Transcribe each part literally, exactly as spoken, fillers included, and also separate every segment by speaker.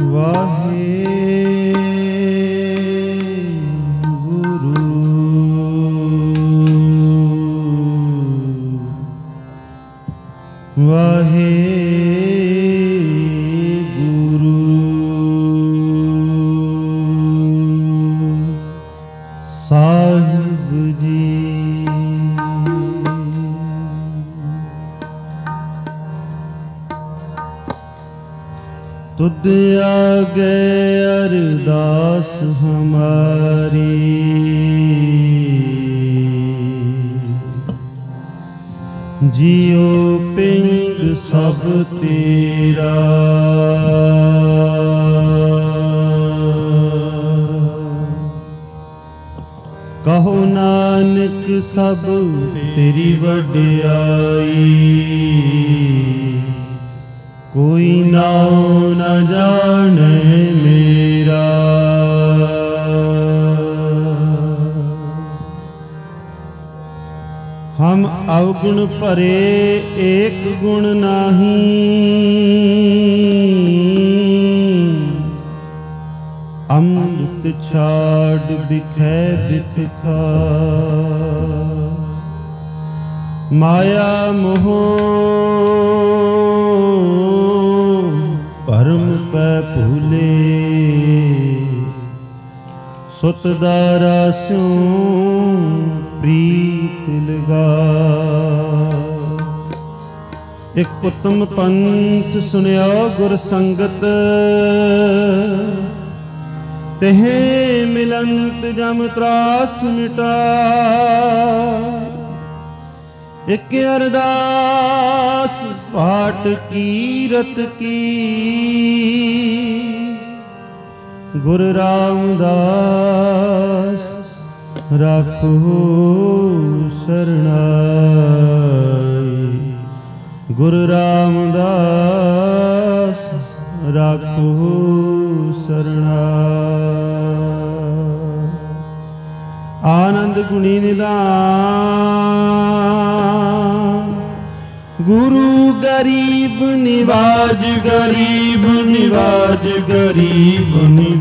Speaker 1: तुद आगे अरदास हमारी, जियो पिंड सब तेरा। कहो नानक सब तेरी वड्याई, कोई नाम न जाने मेरा। हम अवगुण भरे एक गुण नाही, अमृत छाड़ बिखै बिखा। माया मोह परम पै भूले, सुत दारा स्यों प्रीत लगा। एक उत्तम पंथ सुनियो गुर संगत, तेहे मिलंत जम त्रास मिटा। एक अरदास पाठ कीरत की, गुरु रामदास राखो शरणाई। गुरु रामदास राखो शरणाई। आनंद गुणी निदान, गुरु गरीब निवाज, गरीब निवाज, गरीब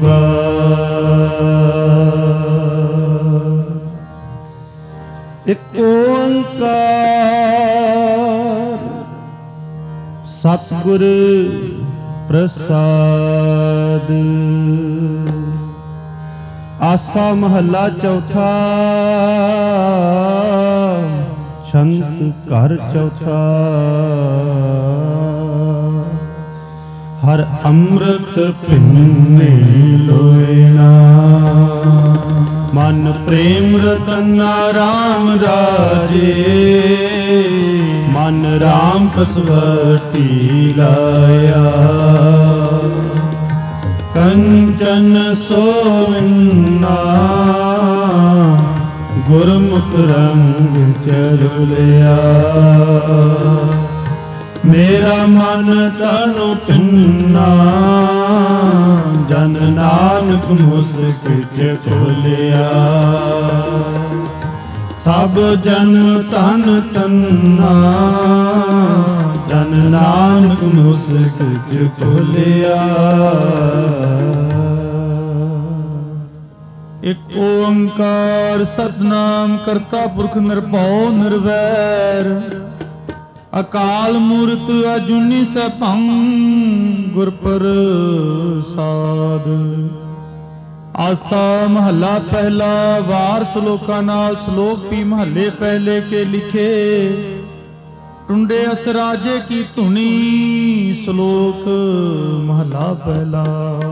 Speaker 1: निवाज। एक ओंकार सतगुर प्रसाद। आसा महला चौथा, छंत घर चौथा। हर अमृत पिन्ने लोयना, मन प्रेम रतना राम राजे। मन राम कसवटी लाया, कंचन सोविन्ना। गुरमुख रंग चरुलिया, मेरा मन तनु पिन्ना। जन नानक मुस्क खोलिया, सब जन तन तन्ना। जन नानक मुस्क खोलिया। एक ओंकार सतनाम करता पुरख निरभਉ निर्वैर। अकाल मूरत अजूनी सैभं, गुर प्रसाद। आसा महला पहला, वार श्लोका नाल श्लोक भी महले पहले के लिखे। टुंडे असराजे की धुनी, श्लोक महला पहला।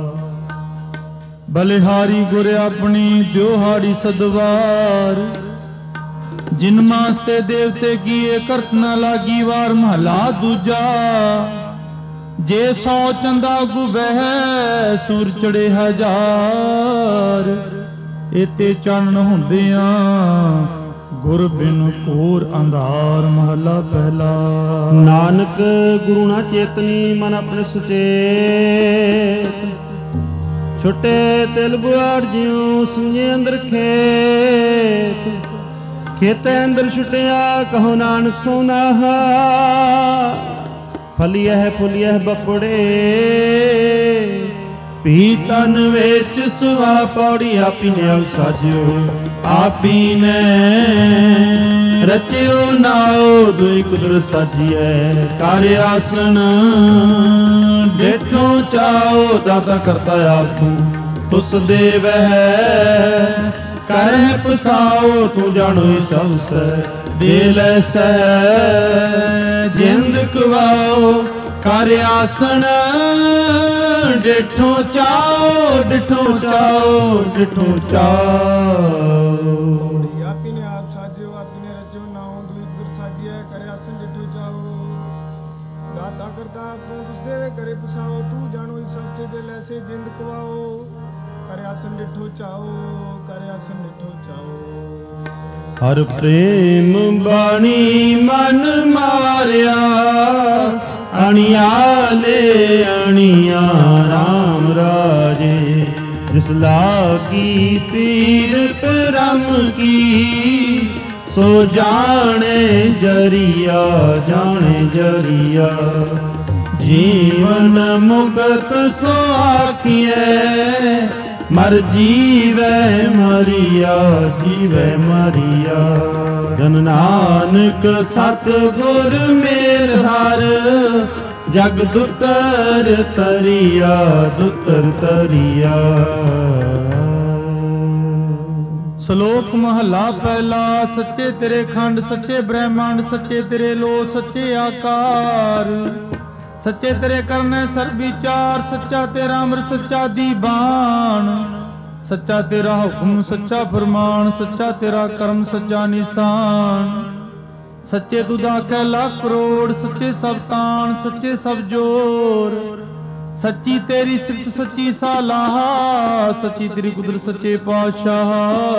Speaker 1: बलिहारी गुर अपनी द्योहारी सदवार। जिन मास्ते देवते किए करत न लागी वार। महला दूजा, जे सौ चंदा गुबह सूर चढ़े हजार। एते चानण हुंदियां गुर बिन घोर अंधार। महला पहला। नानक गुरु ना चेतनी, मन अपने सुचेत। छुटे तिल बुआड़ जियो, सुंजे अंदर खेत। खेते अंदर छुटिया, कहो नानक सोनाहा। फलिया है फुलिया है बपड़े,
Speaker 2: ਪੀ ਤਨ ਵਿੱਚ ਸੁਆ ਪੌੜੀ ਆਪੀ ਨੇ ਆਪ ਸਾਜਿਓ ਆਪੀ ਨੇ ਰਚਿਓ ਨਾਉ ਦੁਇ ਕੁਦਰਤ ਸਾਜੀਐ ਕਰ ਆਸਣ ਡੇਠੋ ਚਾਓ ਦਾਤਾ ਕਰਤਾ ਆਪੂ ਤੁਸ ਦੇਵਹਿ ਕਰਹਿ ਪਸਾਓ ਤੂੰ ਜਾਣੋ ਸਭ ਸੈ ਦੇ ਲੈ ਸੈ ਜਿੰਦ ਕਵਾਓ ਕਰ ਆਸਣ ਡਿਠੋ ਚਾਓ ਡਿਠੋ ਚਾਓ ਡਿਠੋ ਚਾਓ
Speaker 3: ਆਪੀ ਨੇ ਆਪ ਸਾਜਿਓ ਆਪੀ ਨੇ ਰਚਿਓ ਨਾਉ ਦੁਇ ਕੁਦਰਤ ਸਾਜੀਐ ਕਰ ਆਸਣ ਡਿਠੋ ਚਾਓ ਦਾਤਾ ਕਰਤਾ ਆਪੂ ਤੁਸ ਦੇਵੇ ਕਰੇ ਪਸਾਓ ਤੂੰ ਜਾਣੋ ਸਭ ਤੇ ਦੇ ਲੈ ਸੇ ਜਿੰਦ ਕਵਾਓ ਕਰ ਆਸਣ ਡਿਠੋ ਚਾਓ ਕਰ ਆਸਣ ਡਿਠੋ ਚਾਓ
Speaker 2: ਹਰ ਪ੍ਰੇਮ ਬਾਣੀ ਮਨ ਮਾਰਿਆ ਅਣਿਆਲੇ ਅਣਿਆ ਰਾਮ ਰਾਜੇ ਜਿਸ ਲਾਗੀ ਪੀਰ ਪਰਮ ਕੀ ਸੋ ਜਾਣੇ ਜਰੀਆ ਜਾਣੇ ਜਰੀਆ ਜੀਵਨ ਮੁਕਤ ਸੋ ਆਖੀਐ ਮਰ ਜੀਵੈ ਮਰੀਆ ਜੀਵੈ ਮਰੀਆ ਜਨ ਨਾਨਕ ਸਤ ਗੁਰ ਮੇਲ ਹਰ ਜਗ ਦੁਤਰ ਤਰੀਆ ਦੁਤਰ ਤਰੀਆ।
Speaker 1: ਸ਼ਲੋਕ ਮਹਲਾ ਪਹਿਲਾ। ਸੱਚੇ ਤੇਰੇ ਖੰਡ ਸੱਚੇ ਬ੍ਰਹਮੰਡ ਸੱਚੇ ਤੇਰੇ ਲੋ ਸੱਚੇ ਆਕਾਰ ਸੱਚੇ ਤੇਰੇ ਕਰਨੇ ਸਰਬ ਵਿਚਾਰ ਸੱਚਾ ਤੇਰਾ ਅੰਮ੍ਰਿਤ ਸੱਚਾ ਦੀਵਾਨ ਸੱਚਾ ਤੇਰਾ ਹੁਕਮ ਸੱਚਾ ਫਰਮਾਨ ਸੱਚਾ ਤੇਰਾ ਕਰਮ ਸੱਚਾ ਨਿਸ਼ਾਨ ਸੱਚੇ ਤੂੰ ਦਾਖੈ ਲੱਖ ਕਰੋੜ ਸੱਚੇ ਸਭ ਤਾਣ ਸੱਚੇ ਸਭ ਜੋਰ ਸੱਚੀ ਤੇਰੀ ਸਿਫਤ ਸੱਚੀ ਸਾਲਾਹਾ ਸੱਚੀ ਤੇਰੀ ਕੁਦਰਤ ਸੱਚੇ ਪਾਤਸ਼ਾਹ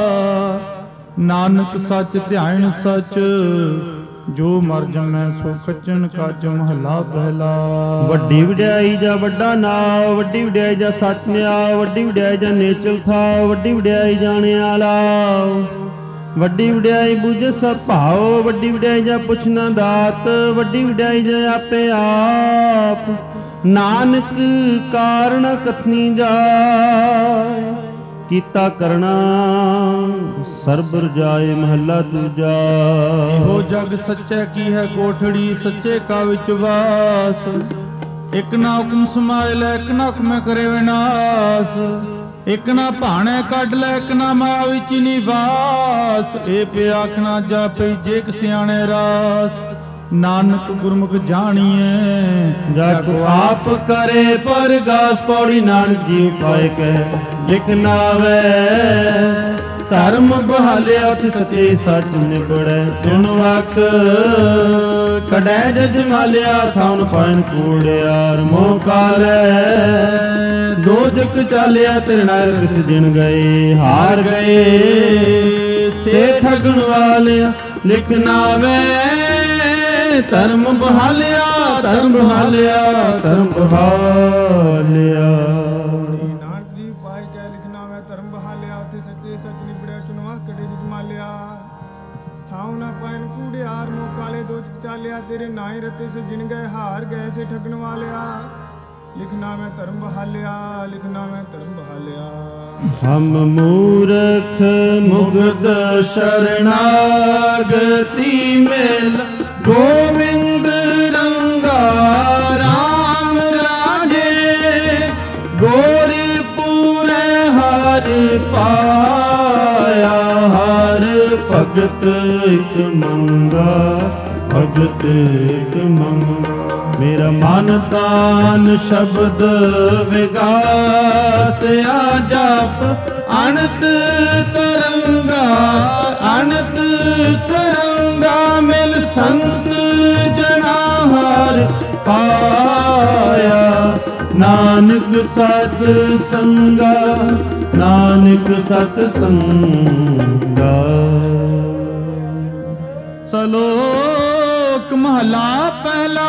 Speaker 1: ਨਾਨਕ ਸੱਚ ਧਿਆਨ ਸੱਚ ਜੋ ਮਰ ਜਮੈ ਸੋ ਕੱਚਨ ਕਾਜ ਮਹਲਾ ਪਹਿਲਾ।
Speaker 2: ਵੱਡੀ ਵਡਿਆਈ ਜਾ ਵੱਡਾ ਨਾਮ ਵੱਡੀ ਵਡਿਆਈ ਜਾ ਸੱਚ ਨਿਆ ਵੱਡੀ ਵਡਿਆਈ ਜਾ ਨੇਚਲ ਥਾ ਵੱਡੀ ਵਡਿਆਈ ਜਾਣਿਆ ਲਾਓ ਵੱਡੀ ਵਡਿਆਈ ਬੁਝ ਸਭ ਭਾਓ ਵੱਡੀ ਵਡਿਆਈ ਜਾ ਪੁੱਛਣਾ ਦਾਤ ਵੱਡੀ ਵਡਿਆਈ ਜਾ ਆਪੇ ਆਪ ਨਾਨਕ ਕਾਰਣ ਕਥਨੀ ਜਾਏ ਕੀਤਾ ਕਰਨਾ ਸਰਬ ਰਜਾਏ ਮਹੱਲਾ ਦੂਜਾ।
Speaker 1: ਇਹੋ ਜਗ ਸੱਚੇ ਕੀ ਹੈ ਕੋਠੜੀ ਸੱਚੇ ਕਾ ਵਿੱਚ ਵਾਸ ਇਕ ਨਾ ਹੁਕਮ ਸਮਾਇ ਲੈ ਇਕ ਨਾ ਹੁਕਮ ਕਰੇ ਵਿਨਾਸ਼ ਇਕ ਨਾ ਭਾਣੇ ਕੱਢ ਲੈ ਇਕ ਨਾ ਮਾਇਆ ਵਿੱਚ ਨਿਵਾਸ ਇਹ ਪਿਆ ਆਖਣਾ ਜਾਪੇ ਜੇ ਕਿ ਸਿਆਣੇ ਰਾਸ ਨਾਨਕ ਗੁਰਮੁਖ ਜਾਣੀਏ
Speaker 2: ਜਾ ਕੋ ਆਪ ਕਰੇ ਪਰਗਾਸ ਪੌੜੀ ਨਾਨਕ ਜੀ ਪਾਏ ਕਹਿ ਲਿਖ ਨਾਵੇ ਧਰਮ ਬਹਾਲਿਆ ਉਥੇ ਸੱਚੇ ਸੱਚ ਨਿਬੜੈ ਸੁਣ ਵਕ ਕਢੈ ਜਜ ਮਾਲਿਆ ਥਾਉਨ ਪਾਇਨ ਕੂੜਿਆਰ ਮੋਹ ਕਾਲੈ ਦੋਜਕ ਚਾਲਿਆ ਤੇਰੇ ਨਾਲ ਕਿਸ ਦਿਨ ਗਏ ਹਾਰ ਗਏ ਸੇ ਠਗਣ ਵਾਲਿਆ ਲਿਖ ਨਾਵੇ ਧਰਮ ਬਹਾਲਿਆ ਧਰਮ ਬਹਾਲਿਆ ਧਰਮ ਬਹਾਲਿਆ।
Speaker 3: ਨਾਨਕ ਜੀ ਪਾਇ ਕੈ ਲਿਖਣਾ ਮੈਂ ਧਰਮ ਬਹਾਲਿਆ ਉਥੇ ਸੱਚੇ ਸੱਚ ਨਿਬੜਿਆ ਚੁਨਵਾ ਕੜੇ ਜਿਤ ਮਾਲਿਆ ਥਾਉ ਨਾ ਪਾਇਨ ਕੂੜਿਆਰ ਮੋਹ ਕਾਲੇ ਦੋਜਕ ਚਾਲਿਆ ਤੇਰੇ ਨਾਹੀ ਰਤੇ ਸੇ ਜਿਨ ਗਏ ਹਾਰ ਗਏ ਸੇ ਠਗਣ ਵਾਲਿਆ ਲਿਖਣਾ ਮੈਂ ਧਰਮ ਬਹਾਲਿਆ ਲਿਖਣਾ ਮੈਂ ਧਰਮ ਬਹਾਲਿਆ।
Speaker 2: ਹਮ ਮੂਰਖ ਮੁਗਧ ਸ਼ਰਨਾਗਤੀ ਮੇਲ ਗੋਬਿੰਦ ਰੰਗਾ ਰਾਮ ਰਾਜੇ ਗੋਰੀ ਪੂਰੇ ਹਰ ਪਾਇਆ ਹਰ ਭਗਤ ਇਕ ਮੰਗਾ ਭਗਤ ਇਕ ਮੰਗਾ ਮੇਰਾ ਮਨ ਤਾਨ ਸ਼ਬਦ ਵਿਗਾਸਿਆ ਜਪ ਅਨੰਤ ਤਰੰਗਾ ਅਨੰਤ ਤਰੰਗਾ ਮਿਲ ਸੰਤ ਜਨਾ ਹਰ ਪਾਇਆ ਨਾਨਕ ਸਤ ਸੰਗਾ ਨਾਨਕ ਸਤ ਸੰਗਾ।
Speaker 1: ਸ਼ਲੋਕ ਮਹਲਾ ਪਹਿਲਾ।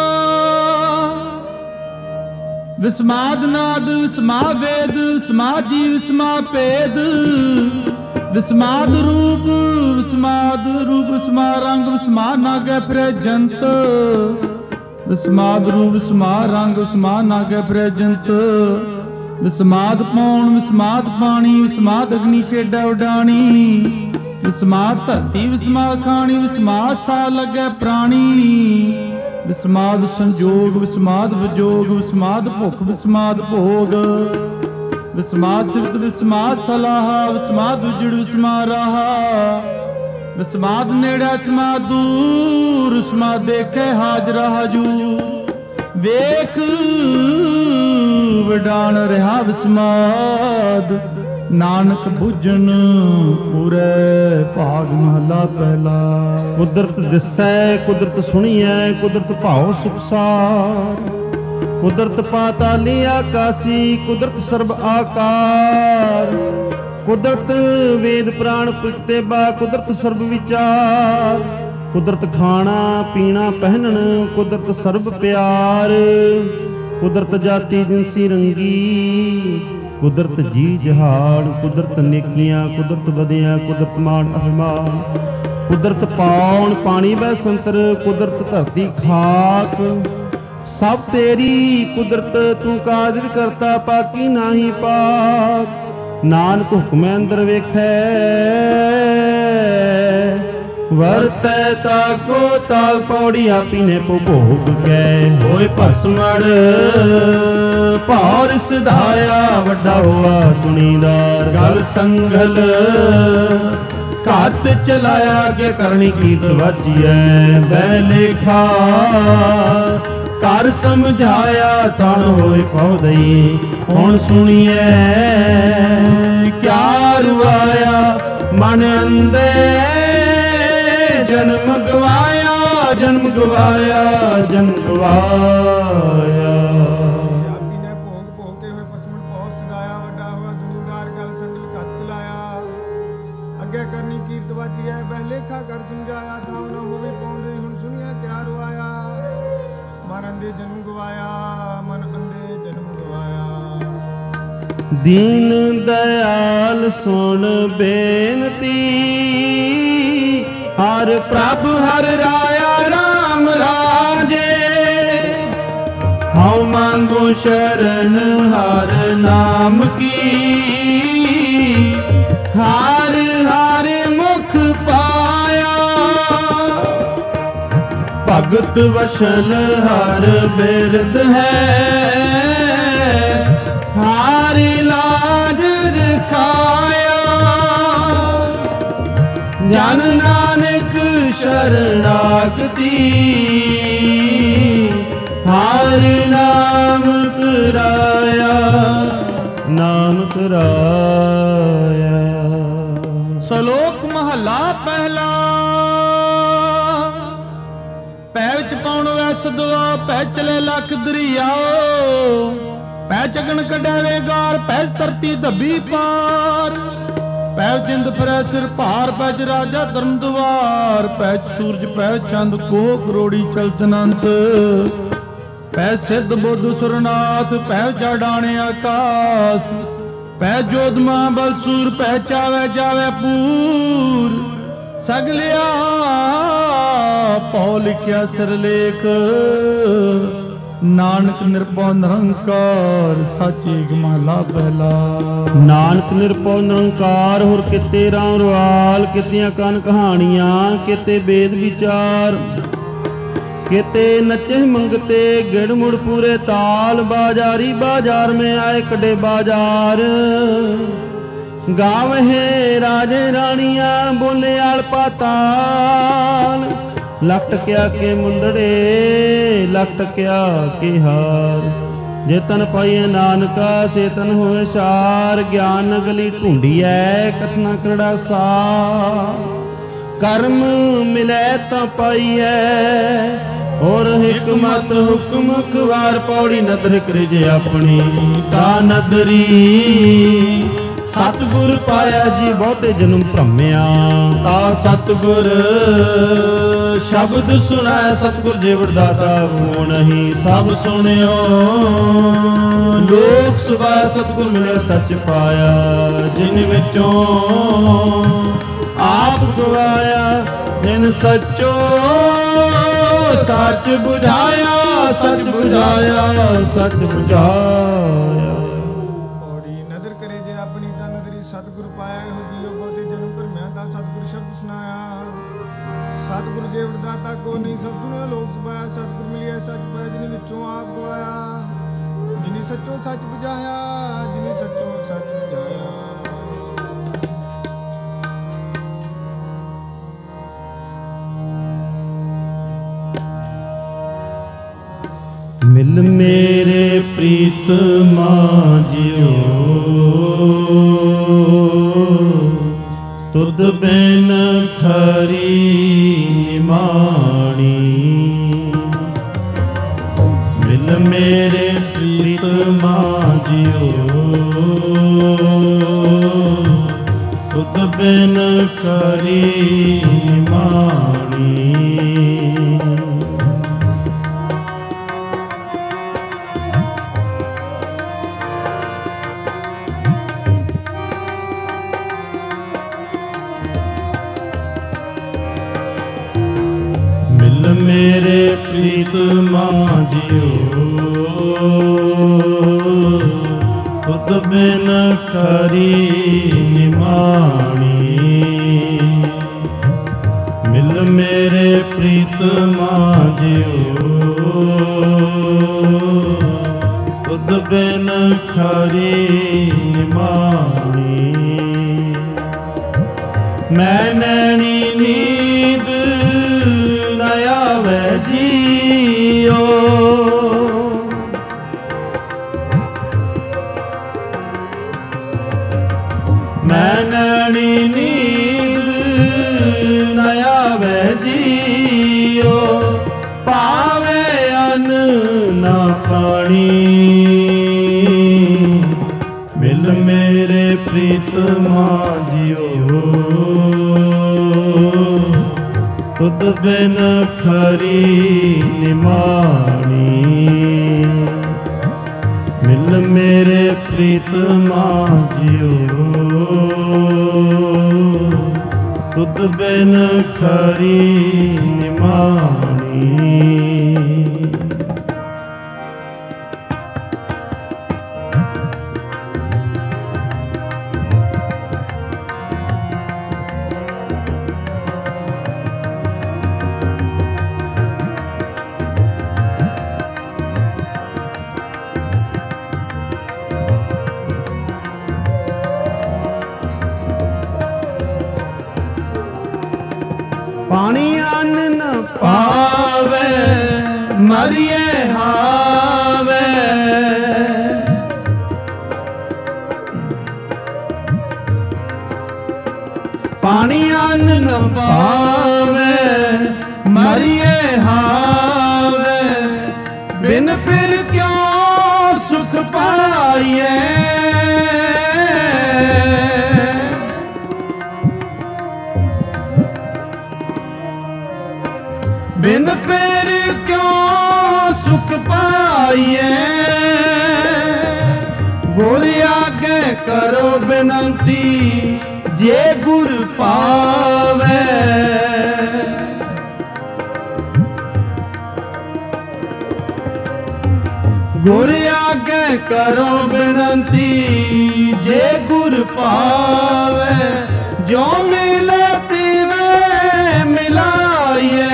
Speaker 1: ਵਿਸਮਾਦ ਨਾਦ ਵਿਸਮਾ ਵੇਦ ਵਿਸਮਾ ਜੀ ਵਿਸਮਾ ਭੇਦ ਵਿਸਮਾਦ ਰੂਪ ਵਿਸਮਾਦ ਰੂਪ ਵਿਸਮਾ ਰੰਗ ਵਿਸਮਾ ਨਾਗੈ ਫਿਰੈ ਜੰਤ ਵਿਸਮਾਦ ਰੂਪ ਵਿਸਮਾ ਰੰਗ ਵਿਸਮਾ ਨਾਗੈ ਫਿਰੈ ਜੰਤ ਵਿਸਮਾਦ ਪਾਉਣ ਵਿਸਮਾਦ ਪਾਣੀ ਵਿਸਮਾਦ ਅਗਨੀ ਖੇਡਾ ਉਡਾਣੀ ਵਿਸਮਾਦ ਧਰਤੀ ਵਿਸਮਾਦ ਖਾਣੀ ਵਿਸਮਾਦ ਸਾ ਲੱਗੈ ਪ੍ਰਾਣੀ ਵਿਸਮਾਦ ਸੰਜੋਗ ਵਿਸਮਾਦ ਵਿਜੋਗ ਵਿਸਮਾਦ ਭੁੱਖ ਵਿਸਮਾਦ ਭੋਗ ਵਿਸਮਾਦ ਸਿਫਤ ਵਿਸਮਾਦ ਸਲਾਹਾ ਵਿਸਮਾਦ ਉਜੜ ਵਿਸਮਾਦ ਰਾਹਾ ਵਿਸਮਾਦ ਨੇੜਾ ਵਿਸਮਾਦ ਦੂਰ ਵਿਸਮਾਦ ਦੇਖੇ ਹਾਜ਼ਰਾ ਹਜੂਰ ਵੇਖ ਵਡਾਣ ਰਿਹਾ ਵਿਸਮਾਦ ਨਾਨਕ ਬੁੱਝਣ ਪੂਰੇ ਭਾਗ ਮਹਲਾ ਪਹਿਲਾ।
Speaker 2: ਕੁਦਰਤ ਦਿਸੈ ਕੁਦਰਤ ਸੁਣੀਐ ਕੁਦਰਤ ਭਾਉ ਸੁਖਸਾਰ ਕੁਦਰਤ ਪਾਤਾਲੀ ਆਕਾਸੀ ਕੁਦਰਤ ਸਰਬ ਆਕਾਰ ਕੁਦਰਤ ਵੇਦ ਪ੍ਰਾਣ ਪੁਰਤੇ ਬਾ ਕੁਦਰਤ ਸਰਬ ਵਿਚਾਰ ਕੁਦਰਤ ਖਾਣਾ ਪੀਣਾ ਪਹਿਨਣ ਕੁਦਰਤ ਸਰਬ ਪਿਆਰ ਕੁਦਰਤ ਜਾਤੀ ਜਿਨਸੀ ਰੰਗੀ ਕੁਦਰਤ ਜੀ ਜਹਾੜ ਕੁਦਰਤ ਨੇਕੀਆਂ ਕੁਦਰਤ ਵਧੀਆਂ ਕੁਦਰਤ ਮਾਣ ਅਭਿਮਾਨ ਕੁਦਰਤ ਪਾਉਣ ਪਾਣੀ ਬੈ ਸੰਤਰ ਕੁਦਰਤ ਧਰਤੀ ਖਾਕ ਸਭ ਤੇਰੀ ਕੁਦਰਤ ਤੂੰ ਕਾਦਰ ਕਰਤਾ ਪਾਕੀ ਨਾਹੀ ਪਾਕ ਨਾਨਕ ਹੁਕਮੈ ਅੰਦਰ ਵੇਖੈ ਵਰਤੈ ਤਾਕੋ ਤਾਕ ਪੌੜੀ ਆਪੀ ਨੇ ਭੋਗ ਕੈ ਹੋਏ ਭਸਮੜ ਭਾਰ ਸਿਧਾਇਆ ਵੱਡਾ ਹੋਆ ਤੁਣੀਦਾਰ ਗਲ ਸੰਗਲ ਘਾਤ ਚਲਾਇਆ ਕੇ ਕਰਨੀ ਕੀਤ ਵਾਜੀਐ ਬੈ ਲੇਖਾ ਕਰ ਸਮਝਾਇਆ ਤਨ ਹੋਏ ਪਉਦਈ ਹੁਣ ਸੁਣੀਐ ਕਿਆ ਰੁਆਇਆ ਮਨ ਅੰਦੇ ਜਨਮ ਗਵਾਇਆ ਜਨਮ ਗਵਾਇਆ ਜਨਮ ਗਵਾਇਆ
Speaker 3: ਆਪੀ ਨੇ ਭੋਗ ਭੋਗ ਕੇ ਹੋਏ ਪਸਮਣ ਬਹੁਤ ਸਦਾਇਆ ਵੱਡਾ ਹੋਇਆ ਦੁਨੀਦਾਰ ਗਲ ਸੰਗਲ ਘੱਟ ਚਲਾਇਆ ਅੱਗੇ ਕਰਨੀ ਕੀਰਤ ਵਾਜੀਐ ਬਹਿਲੇਖਾ ਕਰ ਸਮਝਾਇਆ ਥਾਉ ਨਾ ਹੋਵੇ ਪਾਉਂਦੇ ਹੁਣ ਸੁਣਿਆ ਕਿਆ ਰੁਆਇਆ ਮਨ ਅੰਦੇ ਜਨਮ ਗਵਾਇਆ ਮਨ ਅੰਦੇ ਜਨਮ ਗਵਾਇਆ।
Speaker 2: ਦੀਨ ਦਇਆਲ ਸੁਣ ਬੇਨਤੀ ਹਰ ਪ੍ਰਭ ਹਰ ਰਾਇਆ ਰਾਮ ਰਾਜੇ ਹਉ ਮੰਗੋ ਸ਼ਰਨ ਹਰ ਨਾਮ ਕੀ ਹਰ ਹਰ ਮੁਖ ਪਾਇਆ ਭਗਤ ਵਸ਼ਲ ਹਰ ਬਿਰਦ ਹੈ ਹਰ ਲਾਜ ਰਖਾਇਆ ਜਨ ਨਾਨਕ ਸ਼ਰਨਾਗਤੀ ਹਰ ਨਾਮ ਤਰਾਇਆ ਨਾਮ ਤਰਾਇਆ।
Speaker 1: ਸ਼ਲੋਕ ਮਹਲਾ ਪਹਿਲਾ। ਪੈ ਵਿੱਚ ਪਾਉਣ ਵੈਸ ਦੁਆ ਪੈ ਚਲੇ ਲੱਖ ਦਰਿਆਓ ਪੈ ਚਗਣ ਕਢਾਵੇ ਗਾਰ ਪੈ ਧਰਤੀ ਧੱਬੀ ਪਾਰ ਪੈ ਜਿੰਦ ਫਿਰੈ ਸਿਰ ਭਾਰ ਪੈ ਰਾਜਾ ਧਰਮ ਦੁਆਰ ਪੈ ਸੂਰਜ ਪੈ ਚੰਦ ਕੋਹ ਕਰੋੜੀ ਚਲਤ ਅਨੰਤ ਪੈ ਸਿੱਧ ਬੁੱਧ ਸੁਰਨਾਥ ਪੈ ਚੜਾਣੇ ਆਕਾਸ ਪੈ ਜੋਧਮਾ ਬਲਸੂਰ ਪੈ ਚਾਵੇ ਜਾਵੇ ਪੂਰ ਸਗਲਿਆ ਪਉ ਲਿਖਿਆ ਸਿਰਲੇਖ ਨਾਨਕ ਨਿਰਭਉ ਨਿਰੰਕਾਰ ਸਾਚੀ ਮਹਲਾ ਪਹਿਲਾ।
Speaker 2: ਨਾਨਕ ਨਿਰਭਉ ਨਿਰੰਕਾਰ ਹੋਰ ਕਿਤੇ ਰਾਮ ਰਵਾਲ ਕਿਤਿਆਂ ਕਨ ਕਹਾਣੀਆਂ ਕਿਤੇ ਵੇਦ ਵਿਚਾਰ ਕਿਤੇ ਨਚੇ ਮੰਗਤੇ ਗਿੜ ਮੁੜ ਪੂਰੇ ਤਾਲ ਬਾਜ਼ਾਰੀ ਬਾਜ਼ਾਰ में आए कड़े बाजार गावे राजे रानिया बोले आल पाताल लख टकिया के मुंदड़े लख टकिया के हार जे तन पाइए नानका से तन होए शार ज्ञान गली ढूंढिए कथना करड़ा सा कर्म मिले ता पाइए और हिकमत हुक्म खवार पौड़ी नदर करिजे अपनी ता नदरी सतगुर पाया जी बहुते जन्म भ्रमिया ता सतगुर शब्द सुना सतगुर जेवड़ दाता वो नहीं सब सुनियो लोक सुबह सतगुर मिले सच पाया जिन विचों आप गवाया जिन सचो सच बुझाया सच बुझाया सच बुझाया।
Speaker 3: ਦਾਤਾ ਕੋ ਨਹੀਂ ਸਭ ਦੁਨੀਆ ਲੋਕ ਸਭਾਇਆ ਸਤਿਗੁਰ ਮਿਲਿਆ ਸੱਚ ਪਾਇਆ ਜਿਨੇ ਵਿੱਚੋਂ ਆਪ ਗਵਾਇਆ ਜਿਨੇ ਸੱਚੋ ਸੱਚ ਬੁਝਾਇਆ ਜਿਨੇ ਸੱਚੋ ਸੱਚ ਬੁਝਾਇਆ।
Speaker 2: ਮਿਲ ਮੇਰੇ ਪ੍ਰੀਤਮਾ ਜਿਉ ਤੁਧ ਬਿਨ ਖਰੀ ਨਿਮਾਣੀ। ਮਿਲ ਮੇਰੇ ਪ੍ਰੀਤਮਾ ਜਿਉ ਤੁਧ ਬਿਨ ਖਰੀ ਨਿਮਾਣੀ। ਮੇਰੇ ਪ੍ਰੀਤਮਾ ਜਿਉ ਤੁਧ ਬਿਨ ਖਰੀ ਨਿਮਾਣੀ। ਮਿਲ ਮੇਰੇ ਪ੍ਰੀਤਮਾ ਜਿਉ ਤੁਧ ਬਿਨ ਖਰੀ ਨਿਮਾਣੀ। ਮੈਂ ਨੈਣੀ ਨੀਂਦ ਨਾ ਆਵੇ ਜੀਓ ਮੈਂ ਨੈਣੀ ਨੀਂਦ ਨਾ ਆਵੇ ਜੀਓ ਪਾਵੇ ਅੰਨ ਨਾ ਪਾਣੀ। ਮਿਲ ਮੇਰੇ ਪ੍ਰੀਤਮਾ ਜਿਉ ਤੁਧ ਬਿਨ ਖਰੀ ਨਿਮਾਣੀ। ਮਿਲ ਮੇਰੇ ਪ੍ਰੀਤਮਾ ਜਿਉ ਤੁਧ ਬਿਨ ਖਰੀ ਨਿਮਾਣੀ। ਪਾਣੀ ਅੰਨ ਨ ਪਾਵੇ ਮਰੀਏ ਹਾਵੇ। ਪਾਣੀ ਅੰਨ ਨ ਪਾਵੇ ਮਰੀਏ ਹਾਵੇ। ਬਿਨ ਫਿਰ ਕਿਉਂ ਸੁਖ ਪਾਈਏ। ਬਿਨ ਫਿਰ ਕਿਉਂ ਸੁਖ ਪਾਈਏ। ਗੁਰ ਆਗੇ ਕਰੋ ਬੇਨੰਤੀ ਜੇ ਗੁਰ ਪਾਵੇ। ਗੁਰ ਆਗੇ ਕਰੋ ਬੇਨੰਤੀ ਜੇ ਗੁਰ ਪਾਵੇ। ਜੋ ਮਿਲੇ ਤਿਵੇਂ ਮਿਲਾਈਏ।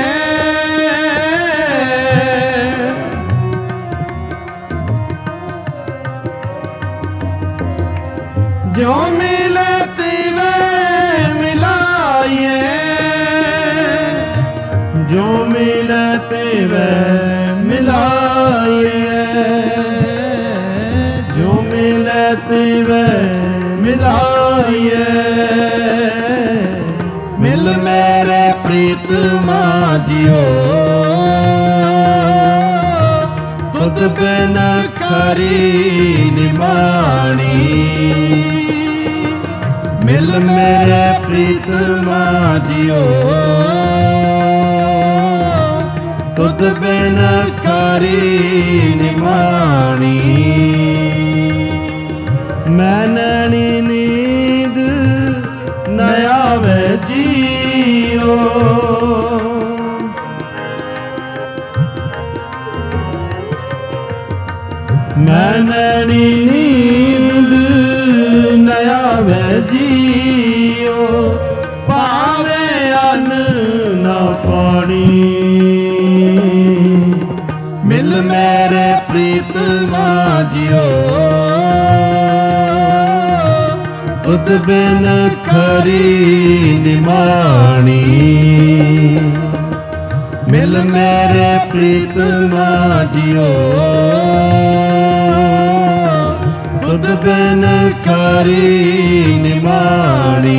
Speaker 2: ਜੋ ਮਿਲੇ ਤਿਵੇਂ ਮਿਲਾਈਏ। ਜੋ ਮਿਲੇ ਤਿਵੇਂ ਮਿਲਾਈਏ। ਜੋ ਮਿਲੇ ਤਿਵੇਂ ਮਿਲਾਈਏ। ਮਿਲ ਮੇਰੇ ਪ੍ਰੀਤਮਾ ਜਿਉ ਤੁਧ ਬਿਨ ਖਰੀ ਨਿਮਾਣੀ। ਮਿਲ ਮੇਰੇ ਪ੍ਰੀਤਮਾ ਜਿਉ ਤੁਧ ਬਿਨ ਖਰੀ ਨਿਮਾਣੀ। ਮੈਂ ਨੈਣੀ ਨੀਂਦ ਨ ਆਵੇ ਜੀਓ ਮੈਂ ਨੈਣੀ ਨੀਂਦ ਨ ਆਵੇ ਜੀਓ ਪਾਵੇ ਅੰਨ ਨਾ ਪਾਣੀ। ਜਿਓ ਤੁਧ ਬਿਨ ਖਰੀ ਨਿਮਾਣੀ ਮਿਲ ਮੇਰੇ ਪ੍ਰੀਤਮਾ ਜਿਓ ਤੁਧ ਬਿਨ ਖਰੀ ਨਿਮਾਣੀ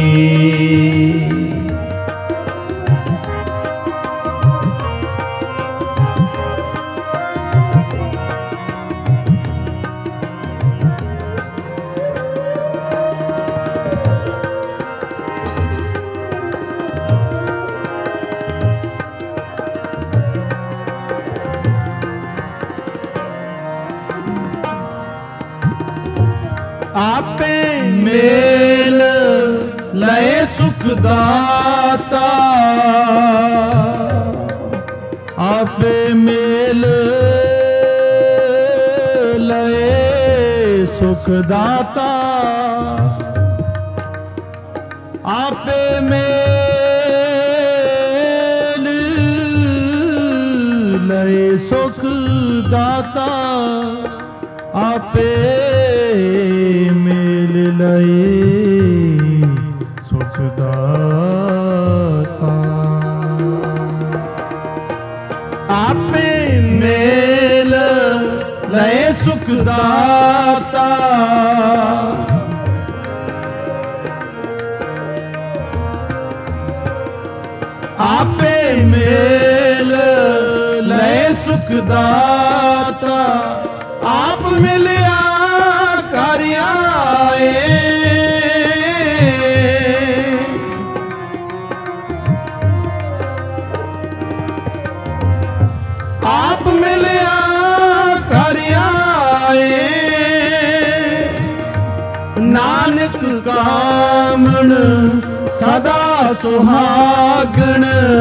Speaker 2: ਆਪੇ ਮੇਲ ਲਏ ਸੁਖ ਦਾਤਾ ਆਪੇ ਮੇਲ ਲਏ ਸੁਖ ਦਾਤਾ ਆਪੇ ਮੇਲ ਲਏ ਸੁਖ ਦਾਤਾ ਆਪੇ ਮੇਲ ਲਏ ਸੁਖ ਦਾਤਾ ਆਪੇ ਮੇਲ ਲਏ ਸੁਖ ਦਾਤਾ ਆਪੇ ਮੇਲ ਲਏ ਸੁਖ ਦਾਤਾ ਆਪ ਮਿਲਿਆ ਕਰ ਆਏ ਆਪ ਮਿਲਿਆ ਕਰ ਆਏ ਨਾਨਕ ਕਾਮਣ ਸਦਾ ਸੁਹਾਗਣ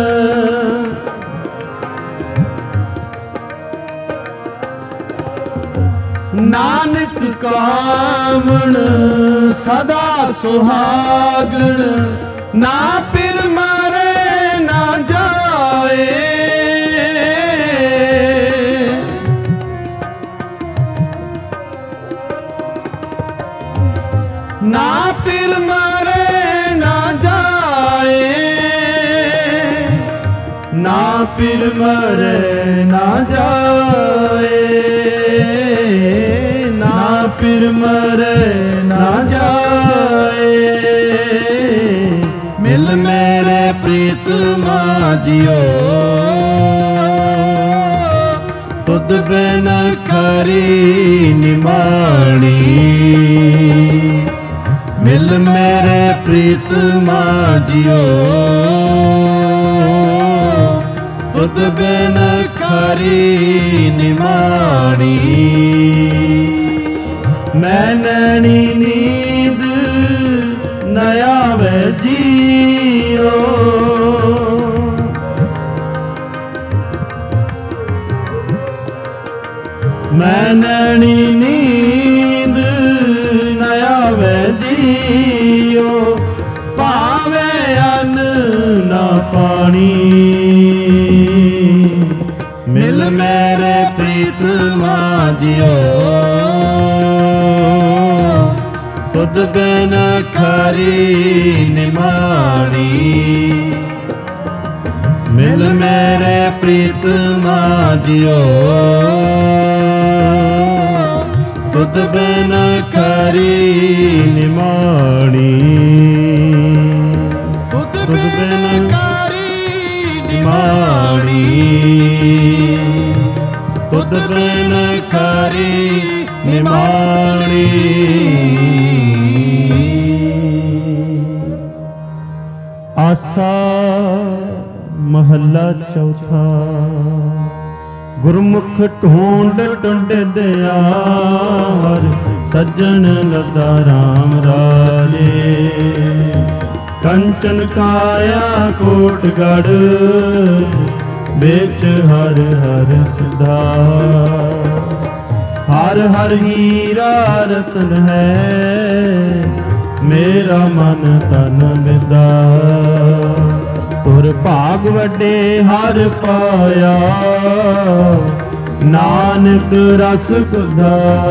Speaker 2: ਨਾਨਕ ਕਾਮਣ ਸਦਾ ਸੁਹਾਗਣ ਨਾ ਪਿਰ ਮਰੇ ਨਾ ਜਾਏ ਨਾ ਪਿਰ ਮਰੇ ਨਾ ਜਾਏ ਨਾ ਪਿਰ ਮਰੇ ਨਾ ਜਾਏ ਨਾ ਪਿਰ ਮਰੇ ਨਾ ਜਾਏ ਮਿਲ ਮੇਰੇ ਪ੍ਰੀਤਮਾ ਜਿਓ ਤੁਧ ਬਿਨ ਖਰੀ ਨਿਮਾਣੀ ਮਿਲ ਮੇਰੇ ਪ੍ਰੀਤਮਾ ਜਿਓ ਤੁਧ ਬਿਨ ਖਰੀ ਨਿਮਾਣੀ ਮੈਂ ਨੈਣੀ ਨੀਂਦ ਨ ਆਵੇ ਜੀਓ ਮੈਂ ਨੈਣੀ ਨੀਂਦ ਨ ਆਵੇ ਜੀਓ ਭਾਵੇਂ ਅੰਨ ਨਾ ਪਾਣੀ ਮਿਲ ਮੇਰੇ ਪ੍ਰੀਤਮਾ ਜਿਓ ਤੁਧ ਬਿਨ ਖਰੀ ਨਿਮਾਣੀ ਮਿਲ ਮੇਰੇ ਪ੍ਰੀਤਮਾ ਜਿਓ ਤੁਧ ਬਿਨ ਖਰੀ ਨਿਮਾਣੀ ਤੁਧ ਬਿਨ ਖਰੀ ਨਿਮਾਣੀ ਤੁਧ ਬਿਨ ਖਰੀ ਨਿਮਾਣੀ ਆਸਾ ਮਹੱਲਾ ਚੌਥਾ ਗੁਰਮੁਖ ਢੂੰਡ ਟੁੰਡ ਦਿਆਰ ਸੱਜਣ ਲੱਦਾ ਰਾਮ ਰਾਜੇ ਕੰਚਨ ਕਾਇਆ ਕੋਟਗੜ ਵਿੱਚ ਹਰ ਹਰ ਸਦਾ ਹਰ ਹਰ ਹੀਰਾ ਰਤਨ ਹੈ ਮੇਰਾ ਮਨ ਤਨ ਮਿਦਾ ਤੁਰ ਭਾਗ ਵੱਡੇ ਹਰ ਪਾਇਆ ਨਾਨਕ ਰਸ ਕੁਧਾ।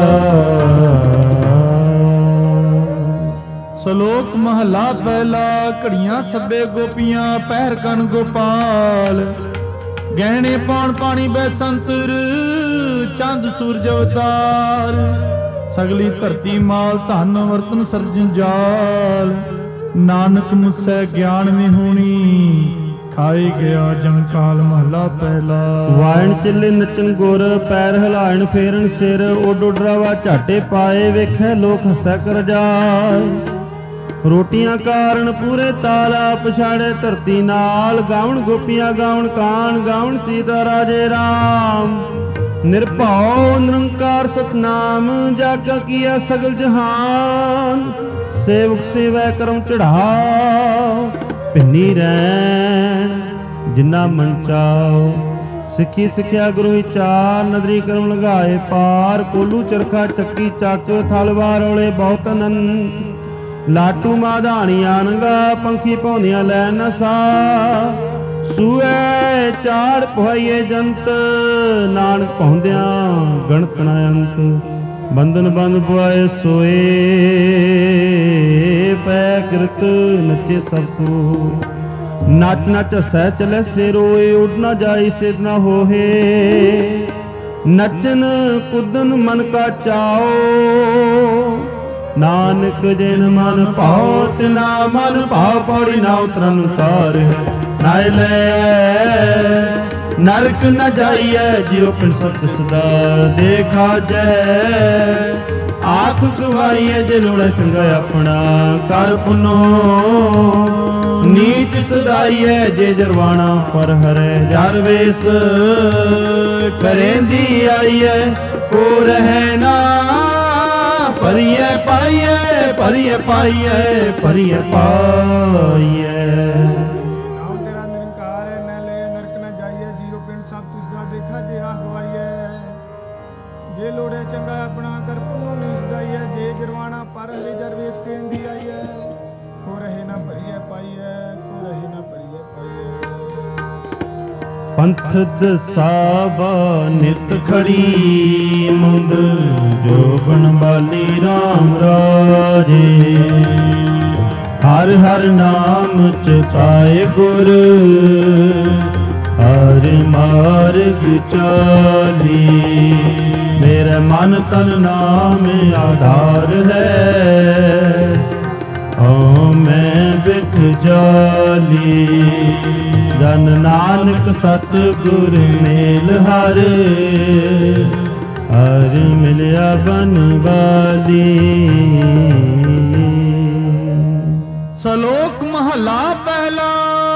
Speaker 1: ਸ਼ਲੋਕ ਮਹਲਾ ਪਹਿਲਾ। ਘੜੀਆਂ ਸੱਬੇ ਗੋਪੀਆਂ ਪਹਿਰ ਕਨ ਗੋਪਾਲ, ਗਹਿਣੇ ਪਾਉਣ ਪਾਣੀ ਬੈ ਸੰਸਰ, ਚੰਦ ਸੂਰਜ ਅਵਤਾਰ। ਸਗਲੀ ਧਰਤੀ ਮਾਲ ਧਨ ਵਰਤਨ ਸਰਜਨ ਜਾਲ, ਨਾਨਕ ਮੁਸੈ ਗਿਆਨ ਵਿਹੂਣੀ, ਖਾਏ ਗਿਆ ਜਮ ਕਾਲ। ਮਹਲਾ ਪਹਿਲਾ।
Speaker 2: ਵਾਇਣ ਚੱਲੇ ਨਚਨ ਗੁਰ, ਪੈਰ ਹਿਲਾਇਣ ਫੇਰਨ ਸਿਰ, ਉੱਡ ਉੱਡ ਰਵਾ ਝਾਟੇ ਪਾਏ, ਵੇਖੈ ਲੋਕ ਹੱਸੈ ਕਰ ਜਾਏ। ਰੋਟੀਆਂ ਕਾਰਨ ਪੂਰੇ ਤਾਲਾ, ਪਛਾੜੇ ਧਰਤੀ ਨਾਲ, ਗਾਵਣ ਗੋਪੀਆਂ ਗਾਵਣ ਕਾਨ, ਗਾਵਣ ਸੀਤਾ ਰਾਜੇ ਰਾਮ। ਨਿਰਭਉ ਨਿਰੰਕਾਰ ਸਤਨਾਮ, ਜਾਗਾ ਕੀਆ ਸਗਲ ਜਹਾਨ। ਸੇਵਕ ਸੇਵੈ ਕਰਮ ਚੜਾਓ, ਭਿੰਨੀ ਰੈਣ ਜਿਨਾ ਮਨ ਚਾਓ। ਸਿੱਖੀ ਸਿੱਖਿਆ ਗੁਰੂ ਵਿਚਾਰ, ਨਦਰੀ ਕਰਮ ਲਗਾਏ ਪਾਰ। ਕੋਲੂ ਚਰਖਾ ਚੱਕੀ ਚੱਕ, ਥਲਵਾਰ ਔਲੇ ਬਹੁਤ ਅਨੰਤ। ਲਾਟੂ ਮਾਧਾਣੀ ਆਨੰਗਾ, ਪੰਖੀ ਪਾਉਂਦੀਆਂ ਲੈ ਨਸਾ। ਸੂਏ ਚਾੜ ਪੁਹਾਈਏ ਜੰਤ, ਨਾਨਕ ਪਾਉਂਦਿਆਂ ਗਣਤ ਨ ਅੰਤ। ਬੰਧਨ ਬੰਦ ਪੁਆਏ ਸੋਏ, ਪੈ ਕਿਰਤ ਨੱਚੇ ਸਭ ਸੂਰ। ਨੱਚ ਨੱਚ ਹਸੈ ਚਲੇ ਸੇ ਰੋਏ, ਉੱਡ ਨਾ ਜਾਈ ਸਿਧ ਨਾ ਹੋਏ। ਨੱਚਨ ਕੁੱਦਨ ਮਨ ਕਾ ਚਾਓ, ਨਾਨਕ ਜਿਨ ਮਨ ਭਾਉ ਤਿਨਾ ਮਨ ਭਾਉ। ਪੌੜੀ ਨਾ ਉਤਰਨ ਉਤਾਰ, ਨਾਇ ਲੈ ਨਰਕ ਨ ਜਾਈਐ, ਜਿਉ ਪਿੰਡ ਸਤ ਸਦਾ ਦੇਖਾ ਜੈ। ਆਖ ਗਵਾਈਐ ਜੇ ਲੋੜੈ ਚੰਗਾ ਆਪਣਾ, ਕਰ ਪੁਨੋ ਨੀਚ ਸਦਾਈਐ। ਜੇ ਜਰਵਾਣਾ ਪਰ ਹਰੈ, ਜਰ ਵੇਸ ਕਰੇਂਦੀ ਆਈਐ। ਕੋ ਰਹਿ ਨਾ ਭਰੀਐ ਪਾਈਐ, ਭਰੀਐ ਪਾਈਐ, ਭਰੀਐ ਪਾਈਐ।
Speaker 3: ਨਾਮ ਤੇਰਾ ਨਿਰੰਕਾਰ ਹੈ, ਨਾ ਲੈ ਨਰਕ ਨਾ ਜਾਈਐ। ਜੀਉ ਪਿੰਡ ਸਭ ਤਿਸ ਦਾ ਦੇਖਾ, ਜੇ ਆਹ ਗਵਾਈਐ। ਜੇ ਲੋੜੈ ਚੰਗਾ ਆਪਣਾ, ਕਰ ਪੁਨੋ ਨੀ ਸਦਾਈਐ। ਜੇ ਜਰਵਾਣਾ ਪਰ ਹਰੇ, ਜਰ ਵੇਸ ਕੇਂਦੀ ਆਈਐ। ਕੋ ਰਹੇ ਨਾ ਭਰੀਐ ਪਾਈਐ, ਕੋ ਰਹੇ ਨਾ ਭਰੀਐ ਪਾਈਐ।
Speaker 2: ਪੰਥ ਦਸਾਵਾ ਨਿਤ ਖੜੀ ਮੁੰਦ, ਜੋਬਨ ਬਾਲੀ ਰਾਮ ਰਾਜੇ। ਹਰ ਹਰ ਨਾਮ ਚਿਤਾਏ ਗੁਰ, ਹਰ ਮਾਰਗ ਚਾਲੀ। ਮੇਰੇ ਮਨ ਤਨ ਨਾਮ ਆਧਾਰ ਹੈ, ਓ ਮੈਂ ਬਿਖ ਜਾਲੀ। ਜਨ ਨਾਨਕ ਸਤ ਗੁਰ ਮੇਲ ਹਰ, ਹਰ ਮਿਲਿਆ ਬਨਵਾਲੀ।
Speaker 1: ਸ਼ਲੋਕ ਮਹਲਾ ਪਹਿਲਾ।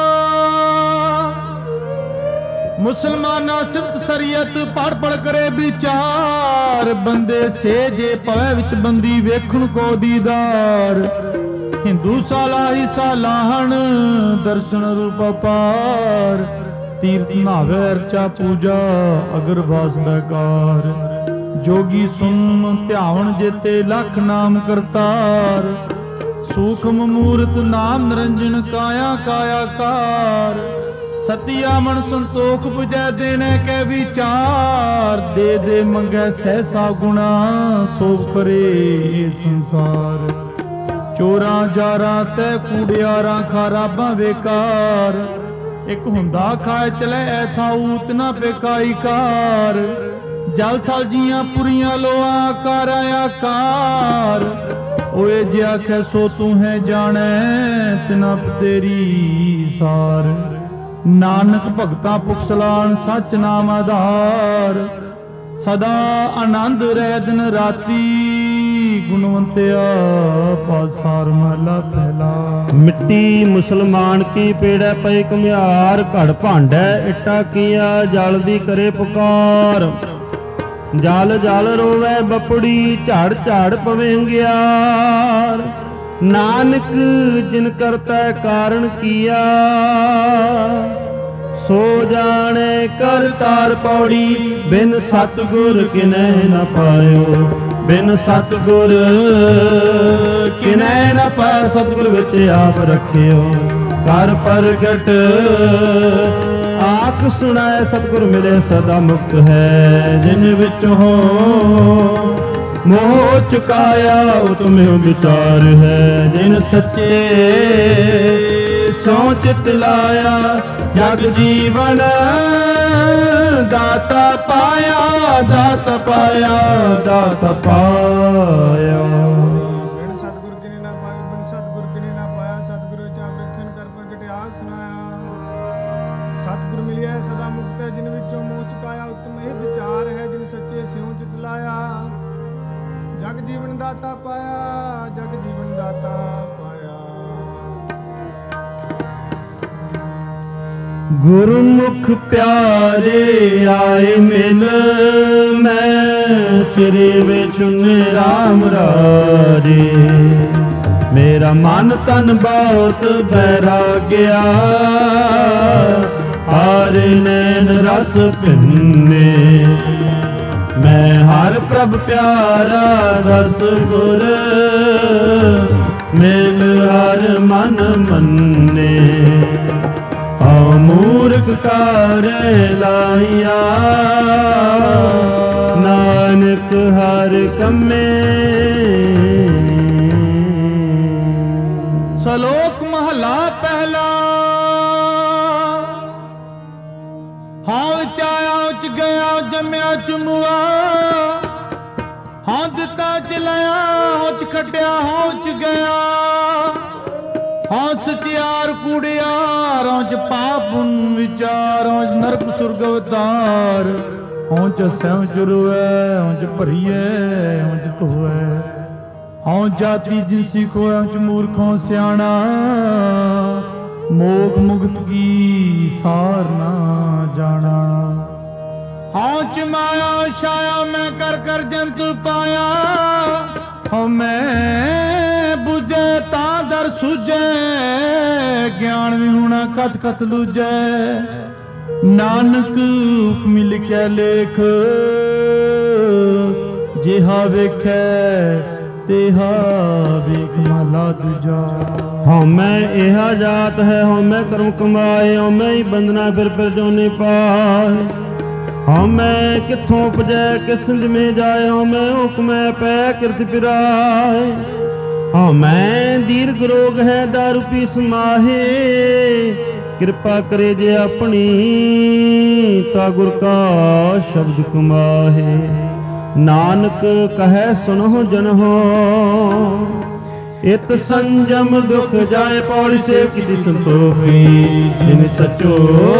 Speaker 1: ਮੁਸਲਮਾਨਾ ਸਿਫਤ ਸ਼ਰੀਅਤ ਪੜ ਪੜ ਕਰੇ ਵਿਚਾਰ, ਬੰਦੇ ਸੇ ਜੇ ਪਵੇ ਵਿੱਚ ਬੰਦੀ ਵੇਖਣ ਕੋ ਦੀਦਾਰ। ਹਿੰਦੂ ਸਾਲਾਹੀ ਸਾਲਾਹਣ, ਦਰਸ਼ਨ ਰੂਪ ਪਾਰ। ਤੀਰਥ ਨਾਵੇ ਅਰਚਾ ਪੂਜਾ, ਅਗਰ ਵਾਸ ਬੈਕਾਰ। ਜੋਗੀ ਸੁਨ ਧਿਆਵਣ ਜੇਤੇ, ਲਖ ਨਾਮ ਕਰਤਾਰ। ਸੂਖਮ ਮੂਰਤ ਨਾਮ ਨਿਰੰਜਨ, ਕਾਇਆ ਕਾਇਆ ਕਾਰ। ਸਤਿਆ ਮਨ ਸੰਤੋਖ 부ਜੈ, ਦੇਣੇ ਕੈ ਵਿਚਾਰ। ਦੇ ਦੇ ਮੰਗੈ ਸਹਿਸਾ ਗੁਣਾ, ਸੋਭ ਕਰੇ ਸੰਸਾਰ। ਚੋਰਾਂ ਜਾਰਾਂ ਤੈ ਕੂੜਿਆਰਾਂ, ਖਰਾਬਾਂ ਵੇਕਾਰ। ਇੱਕ ਹੁੰਦਾ ਖਾਏ ਚਲੇ ਐਥਾਊ, ਤਿਨਾ ਪੇਕਾਈ ਕਾਰ। ਜਲ ਥਲ ਜੀਆਂ ਪੁਰੀਆਂ ਲੋਆ, ਕਾਰ ਆਕਾਰ। ਓਏ ਜੇ ਆਖੈ ਸੋ ਤੂੰ ਹੈ ਜਾਣੈ, ਤਿਨਾ ਤੇਰੀ ਸਾਰ। ਨਾਨਕ ਭਗਤਾ ਪੁਖਸਲਾਨ, ਸਚ ਨਾਮ ਆਧਾਰ। ਸਦਾ ਆਨੰਦ ਰਹਿ ਦਿਨ ਰਾਤੀ, ਗੁਣਵੰਤਿਆ ਪਾਸਾਰ। ਮਹਲਾ ਪਹਿਲਾ।
Speaker 2: ਮਿੱਟੀ ਮੁਸਲਮਾਨ ਕੀ ਪੇੜੈ ਪਈ ਘੁਮਿਆਰ, ਘੜ ਭਾਂਡੈ ਇੱਟਾ ਕੀਆ, ਜਲ ਦੀ ਕਰੇ ਪੁਕਾਰ। ਜਲ ਜਲ ਰੋਵੈ ਬਪੜੀ, ਝਾੜ ਝਾੜ ਪਵੇ ਅੰਗਿਆਰ। ਨਾਨਕ ਜਿਨ ਕਰਤਾ ਕਾਰਨ ਕੀਆ, ਸੋ ਜਾਣੇ ਕਰਤਾਰ। ਪੌੜੀ ਬਿਨ ਸਤਿਗੁਰ ਕਿਨੈ ਨ ਪਾਇਓ, ਬਿਨ ਸਤਿਗੁਰ ਕਿਨੈ ਨ ਪਾਇ। ਸਤਿਗੁਰ ਵਿੱਚ ਆਪ ਰੱਖਿਓ, ਕਰ ਪ੍ਰਗਟ ਆਖ ਸੁਣਾਏ ਸਤਿਗੁਰ ਮਿਲੇ ਸਦਾ ਮੁਕਤ ਹੈ। ਜਿਨ ਵਿੱਚ ਹੋ ਮੋਹ ਚੁਕਾਇਆ ਉਤਮ ਵਿਚਾਰ ਹੈ। ਜਿਨ ਸੱਚੇ ਸੋ ਚਿਤ ਲਾਇਆ ਜਗ ਜੀਵਨ ਦਾਤਾ ਪਾਇਆ ਦਾਤਾ ਪਾਇਆ ਦਾਤਾ ਪਾਇਆ।
Speaker 3: ਬਿਨ ਸਤਿਗੁਰ ਕਿਨੇ ਨਾ ਪਾਇਆ ਬਿਨ ਸਤਿਗੁਰ ਕਿਨੇ ਨਾ ਪਾਇਆ ਸਤਿਗੁਰ ਚਾ ਵੇਖਣ ਕਰ ਪ੍ਰਗਟ ਆਖ ਸੁਨਾਇਆ। ਸਤਿਗੁਰ ਮਿਲਿਆ ਸਦਾ ਮੁਕਤ ਹੈ ਜਿਨ ਵਿੱਚੋਂ ਮੋਹ ਚੁਕਾਇਆ ਉਤਮ ਇਹ ਵਿਚਾਰ ਹੈ। ਜਿਨ ਸੱਚੇ ਸਿਉ ਚਿਤ ਲਾਇਆ ਜਗ ਜੀਵਨ ਦਾਤਾ ਪਾਇਆ ਜਗ ਜੀਵਨ ਦਾਤਾ ਪਾਇਆ।
Speaker 2: ਗੁਰਮੁਖ ਪਿਆਰੇ ਆਏ ਮਿਲ ਮੈਂ ਤੇਰੇ ਵਿੱਚ ਰਾਮ ਰਾਜੇ। ਮੇਰਾ ਮਨ ਤਨ ਬਹੁਤ ਬੈਰਾਗਿਆ ਹਰ ਨੈਣ ਰਸ ਭਿੰਨੇ। ਮੈਂ ਹਰ ਪ੍ਰਭ ਪਿਆਰਾ ਰਸ ਗੁਰ ਮਿਲ ਹਰ ਮਨ ਮੰਨੇ। ਹਉ ਮੂਰਖ ਕਾਰੇ ਲਾਇਆ ਨਾਨਕ ਹਰ ਕੰਮੇ।
Speaker 1: ਸ਼ਲੋਕ ਮਹਲਾ ਪਹਿਲਾ। ਹਾਂ ਵਿੱਚ ਆਇਆ ਉੱਚ ਗਿਆ ਜੰਮਿਆ ਚੁੰਮਿਆ। ਹਾਂ ਦਿੱਤਾ ਚਲਾਇਆ ਹਾਂ ਚ ਖੱਟਿਆ ਹਾਂ ਚ ਗਿਆ। ਹਾਂ ਸਚਿਆਰ ਕੂੜਿਆਰਾਂ ਚ ਪਾਪ ਵਿਚਾਰਾਂ ਚ ਨਰਕ ਸੁਰਗ ਅਵਤਾਰ। ਹਾਂ ਚ ਸਹਿ ਚ ਰੋਏ ਹਾਂ ਚ ਭਰੀਏ ਹਾਂ ਚ ਧੋਏ। ਹਾਂ ਜਾਤੀ ਜਿਨਸੀ ਖੋਇਆ ਚ ਮੂਰਖੋਂ ਸਿਆਣਾ। ਮੋਖ ਮੁਕਤ ਕੀ ਸਾਰ ਨਾ ਜਾਣਾ। ਹਾਂ ਚ ਮਾਇਆ ਛਾਇਆ ਮੈਂ ਕਰ ਕਰ ਜੰਤ ਪਾਇਆ। ਹਾਂ ਮੈਂ ਬੁਝੇ ਤਾਂ ਦਰ ਸੁਝੇ ਗਿਆਨ ਵੀ ਹੋਣਾ ਕਤ ਕਤ ਲੂਝੈ। ਨਾਨਕ ਹੁਕਮੀ ਲਿਖਿਆ ਲੇਖ ਜਿਹਾ ਵੇਖੈ ਤੇਹਾ ਵੇਖ ਮਹਲਾ ਦੂਜਾ।
Speaker 2: ਹਉ ਮੈਂ ਇਹਾ ਜਾਤ ਹੈ ਹਉ ਮੈਂ ਕਰਮ ਕਮਾਏ। ਹਉ ਮੈਂ ਹੀ ਬੰਦਨਾ ਫਿਰ ਫਿਰ ਜੋਨੇ ਪਾਏ। ਹਉ ਮੈਂ ਕਿੱਥੋਂ ਉਪਜੈ ਕਿਸ ਸਿੰਧ ਮੇ ਜਾਏ। ਹਉ ਮੈਂ ਹੁਕਮੈ ਪੈ ਕਿਰਤ ਪਿਰਾਏ। ਹਉ ਮੈਂ ਦੀਰਘ ਰੋਗ ਹੈ ਦਾਰੂ ਪੀ ਸਮਾਹੇ। ਕਿਰਪਾ ਕਰੇ ਜੇ ਆਪਣੀ ਤਾ ਗੁਰ ਕਾ ਸ਼ਬਦ ਕਮਾਹੇ। ਨਾਨਕ ਕਹੈ ਸੁਨਹੁ ਜਨਹੁ ਇਤ ਸੰਜਮ ਦੁਖ ਜਾਏ। ਪੌੜੀ ਸੇਵ ਕੀ ਸੰਤੋਖੀ ਜਿਨ ਸਚੋ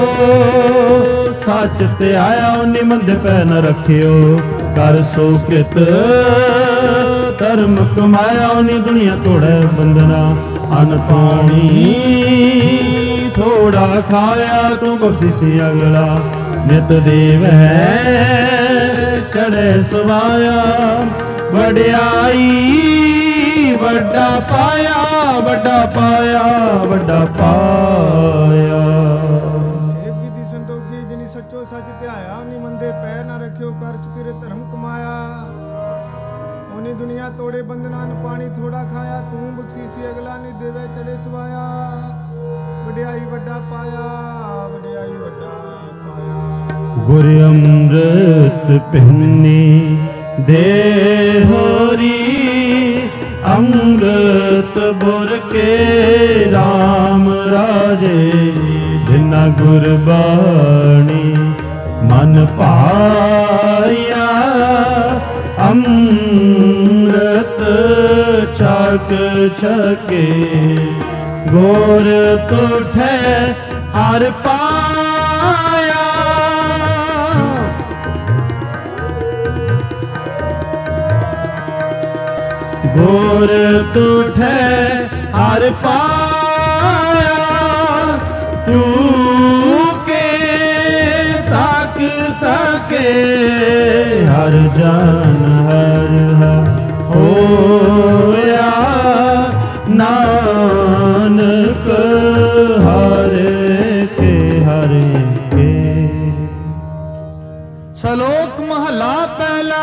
Speaker 2: ਸੱਚ ਤੇ ਆਇਆ ਉਨੀ ਮੰਦੇ ਪੈ ਨ ਰੱਖਿਓ। ਕਰ ਸੋ ਕਿਤ ਧਰਮ ਕਮਾਇਆ ਉਨੀ ਦੁਨੀਆ ਤੋੜੈ ਬੰਦਨਾ। ਅਨ ਪਾਣੀ ਥੋੜਾ ਖਾਇਆ ਤੂੰ ਬਖਸ਼ਿਸ਼ ਅਗਲਾ। ਨਿਤ ਦੇਵੈ ਚੜ੍ਹੇ ਸਵਾਇਆ। ਵਡਿਆਈ ਵੱਡਾ ਪਾਇਆ ਵੱਡਾ ਪਾਇਆ ਵੱਡਾ ਪਾਇਆ।
Speaker 3: ਸੇਵ ਕੀਤੀ ਸੰਤੋਖੀ ਜਿਨੀ ਸੱਚੋ ਸੱਚ ਧਿਆਇਆ। ਉਨੀ ਮੰਦੇ ਪੈਰ ਨਾ ਰੱਖਿਓ ਕਰ ਚੁਕਿਰੇ ਧਰਮ ਕਮਾਇਆ। ਉਨੀ ਦੁਨੀਆ ਤੋੜੇ ਬੰਧਨਾਂ ਨੂੰ ਪਾਣੀ ਥੋੜਾ ਖਾਇਆ। ਤੂੰ ਬਖਸ਼ੀਸੀ ਅਗਲਾ ਨੀ ਦੇਵੇ ਚੜੇ ਸਵਾਇਆ। ਵਡਿਆਈ ਵੱਡਾ ਪਾਇਆ ਵਡਿਆਈ ਵੱਡਾ ਪਾਇਆ।
Speaker 2: ਗੁਰ ਅੰਮ੍ਰਿਤ ਪਿੰਨੀ ਦੇ ਹੋਰੀ। ਅੰਮ੍ਰਿਤ ਬੁਰ ਕੇ RAM ਰਾਜੇ। ਜਿਨਾ ਗੁਰਬਾਣੀ ਮਨ ਭਾਇਆ। ਅੰਮ੍ਰਿਤ ਛਕ ਛਕੇ ਗੁਰ ਤੁਠੈ ਹਰ ਪਾਇਆ। ਗੁਰ ਤੁਠੈ ਹਰ ਪਾਇਆ। ਤੂੰ ਕੇ ਤਕ ਤਕੇ ਹਰ ਜਨ ਹਰ ਹੋਇਆ। ਨਾਨਕ ਹਰਿ ਕੇ ਹਰਿ ਕੇ।
Speaker 1: ਸ਼ਲੋਕ ਮਹਲਾ ਪਹਿਲਾ।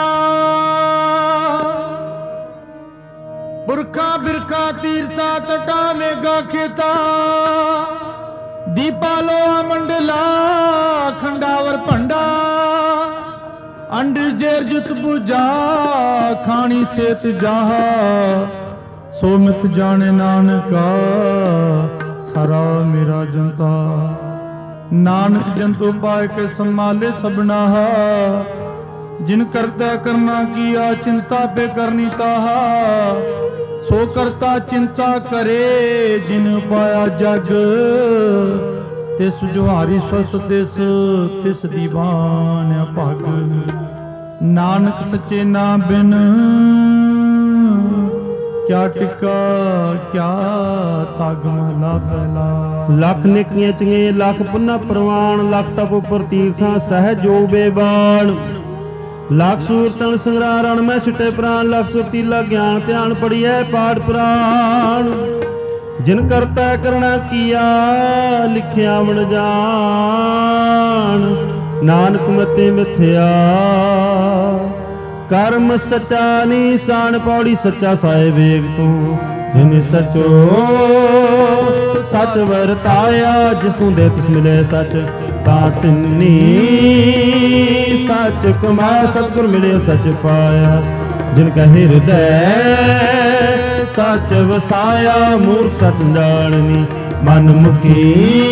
Speaker 1: ਬੁਰਖਾ ਬਿਰਖਾ ਤੀਰਥਾ ਤਟਾ ਮੇਗਾ ਖੇਤਾ। ਦੀਪਾ ਲੋਹਾ ਮੰਡਲਾ ਖੰਡਾਵਰ ਭੰਡਾ ਅੰਡ ਜੇਰ ਜੁਤ ਬੁਝਾ ਖਾਣੀ ਸੇਤ ਜਾਹਾ ਸੋ ਮਿਤ ਜਾਣੇ ਨਾਨਕਾ ਸਾਰਾ ਮੇਰਾ ਜਨਤਾ ਨਾਨਕ ਜੰਤੂ ਪਾਏ ਕੇ ਸੰਭਾਲੇ ਸਭਨਾ ਜਿਨ ਕਰਤਾ ਕਰਨਾ ਕੀਆ ਚਿੰਤਾ ਪੇ ਕਰਨੀ ਤਾਹਾ ਸੋ ਕਰਤਾ ਚਿੰਤਾ ਕਰੇ ਜਿਨ ਪਾਇਆ ਜਗ ਤਿਸ ਜੁਹਾਰੀ ਸਵਸਤ ਤਿਸ ਤਿਸ ਦੀਵਾਨ ਅਭਗ ਨਾਨਕ ਸੱਚੇ ਨਾਮ ਬਿਨ ਕਿਆ ਟਿਕਾ ਕਿਆ ਤਗ ਮਹਲਾ ਪਹਿਲਾ।
Speaker 2: ਲੱਖ ਨੇਕੀਆਂ ਚੰਗੇ ਲੱਖ ਪੁੰਨਾ ਪ੍ਰਵਾਨ ਲੱਖ ਤਪ ਉਪਰ ਤੀਰਥਾਂ ਸਹਿਜ ਜੋ ਬੇਬਾਨ ਲੱਖ ਸੂਰਤਨ ਸੰਗਰਾਹ ਰਣ ਮੈਂ ਛੁੱਟੇ ਪ੍ਰਾਨ ਲੱਖ ਸੁਰਤੀਲਾ ਗਿਆਨ ਧਿਆਨ ਪੜੀਐ ਪਾਠ ਪੁਰਾਣ ਜਿਨ ਕਰਤਾ ਕਰਣਾ ਕੀਆ ਲਿਖਿਆ ਮਨ ਜਾਣ ਨਾਨਕ ਮਤੇ ਮਿਥਿਆ ਕਰਮ ਸੱਚਾ ਨੀਸਾਨ ਪੌੜੀ ਸੱਚਾ ਸਾਹਿਬ ਵੇਗ ਤੂੰ ਜਿਨ ਸਚੋ ਸਚ ਵਰਤਾਇਆ ਜਿਸ ਤੂੰ ਦੇ ਤਿਸ ਮਿਲੇ ਸਚ ਤਾਂ ਤਿੰਨੀ ਸਚ ਕਮਾਇਆ ਸਤਿਗੁਰ ਮਿਲਿਆ ਸਚ ਪਾਇਆ ਜਿਨ ਕਾ ਹਿਰਦੈ ਸਚ ਵਸਾਇਆ ਮੂਰਖ ਸਚ ਜਾਣਨੀ ਮਨ ਮੁਖੀ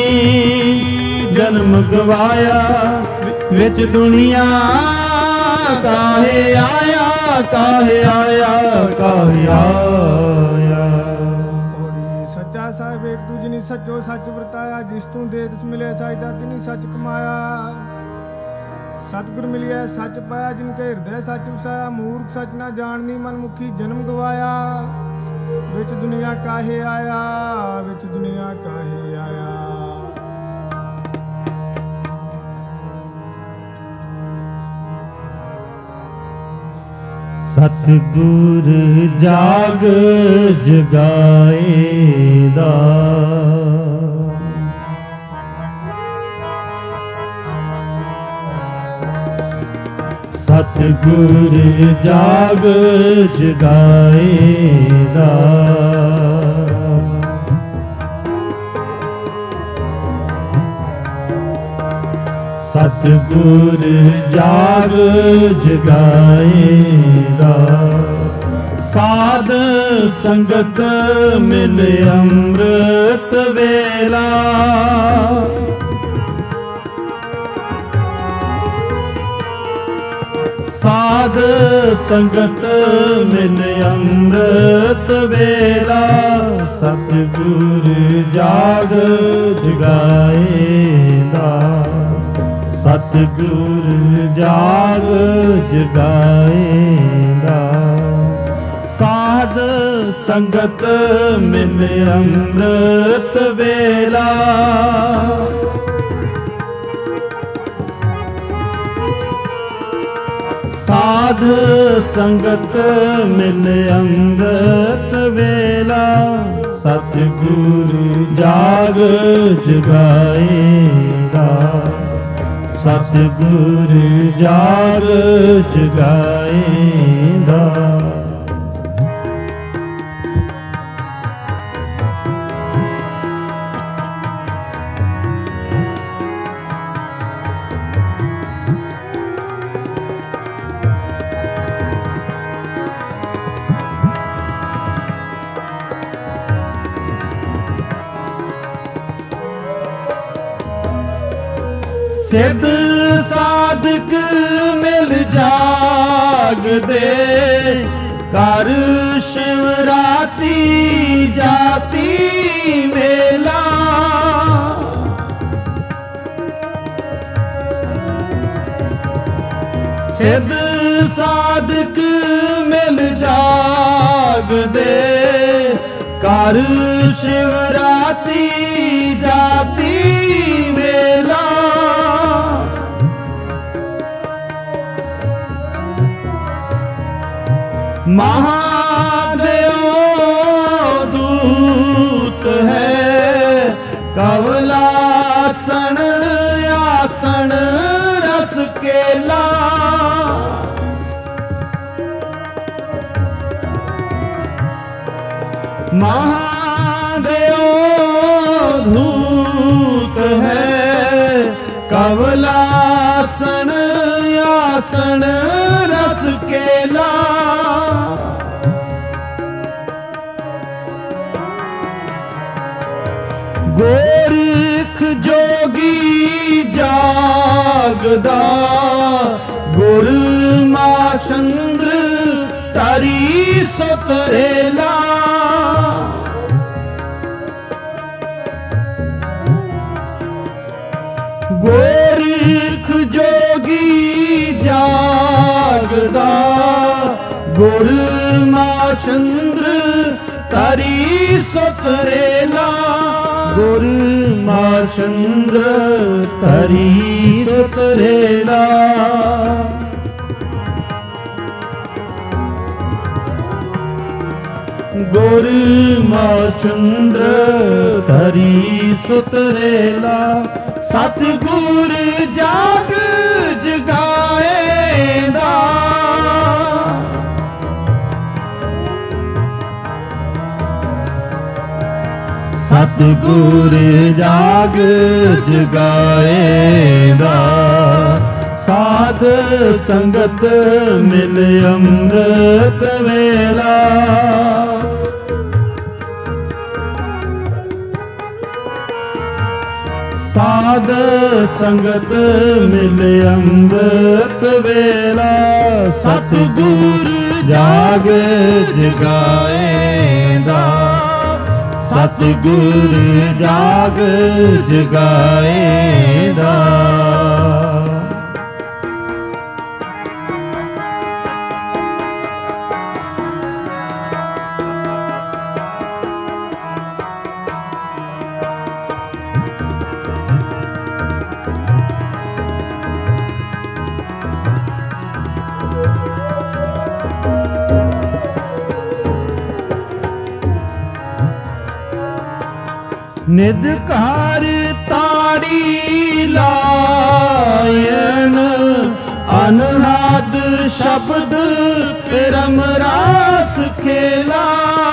Speaker 2: ਜਨਮ ਗਵਾਇਆ ਵਿੱਚ ਦੁਨੀਆ ਕਾਹੇ ਆਇਆ ਕਾਹੇ ਆਇਆ ਕਾਹੇ ਆਇਆ।
Speaker 3: ਸੱਚਾ ਸਾਹਿਬ ਏਕ ਦੂਜੇ ਨੇ ਸੱਚੋ ਸੱਚ ਵਰਤਾਇਆ ਜਿਸ ਤੂੰ ਦੇ ਤਿਸ ਮਿਲੇ ਸਾਜਦਾ ਤਿਨੀ ਸੱਚ ਕਮਾਇਆ ਸਤਿਗੁਰ ਮਿਲਿਆ ਸੱਚ ਪਾਇਆ ਜਿਨ ਕੇ ਹਿਰਦੈ ਸੱਚ ਵਸਾਇਆ ਮੂਰਖ ਸੱਚ ਨਾ ਜਾਣਨੀ ਮਨ ਮੁਖੀ ਜਨਮ ਗਵਾਇਆ ਵਿੱਚ ਦੁਨੀਆ ਕਾਹੇ ਆਇਆ ਵਿੱਚ ਦੁਨੀਆ ਕਾਹੇ ਆਇਆ।
Speaker 2: ਸਤਿਗੁਰ ਜਾਗ ਜਗਾਏ ਦਾ ਸਤਿਗੁਰ ਜਾਗ ਜਗਾਏ ਦਾ ਸਤਿਗੁਰ ਜਾਗ ਜਗਾਏਗਾ ਸਾਧ ਸੰਗਤ ਮਿਲ ਅੰਮ੍ਰਿਤ ਵੇਲਾ ਸਾਧ ਸੰਗਤ ਮਿਲ ਅੰਮ੍ਰਿਤ ਵੇਲਾ ਸਤਿਗੁਰ ਜਾਗ ਜਗਾਏਗਾ ਸਤਿਗੁਰ ਜਾਗ ਜਗਾਏਗਾ ਸਾਧ ਸੰਗਤ ਮਿਲ ਅੰਮ੍ਰਿਤ ਵੇਲਾ ਸਾਧ ਸੰਗਤ ਮਿਲ ਅੰਮ੍ਰਿਤ ਵੇਲਾ ਸਤਿਗੁਰ ਜਾਗ ਜਗਾਏਗਾ ਸਤਿਗੁਰ ਜਾਗ ਜਗਾਏਗਾ। ਸਿੱਧ ਸਾਧਕ ਮਿਲ ਜਾਗਦੇ ਕਰ ਸ਼ਿਵਰਾਤੀ ਜਾਤੀ ਮੇਲਾ ਸਿੱਧ ਸਾਧਕ ਮਿਲ ਜਾਗਦੇ ਕਰ ਸ਼ਿਵਰਾਤੀ ਜਾਤੀ ਮੇਲਾ महादेव दूत है कवलासन आसन रस केला महादेव दूत ਕਵਲਾਸਣ ਆਸਣ ਰਸ ਕੇਲਾ, ਗੋਰਖ ਜੋਗੀ ਜਾਗਦਾ, ਗੁਰ ਮਾ ਚੰਦਰ ਤਾਰੀ ਸਤਰੇਲਾ, ਗੋਰਖ ਜੋਗੀ ਜਾਗਦਾ, ਗੁਰ ਮਾ ਚੰਦਰ ਤਾਰੀ ਸਤਰੇਲਾ, ਗੁਰ ਮਾ ਚੰਦਰ ਤਾਰੀ ਸਤਰੇਲਾ, ਗੁਰ ਮਾ ਚੰਦਰ ਤਾਰੀ ਸਤਰੇਲਾ, ਸਤਿਗੁਰ ਜਾਗ ਜਗਾਏਂਦਾ, ਸਤਿਗੁਰ ਜਾਗ ਜਗਾਏਂਦਾ, ਸਾਧ ਸੰਗਤ ਮਿਲ ਅੰਮ੍ਰਿਤ ਵੇਲਾ, ਸਾਧ ਸੰਗਤ ਮਿਲ ਅੰਮ੍ਰਿਤ ਵੇਲਾ, ਸਤਿਗੁਰ ਜਾਗ ਜਗਾਏਂਦਾ, ਸਤਿਗੁਰ ਜਾਗ ਜਗਾਏਂਦਾ, ਨਿਜ ਘਰ ਤਾੜੀ ਲਾਇਨ, ਅਨਹਦ ਸ਼ਬਦ ਪਿਰਮ ਰਾਸ ਖੇਲਾ,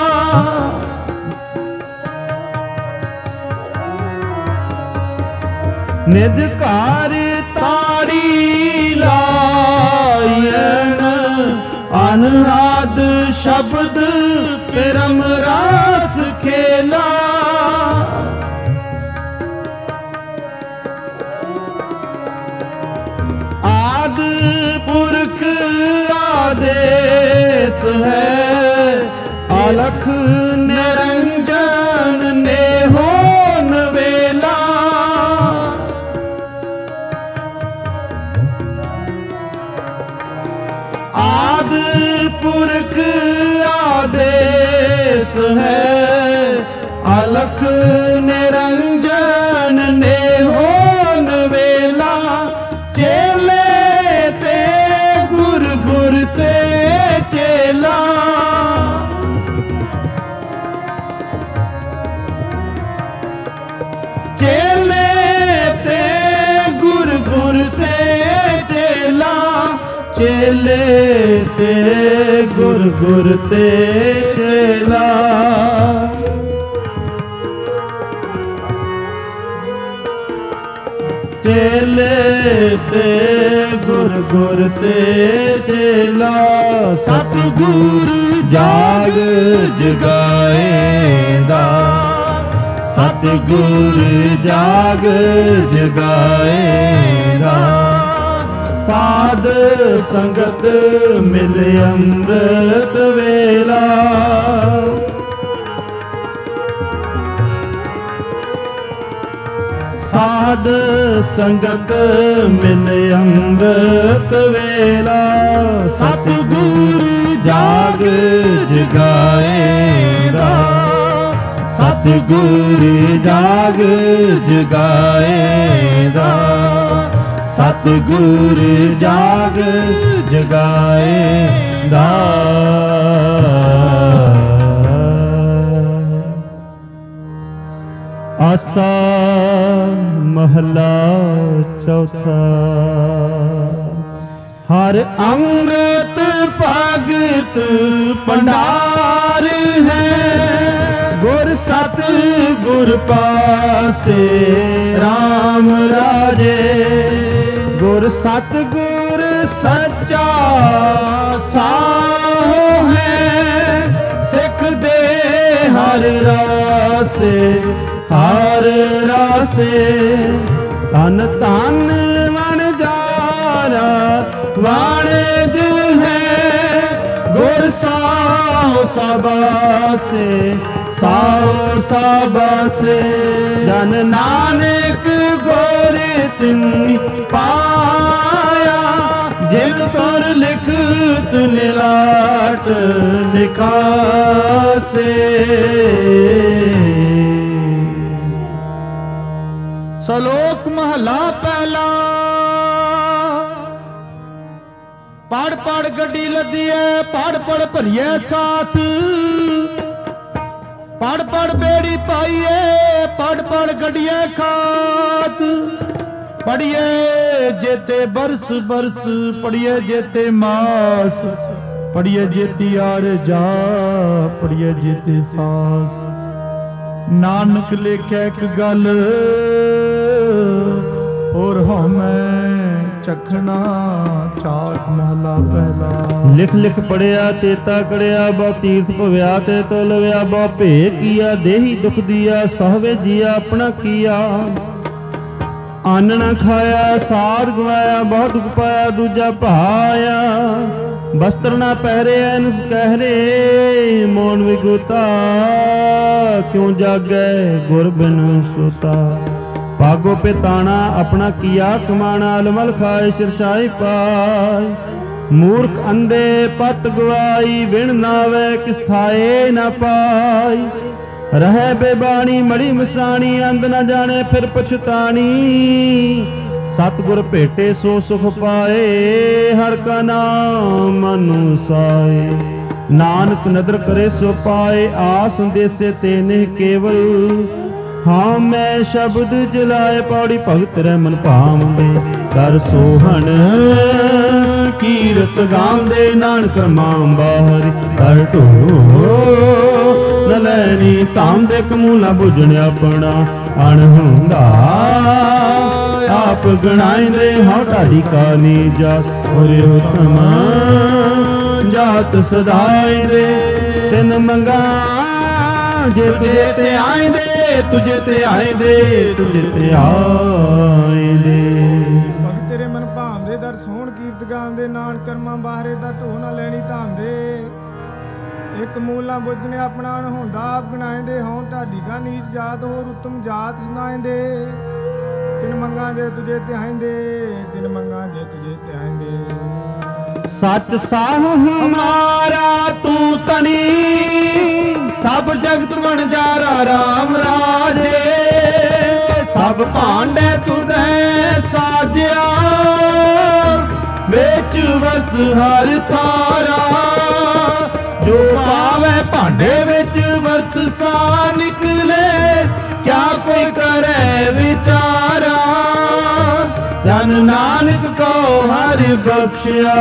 Speaker 2: ਨਿਜ ਘਰ ਤਾੜੀ ਲਾਇਨ, ਅਨਹਦ ਸ਼ਬਦ ਪਿਰਮ ਰਾਸ ਖੇਲਾ, ਆਦ ਪੁਰਖ ਆਦੇਸ ਹੈ, ਅਲਖ ਨਿਰੰਜਨ ਨੇਹੋ ਨਵੇਲਾ, ਆਦ ਪੁਰਖ ਆਦੇਸ ਹੈ, ਅਲਖ ਨਿਰੰਜਨ ਨੇਹੋ ਨਵੇਲਾ, ਚੇਲੇ ਤੇ ਗੁਰ ਗੁਰ ਤੇ ਚੇਲਾ, ਚੇਲੇ ਤੇ ਗੁਰ ਗੁਰ ਤੇ ਚੇਲਾ, ਚੇਲੇ ਤੇ ਗੁਰ ਗੁਰ ਤੇ ਚੇਲਾ, ਚੇਲੇ ਤੇ ਗੁਰ ਗੁਰ ਤੇ ਚੇਲਾ, ਸਤਿਗੁਰ ਜਾਗ ਜਗਾਏਂਦਾ, ਸਤਿਗੁਰ ਜਾਗ ਜਗਾਏਂਦਾ, ਸਾਧ ਸੰਗਤ ਮਿਲ ਅੰਮ੍ਰਿਤ ਵੇਲਾ, ਸਾਧ ਸੰਗਤ ਮਿਲ ਅੰਮ੍ਰਿਤ ਵੇਲਾ, ਸਤਿਗੁਰ ਜਾਗ ਜਗਾਏਂਦਾ, ਸਤਿਗੁਰ ਜਾਗ ਜਗਾਏਂਦਾ, ਸਤਿਗੁਰ ਜਾਗ ਜਗਾਏਂਦਾ। ਆਸਾ ਮਹਲਾ ਚੌਥਾ। ਹਰ ਅੰਮ੍ਰਿਤ ਭਗਤ ਭੰਡਾਰ ਹੈ, ਗੁਰ ਸਤ ਗੁਰ ਪਾਸੇ RAM ਰਾਜੇ। ਗੁਰ ਸਤ ਗੁਰ ਸੱਚਾ ਸਾਹੁ ਹੈ, ਸਿੱਖ ਦੇ ਹਰ ਰਾਸੇ ਹਰ ਰਾਸੇ। ਧਨ ਧਨ ਵਣਜਾਰਾ ਵਣਜ ਹੈ, ਗੁਰ ਸਾਹੁ ਸਬਾਸੇ ਸਾਹੁ ਸਬਾਸੇ। ਧਨ ਨਾਨਕ ਗੁਰ ਤਿਨਿ ਪਾਇਆ, ਜਿਨ ਤੁਰ ਲਿਖਤ ਨਿਲਾਟ ਨਿਕਾਸੇ।
Speaker 1: ਸ਼ਲੋਕ ਮਹਲਾ ਪਹਿਲਾ। ਪੜ ਪੜ ਗੱਡੀ ਲੱਦੀਐ, ਪੜ ਪੜ ਭਰੀਐ ਸਾਥ, ਪੜ ਪੜ ਬੇੜੀ ਪਾਈਏ, ਪੜ ਪੜ ਗੱਡੀਐ ਖਾਤ। ਪੜੀਏ ਜੇਤੇ ਬਰਸ ਬਰਸ, ਪੜੀਏ ਜੇਤੇ ਮਾਸ, ਪੜੀਏ ਜੇਤੀ ਆਰ ਜਾ, ਪੜੀਏ ਜੇਤੇ ਸਾਸ। ਨਾਨਕ ਲੇਖਿਆ ਇੱਕ ਗੱਲ, ਔਰ ਹਉਮੈ ਚਖਣਾ ਚਾਖ। ਮਹਲਾ ਪਹਿਲਾ।
Speaker 2: ਲਿਖ ਲਿਖ ਪੜਿਆ ਤੇਤਾ ਕੜਿਆ, ਬਹੁ ਤੀਰਥ ਭਵਿਆ ਤੇ ਤੋਲਵਿਆ। ਬਹੁ ਭੇ ਕੀਆ ਦੇਹੀ ਦੁਖ ਦੀਆ, ਸਹਵੇ ਜੀਆ ਆਪਣਾ ਕੀਆ। ਆਨਣਾ ਖਾਇਆ ਸਾਧ ਗਵਾਇਆ, ਬਹੁ ਦੁਖ ਪਾਇਆ ਦੂਜਾ ਭਾਇਆ। ਬਸਤਰ ਨਾ ਪਹਿਰੇ ਐਨਸ ਕਹਿਰੇ, ਮੋਨ ਵਿਗੁਤਾ ਕਿਉ ਜਾਗੈ ਗੁਰ ਬਿਨ ਸੁਤਾ। ਭਾਗੋ ਪਿਤਾਣਾ ਆਪਣਾ ਕੀਆ ਕਮਾਣਾ, ਅਲਮਲ ਖਾਏ ਸਿਰਸ਼ਾਈ ਪਾਈ। ਮੂਰਖ ਅੰਧੇ ਪਤ ਗਵਾਈ, ਬਿਨ ਨਾਵੇ ਕਿਸ ਥਾਏ ਨਾ ਪਾਈ। ਰਹਿ ਬੇਬਾਣੀ ਮੜੀ ਮਸਾਣੀ, ਅੰਧ ਨਾ ਜਾਣੇ ਫਿਰ ਪਛਤਾਣੀ। ਸਤਿਗੁਰ ਭੇਟੇ ਸੋ ਸੁਖ ਪਾਏ, ਹਰ ਕਾ ਨਾਮ ਮਨੁ ਸਾਏ। ਨਾਨਕ ਨਦਰ ਕਰੇ ਸੋ ਪਾਏ, ਆਸ ਸੰਦੇਸੇ ਤੇ ਨੇ ਕੇਵਲ। ਹਾਂ ਮੈਂ ਸ਼ਬਦ ਜਲਾਏ, ਪੌੜੀ ਭਗਤ ਰਹਿ ਮਨ ਭਾਵਦੇ। ਕਰ ਸੋਹਣ ਕੀਰਤ ਗਾਉਂਦੇ, ਨਾਨਕ ਮਾਂ ਬਾਹਰ ਕਰ ਢੋ। ਨ ਲੈਣੀ ਧਾਮ ਦੇ ਕਮੂਲਾ ਬੁਝਣ ਆਪਣਾ, ਅਣਹੁੰਦਾ ਆਪ ਗਣਾਇਂਦੇ। ਹਾਂ ਢਾਡੀ ਕਾ ਨੀਜਾ ਹੋਰੇ ਉਤਮ, ਜਾਤ ਸਦਾਇਂਦੇ। ਤਿਨ ਮੰਗਾ ਜੇ ਤੁਝੇ ਤੇ ਆਇਂਦੇ, ਤੁਝੇ ਤੇ ਆਇਂਦੇ, ਤੁਝੇ ਤੇ ਆਇਂਦੇ।
Speaker 3: ਭਗਤ ਤੇਰੇ ਮਨ ਭਾਉਂਦੇ, ਦਰ ਸੋਹਣ ਕੀਰਤ ਗਾਉਂਦੇ। ਨਾਨਕ ਕਰਮਾਂ ਬਾਹਰੇ ਦਾ ਢੋ ਨਾ ਲੈਣੀ ਧਾਂਦੇ। ਇੱਕ ਮੂਲਾ ਬੁੱਝਣੇ ਆਪਣਾ ਅਣਹੋਂਦਾ, ਆਪ ਗਣਾਇਂਦੇ। ਹੋਂ ਢਾਡੀ ਕਾ ਨੀਚ ਜਾਤ, ਹੋਰ ਉੱਤਮ ਜਾਤ ਸੁਣਾਇਂਦੇ। ਤਿਨ ਮੰਗਾਂ ਦੇ ਤੁਝੇ ਤੇ ਆਇਂਦੇ, ਤਿਨ ਮੰਗਾਂ ਦੇ ਤੁਝੇ ਤੇ ਆਇਂਦੇ।
Speaker 2: ਸੱਚ ਸਾਹੁ ਹਮਾਰਾ ਤੂੰ ਤਨੀ, ਸਭ ਜਗਤ ਵਣਜਾਰਾ RAM ਰਾਜੇ। ਸਭ ਭਾਂਡੇ ਤੁਧੈ ਸਾਜਿਆ, ਵਿੱਚ ਵਸਤ ਹਰ ਤਾਰਾ। ਜੋ ਪਾਵੇ ਭਾਂਡੇ ਵਿੱਚ ਵਸਤ ਸਾ ਨਿਕਲੇ, ਕਿਆ ਕੋਈ ਕਰੇ ਵਿਚਾਰਾ। ਜਨ ਨਾਨਕ ਕੋ ਹਰਿ ਬਖਸ਼ਿਆ,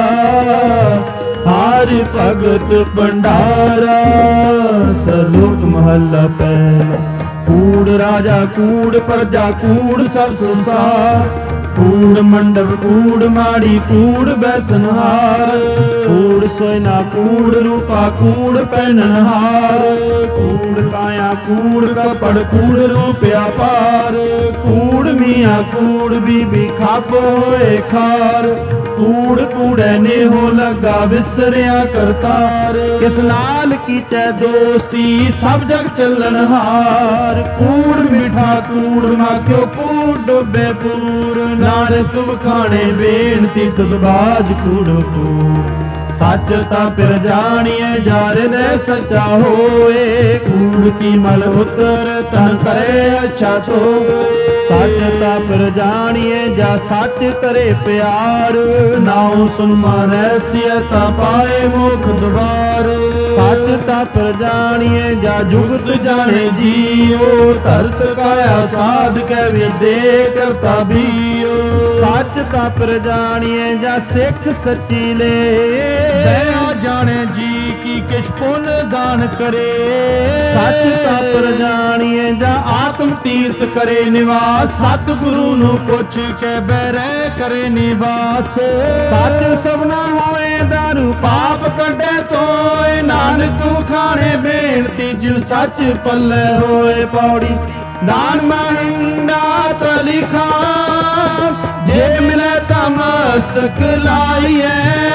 Speaker 2: ਹਰ ਭਗਤ ਭੰਡਾਰਾ। ਸਲੋਕ ਮਹਲਾ ਪਹਿਲਾ। ਕੂੜ ਰਾਜਾ ਕੂੜ ਪ੍ਰਜਾ ਕੂੜ ਸਭ ਸੰਸਾਰ। ਕੂੜ ਮੰਡਪ ਕੂੜ ਮਾੜੀ ਕੂੜ ਬੈਸਨਹਾਰ। ਕੂੜ ਸੋਇਨਾ ਕੂੜ ਰੂਪਾ ਕੂੜ ਪਹਿਨਹਾਰ। ਕੂੜ ਕਾਇਆ ਕੂੜ ਕਪੜ ਕੂੜ ਰੂਪਿਆ ਪਾਰ। ਕੂੜ ਮੀਆਂ ਕੂੜ ਬੀਬੀ ਖਾਪੋ ਹੋਏ ਖਾਰ। ਕੂੜ ਕੂੜੈ ਨੇਹੋ ਲੱਗਾ ਵਿਸਰਿਆ ਕਰਤਾਰ। ਕਿਸ ਨਾਲ ਕੀਚੈ ਦੋਸਤੀ ਸਭ ਜਗ ਚੱਲਣਹਾਰ। ਕੂੜ ਮਿਠਾ ਕੂੜ ਮਾਖਿਓ ਕੂੜ ਡੋਬੇ ਪੂਰ। ਨਾਨਕ ਤੁਮ ਖਾਣੇ ਬੇਨਤੀ ਤੁਧ ਬਾਜ ਕੂੜੋ ਕੂੜ। ਸੱਚ ਤਾਂ ਫਿਰ ਜਾਣੀਏ ਜਾਰੇ ਦੇ ਸੱਚਾ ਹੋਏ। ਕੂੜ ਕੀ ਮਲ ਉਤਰ ਤਨ ਕਰੇ ਅੱਛਾ ਧੋਏ। ਸੱਚ ਤਾਂ ਫਿਰ ਜਾਣੀਏ ਜਾ ਸੱਚ ਕਰੇ ਪਿਆਰ। ਨਾਉ ਸੁਨ ਮਾਰੈ ਸਿਆ ਤਾਂ ਪਾਏ ਮੁਖ ਦੁਆਰ। ਸੱਚ ਤਾਂ ਫਿਰ ਜਾਣੀਏ ਜਾ ਜੁਗਤ ਜਾਣੇ ਜੀਓ। ਧਰਤ ਕਾਇਆ ਸਾਧ ਕੈ ਵਿਦੇ ਕਰਤਾ ਬੀਓ। ਸੱਚ ਤਾਂ ਫਿਰ ਜਾਣੀਏ ਜਾ ਸਿੱਖ ਸੱਚੀ ਲੈ।
Speaker 1: ਦਇਆ ਜਾਣੇ ਜੀ ਕੀ ਕੀ ਕਿਛ ਪੁੰਨ ਦਾਨ ਕਰੇ।
Speaker 2: ਸੱਚ ਤਪ ਜਾਣੀਏ ਜਾਂ ਆਤਮ ਤੀਰਥ ਕਰੇ ਨਿਵਾਸ।
Speaker 1: ਸਤਿਗੁਰੂ ਨੂੰ ਪੁੱਛ ਕੇ ਬਹਿਰੇ ਕਰੇ ਨਿਵਾਸ।
Speaker 2: ਸੱਚ ਸਭਨਾ ਹੋਏ ਦਾਰੂ ਪਾਪ ਕੱਢੇ ਤੋਏ। ਨਾਨਕ ਖਾਣੇ ਬੇਨਤੀ ਜਿਨ ਸੱਚ ਪੱਲੇ ਹੋਏ। ਪੌੜੀ ਦਾਨ ਮੰਡਾ ਤਲਿਖਾ ਜੇ ਮਿਲੇ ਤਾਂ ਮਸਤਕ ਲਾਈਏ।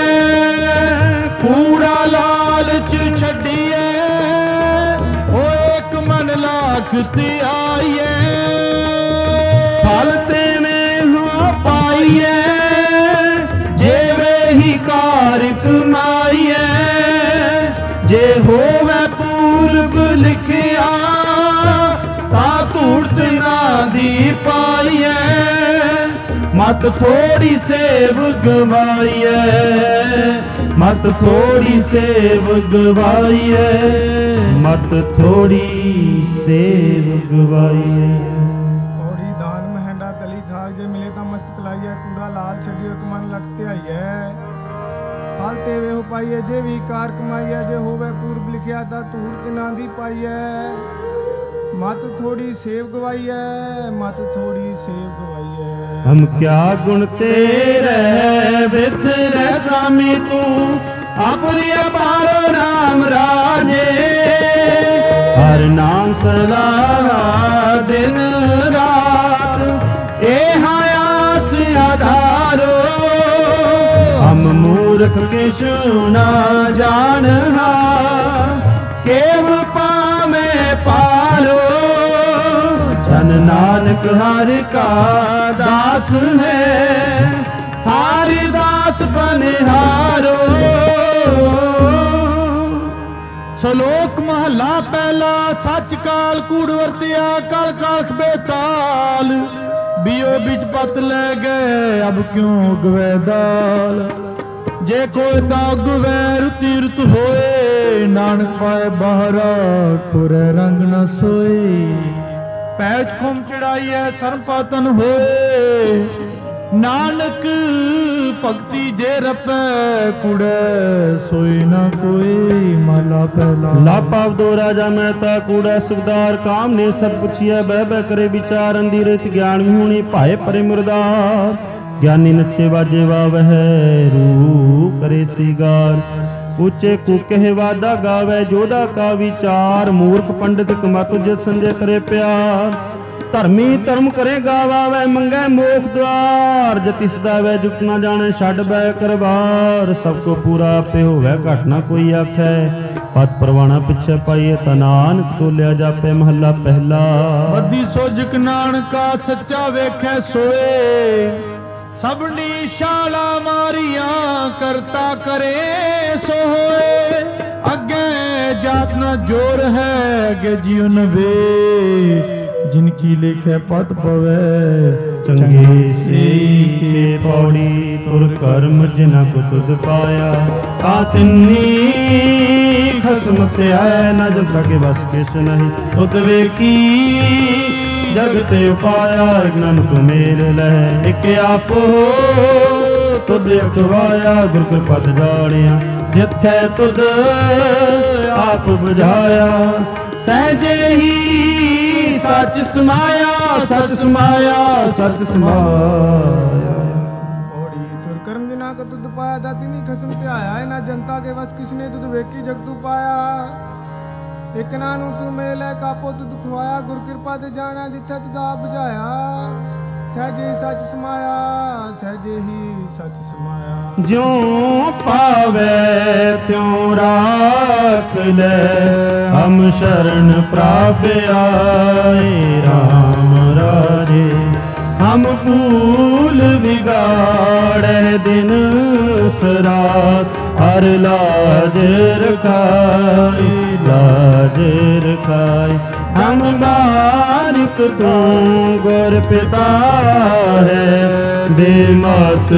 Speaker 1: ਕੂੜਾ ਲਾਲਚ ਛੱਡੀਏ ਓ ਇੱਕ ਮਨ ਲਾਖ ਧਿਆਈਏ।
Speaker 2: ਫਲ ਤੇਵੇਂ ਹੋ ਪਾਈਏ ਜੇਵੇਂ ਹੀ ਕਾਰ ਕਮਾਈਏ। ਜੇ ਹੋਵੇ ਪੂਰਬ ਲਿਖਿਆ ਤਾਂ ਧੂੜਤ ਨਾ ਦੀ ਪਾਈਏ। ਮਤ ਥੋੜੀ ਸੇਵ ਗਵਾਈਏ ਮਤ ਥੋੜੀ ਸੇਵ ਗਵਾਈਏ। ਮਤ ਥੋੜੀ ਸੇਵ ਗਵਾਈਏ।
Speaker 3: ਔੜੀ ਦਾਨ ਮਹਿੰਡਾ ਤਲੀ ਖਾਕ ਜੇ ਮਿਲੇ ਤਾਂ ਮਸਤਕ ਲਾਈਏ। ਕੂੜਾ ਲਾਲ ਛੱਡਿਓ ਇੱਕ ਮਨ ਲਖ ਧਿਆਈਐ। ਫਲ ਤੇ ਵੇਹ ਪਾਈਏ ਜੇ ਵੀ ਕਾਰ ਕਮਾਈਐ। ਜੇ ਹੋਵੇ ਪੂਰਬ ਲਿਖਿਆ ਤਾਂ ਧੂੜਤ ਨਾ ਦੀ ਪਾਈਐ। ਮਤ ਥੋੜੀ ਸੇਵ ਗਵਾਈਐ ਮਤ ਥੋੜੀ ਸੇਵ ਗਵਾਈਐ।
Speaker 2: ਹਮ ਕਿਆ ਗੁਣ ਤੇਰੇ ਵਿਥਰੇ ਸਾਮੀ ਤੂੰ ਆਪਰੀ ਅਪਾਰੋ ਰਾਮ ਰਾਜੇ। ਹਰ ਨਾਮ ਸਲਾਹਾ ਦਿਨ ਰਾਤ ਇਹ ਆਸ ਆਧਾਰੋ। ਹਮ ਮੂਰਖ ਕਿਛੁ ਨਾ ਜਾਣਹਾ ਕੇਵ ਪਾਵੇਂ ਪਾਰੋ। ਜਨ ਨਾਨਕ ਹਰਿ ਕਾ ਦਾਸ ਹੈ ਹਰਿ ਦਾਸ ਬਨਿਹਾਰੋ।
Speaker 1: ਸ਼ਲੋਕ ਮਹਲਾ ਪਹਿਲਾ। ਸੱਚ ਕਾਲ ਕੂੜ ਵਰਤਿਆ ਕਲ ਕਾਖ ਬੇਤਾਲ। ਬਿਓ ਵਿੱਚ ਪਤ ਲੈ ਗਏ ਅਬ ਕਿਉਂ ਗਵੇ ਦਾਲ। ਜੇ ਕੋਈ ਤਾਂ ਗਵੇ ਰੁਤੀ ਰੁਤ ਹੋਏ। ਨਾਨਕ ਪਾਏ ਬਾਹਰਾ ਖੁਰੇ ਰੰਗ ਨ ਸੋਏ। ਪੈਚ ਖੁਮ ਚੜਾਈਐ ਸਰਮ ਪਾਤਨ ਹੋਏ। ਨਾਨਕ ਭਗਤੀ ਜੇ ਰਪੈ ਕੁੜੈ ਸੋਈ ਨਾ ਕੋਈ। ਮਹਲਾ ਪਹਿਲਾ।
Speaker 2: ਲਾਪਾ ਦੋ ਰਾਜਾ ਮਹਿਤਾ ਕੂੜਾ ਸੁਖਦਾਰ ਕਾਮ ਨੇ ਸਤ ਪੁੱਛਿਆ। ਬਹਿ ਬਹਿ ਕਰੇ ਵਿਚਾਰ ਅੰਦੀ ਰਿਤ ਗਿਆਨ ਵਿਹੂਣੀ ਭਾਏ ਪਰੇ ਮੁਰਦਾਰ। ਗਿਆਨੀ ਨੱਚੇ ਵਾਜੇ ਵਾਵਹਿ ਰੂ ਕਰੇ ਸੀਗਾਰ। ਉੱਚੇ ਕੂਕੇ ਵਾਦਾ ਗਾਵੇ ਜੋਦਾ ਕਾ ਵਿਚਾਰ। ਮੂਰਖ ਪੰਡਿਤ ਕਮਤੁ ਜਿਤ ਸੰਜੇ ਕਰੇ ਪਿਆਰ। ਧਰਮੀ ਧਰਮ ਕਰੇ ਗਾਵਾਵੇ ਮੰਗੈ ਮੋਖ ਦਵਾਰ। ਜਤਿ ਸਦਾਵੇ ਜੁਗਤ ਨਾ ਜਾਣੇ ਛੱਡ ਬੈ ਕਰਵਾਰ। ਸਭ ਕੋ ਪੂਰਾ ਆਪੇ ਹੋਵੇ ਘਟ ਨਾ ਕੋਈ ਆਖੈ। ਪਤ ਪਰਵਾਣਾ ਪਿੱਛੇ ਪਾਈਏ ਤਾਂ ਨਾਨਕ ਤੋਲਿਆ ਜਾਪੇ। ਮਹੱਲਾ ਪਹਿਲਾ।
Speaker 1: ਬੱਦੀ ਸੋਜਕ ਨਾਨਕਾ ਸੱਚਾ ਵੇਖੈ ਸੋਏ। ਸਭਨੀ ਸ਼ਾਲਾ ਮਾਰੀਆਂ ਕਰਤਾ ਕਰੇ ਸੋ ਹੋਏ। ਅੱਗੇ ਜਾਤ ਨਾ ਜੋਰ ਹੈ ਅੱਗੇ ਜਿਉ ਨਵੇ। ਜਿਨ ਕੀ ਲਿਖੈ ਪਤ ਪਵੈ
Speaker 2: ਚੰਗੇ ਸੇਈ ਕੇ ਪੌੜੀ। ਤੁਰ ਕਰਮ ਜਿਨਾ ਕੋ ਤੁਧ ਪਾਇਆ। ਤਾ ਤਿੰਨੀ ਖਸਮ ਧਿਆਇ ਨ ਜਬ ਤਕ ਬਸ ਕਿਸ ਨਹੀਂ। ਤੁਧ ਵੇਖੀ ਜਗ ਤੇ ਉਪਾਇਆ। ਇਗਨਨ ਤੂੰ ਮੇਲ ਲੈ ਇਕ ਆਪੋ ਤੁਧ ਅਖਵਾਇਆ। ਗੁਰ ਕਿਰਪਾ ਤੇ ਜਾਣਿਆ ਜਿੱਥੈ ਤੁਧ ਆਪ ਬੁਝਾਇਆ। ਸਹਿਜੇ ਹੀ ਸੱਚ ਸਮਾਇਆ ਸੱਚ ਸਮਾਇਆ ਸੱਚ ਸਮਾਇਆ।
Speaker 3: ਔੜੀ ਤੁਰ ਕਰਮ ਜਿਨਾ ਕੋ ਤੁਧ ਪਾਇਆ। ਜਾਤੀ ਨੀ ਖਸਮ ਧਿਆਇਆ। ਨਾ ਜਨਤਾ ਕੇ ਵਸ ਕਿਸਨੇ ਤੁਧ ਵੇਖੀ ਜਗ ਤੂ ਪਾਇਆ। ਇਕ ਨਾ ਨੂੰ ਤੂੰ ਮੇਲੇ ਕਾਪੋ ਤੁਧ ਖਵਾਇਆ। ਗੁਰ ਕਿਰਪਾ ਤੇ ਜਾਣਾ ਜਿੱਥੇ ਤੁਧ ਆਪ ਬੁਝਾਇਆ। ਸਹਿਜੇ ਸੱਚ ਸਮਾਇਆ ਸਹਿਜੇ ਹੀ ਸੱਚ ਸਮਾਇਆ।
Speaker 2: ਜਿਉ ਪਾਵੇ ਤਿਉ ਰਾਖ ਲੈ ਹਮ ਸ਼ਰਨ ਪ੍ਰਾਪ ਆਏ। ਰਾਮ ਰਾਜੇ ਹਮ ਭੂਲ ਵਿਗਾੜੈ ਦਿਨ ਸਰਾਤ। ਹਰ ਲਾਜ ਰਖਾਈ ਲਾਜ ਰਖਾਈ। ਹਮ ਬਾਰਿਕ ਤੂੰ ਗੁਰ ਪਿਤਾ ਹੈ। ਦੇ ਮਤ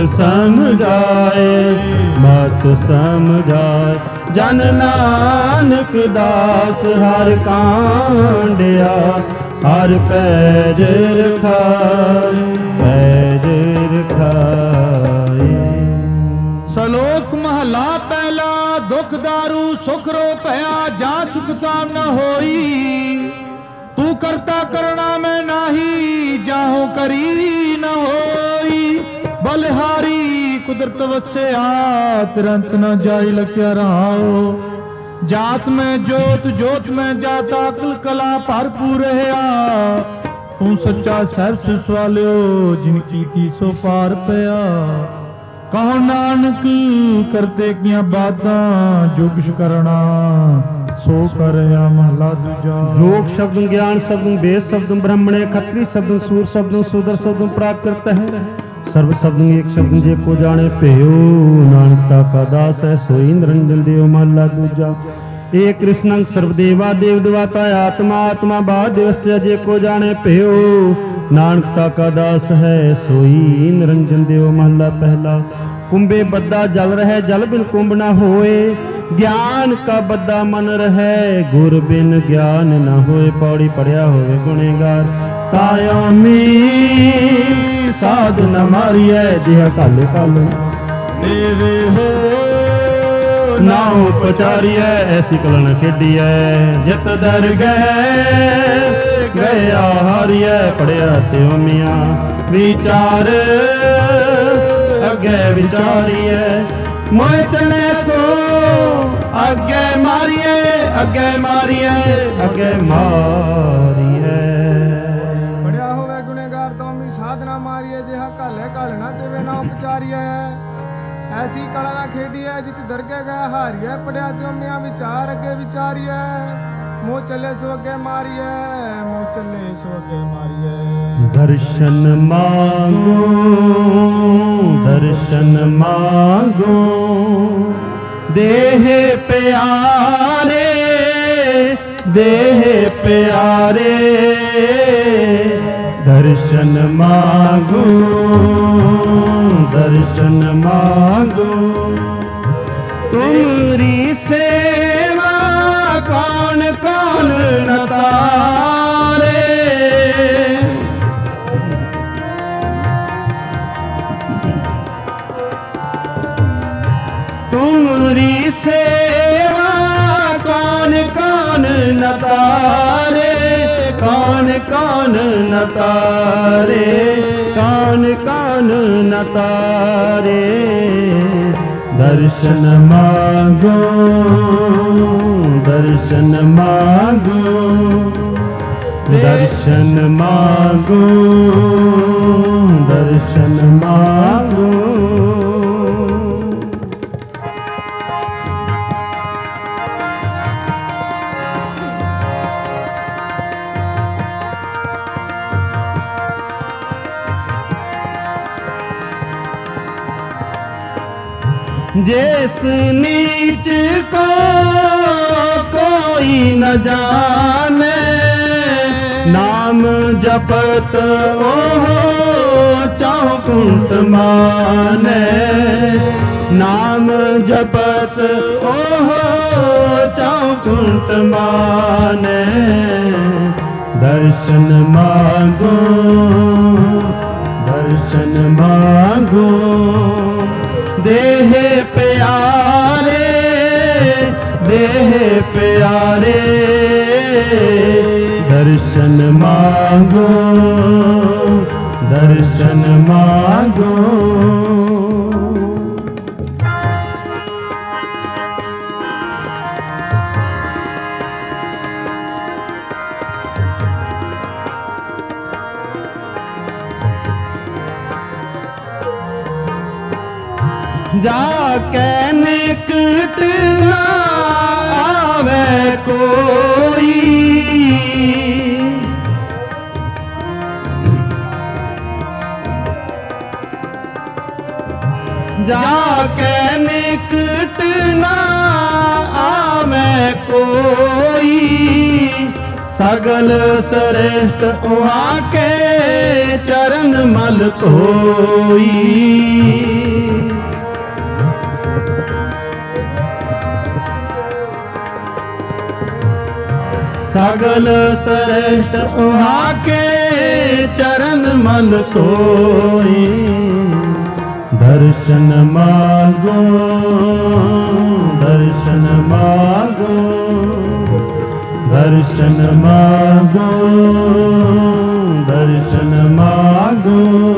Speaker 2: ਸਮਝਾਏ ਮਤ ਸਮਝਾਏ। ਜਨ ਨਾਨਕ ਦਾਸ ਹਰ ਕਾਂਡਿਆ। ਹਰ ਪੈਜ ਰਖਾਏ ਪੈਜ ਰਖਾਏ।
Speaker 1: ਸ਼ਲੋਕ ਮਹਲਾ ਪਹਿਲਾ। ਦੁਖ ਦੁਖ ਦਾਰੂ ਸੁਖ ਰੋ ਭਇਆ ਜਾਂ ਸੁਖ ਤਾਮ ਨ ਹੋਈ। ਤੂੰ ਕਰਤਾ ਕਰਣਾ ਮੈਂ ਨਾਹੀ ਜਾਹੋ ਕਰੀ ਨ ਹੋਈ। ਬਲਿਹਾਰੀ ਕੁਦਰਤ ਵਸਿਆ ਤੁਰੰਤ ਨ ਜਾਈ ਲਖਿਆ ਰਹਾਓ। ਜਾਤ ਮੈਂ ਜੋਤ ਜੋਤ ਮੈਂ ਜਾਤਾ ਅਕਲ ਕਲਾ ਭਰਪੂਰ ਰਹਾ। ਤੂੰ ਸੱਚਾ ਸਹਿਬ ਸੁਸ ਵਾਲਿਓ ਜਿਨ ਕੀਤੀ ਸੋ ਪਾਰ ਪਿਆ। ਕਹੋ ਨਾਨਕ ਕਰਤੇ ਕੀਆਂ ਬਾਤਾਂ ਜੋ ਕੁਛ ਕਰਨਾ ਸੋ ਕਰਿਆ ਮਹਲਾ ਦੂਜਾ।
Speaker 2: जोग शब्द ज्ञान शब्द वेद शब्द ब्रह्मणे खत्री शब्द सूर शब्द सुदर शब्द प्राकृत है। सर्व शब्द एक शब्द जे को जाने भयो नानकता का दास है सोई निरंजन देव महला दूजा। एक कृष्ण सर्वदेवा देव देवता आत्मा आत्मा बाद दिवस्य जे को जाने भयो नानकता का दास है सोई निरंजन देव महला पहला। कुंभे बद्दा जल रहे जल बिन कुंभ न होए। ज्ञान का बद्दा मन रहे गुर बिन ज्ञान न होए। पौड़ी पढ़िया होवे गुणेगार तायो मी साध न मारिए जिह कल कल देवे हो ना उपचारिए ऐसी कलन खेडिए जित दर गए गया हारिए। पढ़िया त्यो मियाँ विचार अगे विचारिए मोह चले सो अगे मारिए अगे मारिए अगे मारिए।
Speaker 3: पढ़िया होवे गुनेगार तो मी साधना मारिए जिहा काले काल ना देवे ना उपचारिए। ऐसी कला ना खेडिए जित दरगे गए हारिए। पढ़िया तो मियाँ विचार अगे विचारिए मोह चले सो अगे मारिए मोह चले सो अगे मारिए।
Speaker 2: दर्शन मांगो दर्शन मांगो देह प्यारे देह प्यारे। दर्शन मांगो दर्शन मांगो तुमरी सेवा कौन कौन न तारे। तुमरी सेवा कौन कौन न तारे कौन कौन न तारे कौन कौन न तारे। दर्शन मांगो दर्शन मांगो दर्शन मांगो दर्शन मांगो। जिस नीच को कोई न जाने नाम जपत ओहो चौकुंठ माने। नाम जपत ओहो चौकुंठ माने। दर्शन मांगो दर्शन मांगो देह प्यारे देह प्यारे। दर्शन मांगो दर्शन मांगो। जाके निकट ना आवे कोई। जाके निकट ना आवे कोई। सगल श्रेष्ठ वहाँ के चरण मल धोई। सगल श्रेष्ठ वहाँ के चरण मल धोई। दर्शन मांगो दर्शन मांगो दर्शन मांगो दर्शन मांगो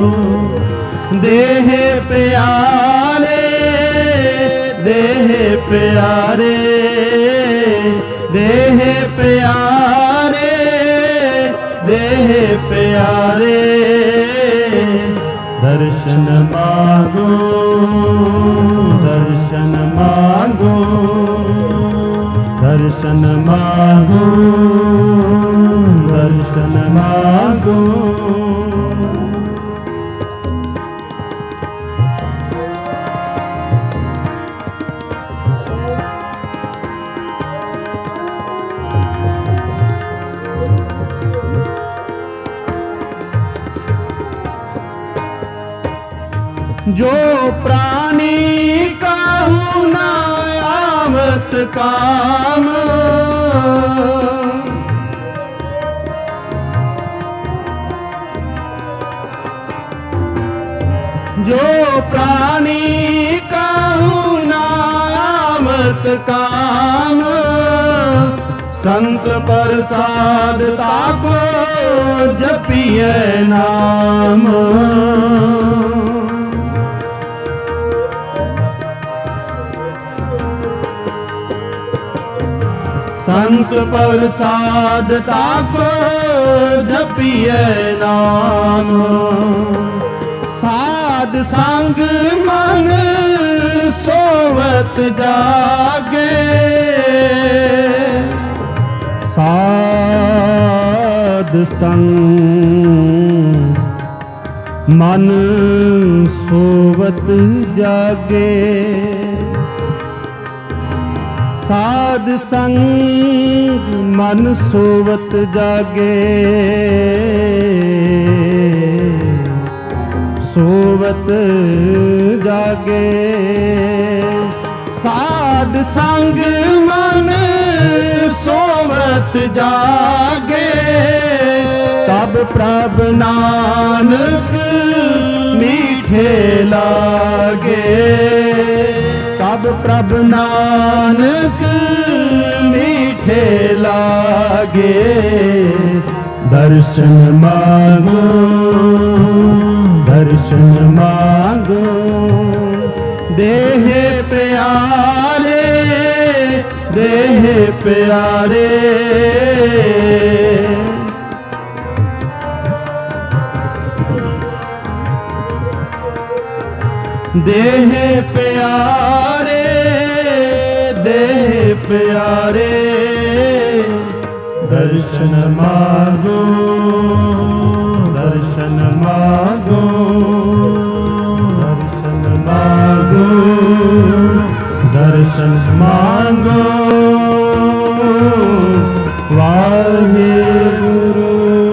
Speaker 2: देह प्यारे देह प्यारे देह प्यारे देह प्यारे दर्शन मांगो दर्शन मांगो दर्शन मांगो दर्शन मांगो जो प्राणी काहू ना आवत काम जो प्राणी काहू ना आवत काम संत प्रसाद ताको जपिए नाम संत प्रसाद ताको जपिए नाम साध संग मन सोवत जागे साध संग मन सोवत जागे साध संग मन सोवत जागे सोवत जागे साध संग मन सोवत जागे तब प्रभ नानक मीठे लागे तब प्रभ नानक मीठे लागे दर्शन मांगो दर्शन मांगो देह प्यारे देह प्यारे देह प्यारे देह प्यारे दर्शन मांगो दर्शन मांगो दर्शन मांगो दर्शन मांगो वाहेगुरु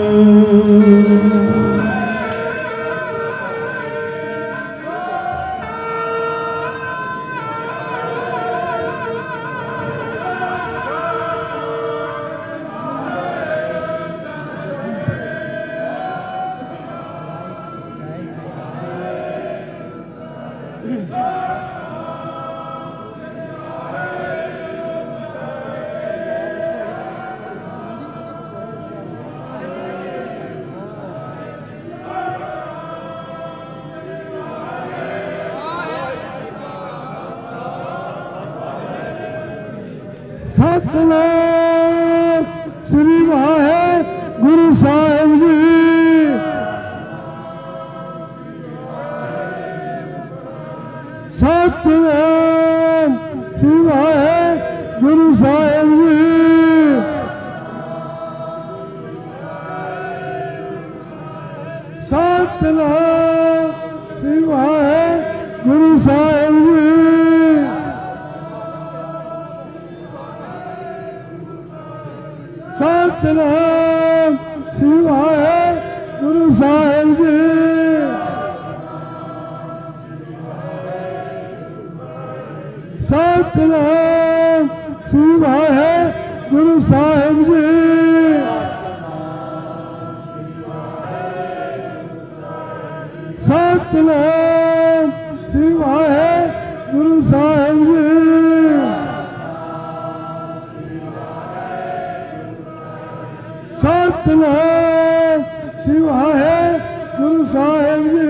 Speaker 4: सतनाम श्री वाहेगुरु साहिब जी सतनाम श्री वाहेगुरु साहिब जी सतनाम श्री वाहेगुरु साहिब जी सतनाम श्री वाहेगुरु साहिब जी सतनाम श्री वाहेगुरु साहिब जी सतनाम श्री वाहेगुरु साहिब जी ਸਤਿਨਾਮ ਸ੍ਰੀ ਵਾਹਿਗੁਰੂ ਸਾਹਿਬ ਜੀ।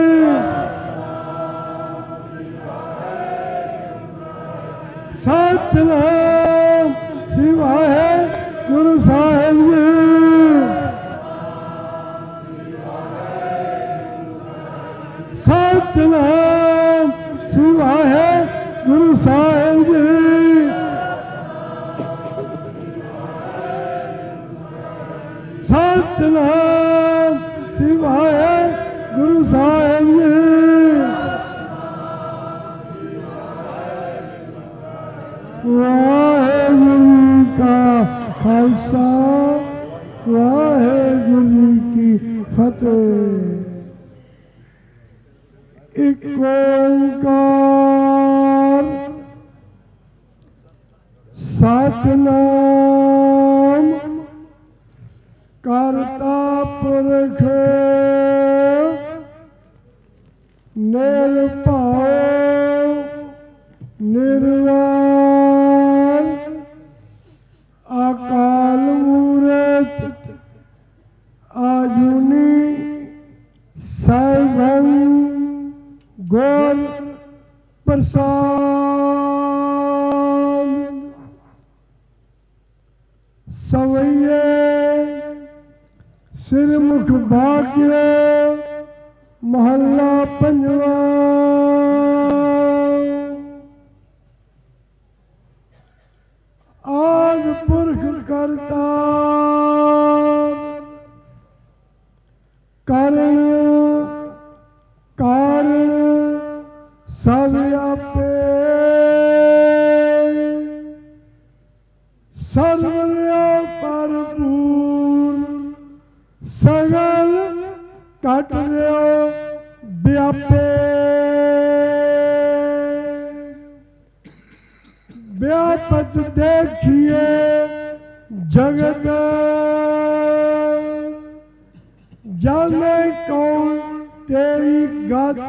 Speaker 4: ਸਤਿਨਾਮ ਸ੍ਰੀ ਵਾਹਿਗੁਰੂ ਸਾਹਿਬ ਜੀ। ਸਤਿਨਾਮ ਸ੍ਰੀ ਵਾਹਿਗੁਰੂ ਸਾਹਿਬ ਜੀ। ਸਤਿਨਾਮ ਸ੍ਰੀ ਵਾਹਿਗੁਰੂ ਸਾਹਿਬ ਜੀ। ਵਾਹਿਗੁਰੂ ਕਾ ਖਾਲਸਾ ਵਾਹਿਗੁਰੂ ਜੀ ਕੀ ਫਤਿਹ। ਇੱਕ ਓੰਕਾਰ ਸਤਿਨਾਮ ਕਰਤਾ ਪੁਰਖ ਨਿਰਭਉ ਨਿਰਵੈਰ ਅਕਾਲ ਮੂਰਤ ਆਜੂਨੀ ਸੈਭੰ ਗੁਰ ਪ੍ਰਸਾਦ। ਸਵਈਏ ਸਿਰਮੁਖ ਭਾਗਿਆ ਮਹੱਲਾ ਪੰਜਵਾ। ਆਦ ਪੁਰਖ ਕਰਤਾ ਕਰਨ ਕਾਰਨ ਸਭ ਆਪੇ ਸਰਵ ਭਰਪੂਰ ਸਗਲ ਘਟ ਰਿਓ ਵਿਆਪੇ। ਵਿਆਪਤ ਦੇਖੀਏ ਜਗਤ ਜਾਣੇ ਕੌਣ ਤੇਰੀ ਗਤ।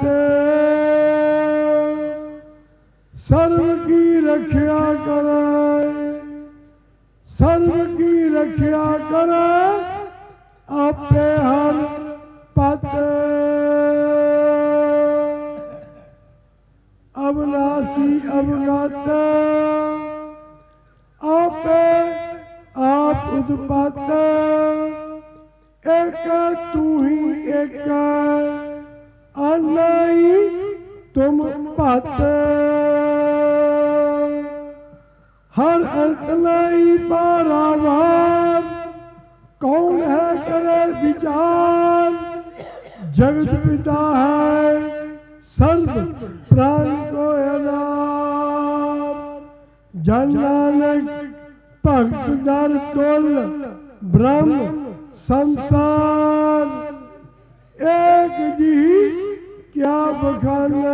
Speaker 4: ਸਰਬ ਕੀ ਰੱਖਿਆ ਕਰੇ ਸਰਬ ਕੀ ਰੱਖਿਆ ਕਰੇ ਆਪੇ ਹਰ ਪਤ। ਅਬਨਾਸੀ ਅਵਗਤ ਆਪੇ ਆਪ ਉਤਪਤ। ਇੱਕ ਤੂੰ ਹੀ ਇੱਕ ਅਨਾਈ ਤੁਮ ਭਤ। ਹਰ ਅੰਤ ਨਹੀਂ ਪਾਰਾਵਾਰ ਕੌਣ ਹੈ करे विचार। जगत पिता है सर्व प्राण को आधार। जन नानक भक्त दर तुल ब्रह्म संसार। एक जी क्या बखाना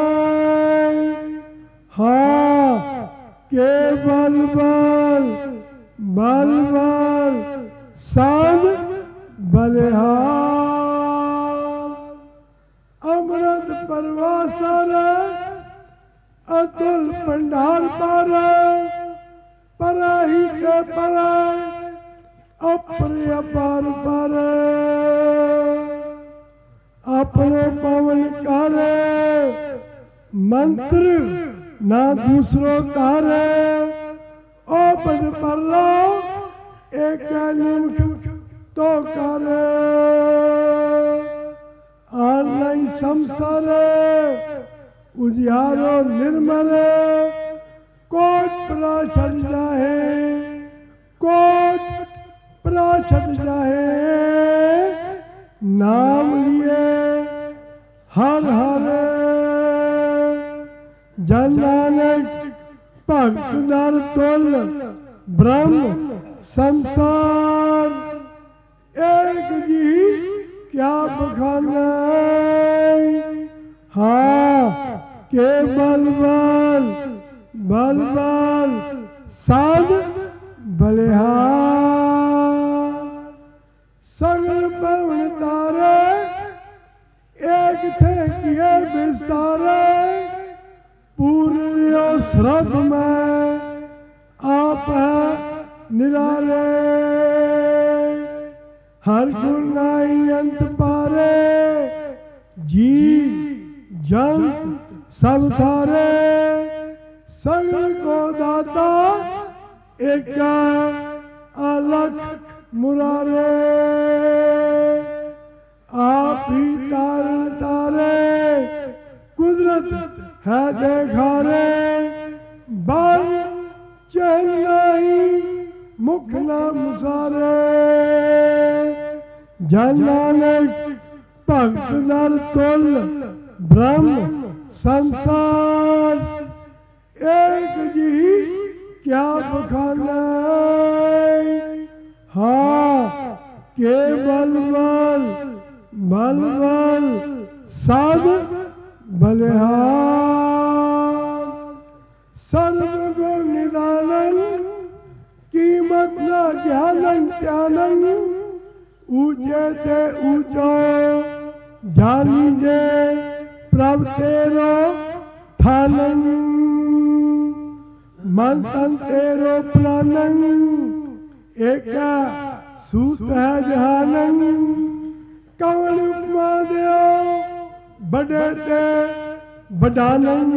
Speaker 4: हाँ केवल बल बल बल साध बलिहार। अमृत परवासर अतुल भंडार पर पराही के पर अप्रिय पार पर। अपनो पवन करे मंत्र ना दूसरो तारे। ओ पद पर लो एक निमुख तो करे। आनई संसार उजियारो निर्मल। कोट प्राचल जाहे कोट प्राचल जाहे। नाम लिए हर हर जन नानक भक्त दर तुल ब्रह्म संसार। एक जी क्या बखाना हाँ केवल बल बल बल साध बलिहार। सगल पवन तारे एक थे किए विस्तारे। पूर्यो श्रद्ध में आप है निराले। हर गुण नाई अंत पारे, जी जंत सब थारे, सगल को दाता एक अलग मुरारे, आप ही तारण तारे, कुदरत है देखारे, बल चैन नहीं मुख नाम सारे, जन नानक भगत नर तुल ब्रह्म संसार, एक जी क्या बखाना, हाँ के बल बल बल बल साध बलिहार, सर्व गुण निदानन, कीमत न ज्ञानन त्यानन, ऊंचे ते ऊंचो जानीजे प्रभ तेरो थानन, मन तन तेरो प्राणन, एक सूत है जहानन, कवन उपमा देओ बड़े ते बडानन,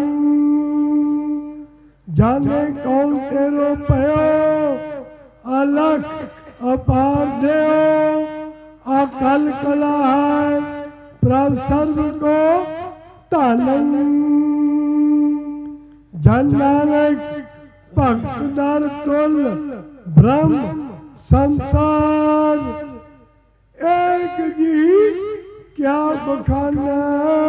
Speaker 4: जाने कौन तेरो पयो अलख अपार देओ, अकल कला है प्रभ सर्व को तानन, जन नानक भगत नर तुल ब्रह्म संसार, एक जी क्या बखाना,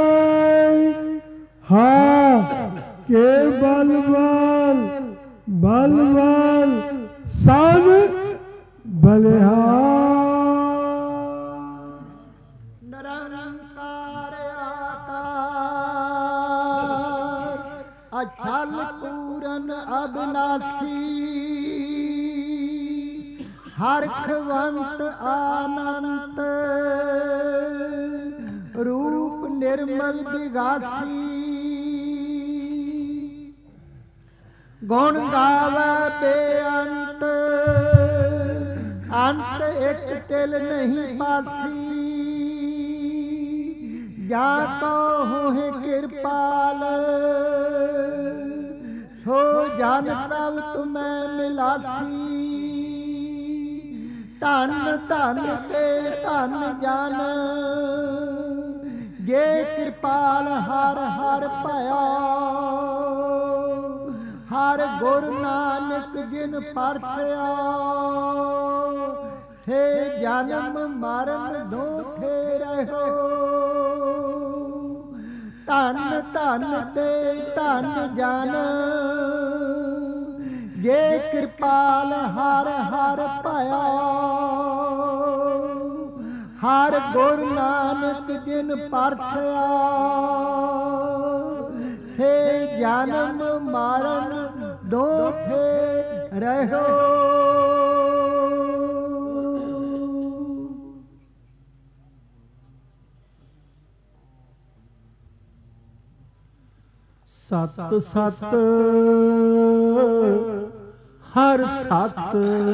Speaker 4: हाँ के बल बल बल बल साध बलिहार,
Speaker 5: निरंकार आकार, अछल पूरन अविनाशी, हरखवंत आनंत, रूप निर्मल विगासी, गुण गावे बेअंत, अंत एक तिल नहीं पासी, जा तो होए कृपाल, सो जान प्रभ तुम्हें मिलासी, धन धन ते धन जान, जे कृपाल हर हर पाया, हर गुरु नानक जिन परसिया, से जन्म मरण धोखे रहो, धन धन ते धन जन, जे कृपाल हर हर पाया, हर गुरु नानक जिन परसिया, से जन्म मरण धोखे रहो।
Speaker 2: सत सत हर सत,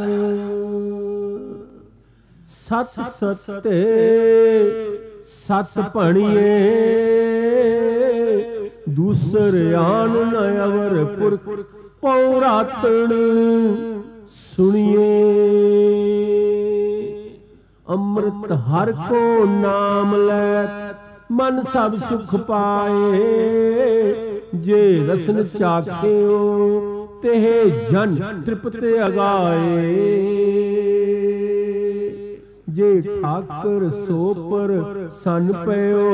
Speaker 2: सत सते सत भणिए, दूसर आन न अवर पुरख पौरातन सुनिए, अमृत हर को नाम लै मन सब सुख पाए, जे रसन चाख्यो तेह जन तृप्त अगाए, जे ठाकर सो पर सन पयो,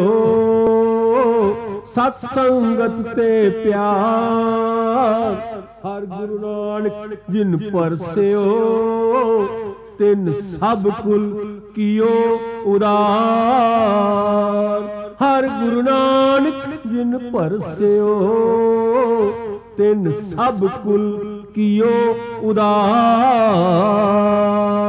Speaker 2: सत संगत ते प्यार, हर गुरु नानक जिन परसियो, तिन सब कुल कियो उदार, हर गुरु नानक जिन परसियो, तिन सब कुल कियो उदार।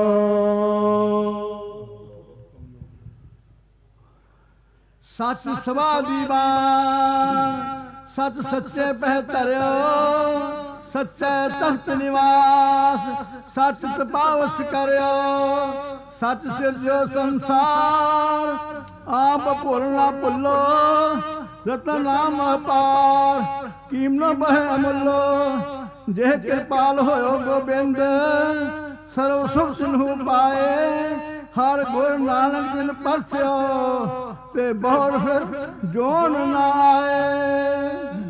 Speaker 5: सच सवा दीवान, सच सच्चे पह धरियो, सच्चे तख्त निवास,
Speaker 3: ਸੱਚ ਤਪਾਵਸ ਕਰਿਓ, ਸੱਚ ਸਿਰਜਿਓ ਸੰਸਾਰ, ਆਪ ਭੁੱਲ ਨਾ ਭੁੱਲੋ, ਰਤਨ ਨਾਮ ਅਪਾਰ, ਕੀਮਤ ਬਹਿ ਅਮੁੱਲੋ, ਜੇ ਕਿਰਪਾਲ ਹੋਇਓ ਗੋਬਿੰਦ, ਸਰਵ ਸੁਖ ਸੁਨਹੁ ਪਾਏ, ਹਰ ਗੁਰ ਨਾਨਕ ਜਿਨ ਪਰਸਿਓ, ਤੇ ਬਹੁਤ ਫਿਰ ਜੋਨ ਨਾ ਆਏ।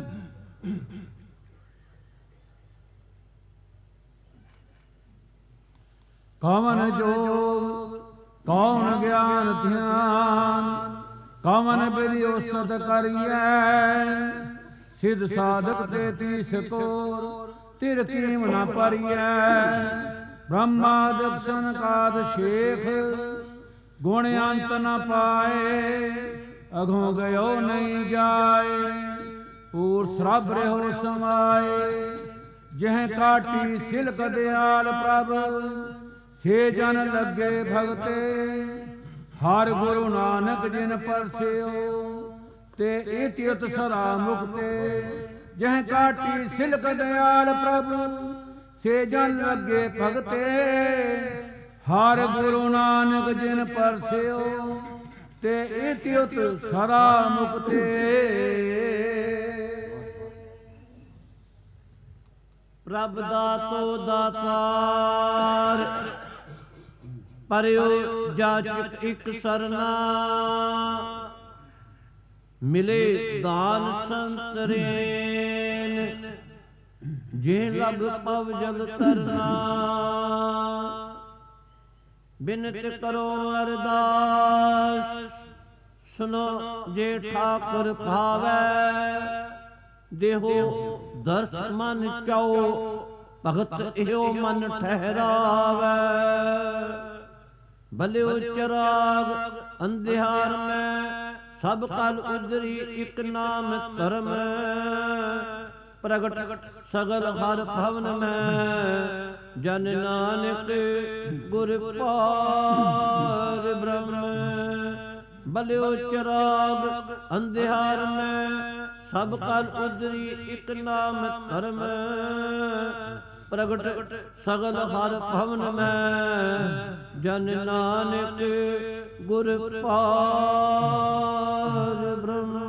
Speaker 1: ਕਵਨ ਜੋਗ ਕੌਣ ਗਿਆਨ ਧਿਆਨ, ਕਵਨ ਬਿਧਿ ਉਸਤਤ ਕਰੀਐ, ਸਿਧ ਸਾਧਕ ਤੇ ਤੀਸ ਕੋਰ, ਤਿਰ ਕੀਮ ਨ ਪਰੀਐ। ਬ੍ਰਹਮਾਦਿਕ ਸਨਕਾਦ ਸ਼ੇਖ, ਗੁਣ ਅੰਤ ਨ ਪਾਏ, ਅਗੋਂ ਗਇਓ ਨਹੀਂ ਜਾਏ, ਪੂਰ ਸਰਬ ਰਹਿਓ ਸਮਾਏ। ਜਹ ਕਾਟੀ ਸਿਲਕ ਦਿਆਲ ਪ੍ਰਭ, ਛੇ ਜਨ ਲੱਗੇ ਭਗਤੇ, ਹਰ ਗੁਰੂ ਨਾਨਕ ਜਿਨ ਪਰਸਿਓ, ਤੇ ਇਤਿਉਤ ਸਦਾ ਮੁਕਤੇ। ਜਹ ਕਾਟੀ ਸਿਲਕ ਦਿਆਲ ਪ੍ਰਭ, ਛੇ ਜਨ ਲੱਗੇ ਭਗਤੇ, ਹਰ ਗੁਰੂ ਨਾਨਕ ਜਿਨ ਪਰਸਿਓ, ਤੇ ਇਤਿਉਤ ਸਦਾ ਮੁਕਤੇ।
Speaker 2: ਪ੍ਰਭ ਦਾਤੋ ਦਾਤਾਰ, ਪਰਿਓ ਜਾਚਕ ਇਕ ਸਰਨਾ, ਮਿਲੇ ਦਾਨ ਸੰਤਰੇਨ, ਜੇ ਲਗ ਪਵ ਜਗ ਤਰਨਾ। ਬਿਨਤ ਕਰੋ ਅਰਦਾਸ, ਸੁਨੋ ਜੇ ਠਾਕੁਰ ਭਾਵੈ, ਦੇਹੋ ਦਰਸ ਮਨ ਚਾਓ, ਭਗਤ ਇਹੋ ਮਨ ਠਹਿਰਾਵੈ। ਭਲਿਓ ਚਰਾਗ ਅੰਧਿਆਰ ਮੈਂ, ਸਭ ਕਲ ਉਜਰੀ ਇਕ ਨਾਮ ਧਰਮ, ਪ੍ਰਗਟ ਸਗਲ ਹਰ ਭਵਨ ਮੈਂ, ਜਨ ਨਾਨਕ ਗੁਰ ਪਾਰ ਬ੍ਰਹਮ। ਭਲਿਓ ਚਰਾਗ ਅੰਧਿਆਰ ਮੈਂ, ਸਭ ਕਲ ਉਜਰੀ ਇਕ ਨਾਮ ਧਰਮ, ਪ੍ਰਗਟ ਸਗਲ ਹਰ ਭਵਨ ਮੈਂ, ਜਨ ਨਾਨਕ ਗੁਰ ਪਾਰ ਬ੍ਰਹਮ।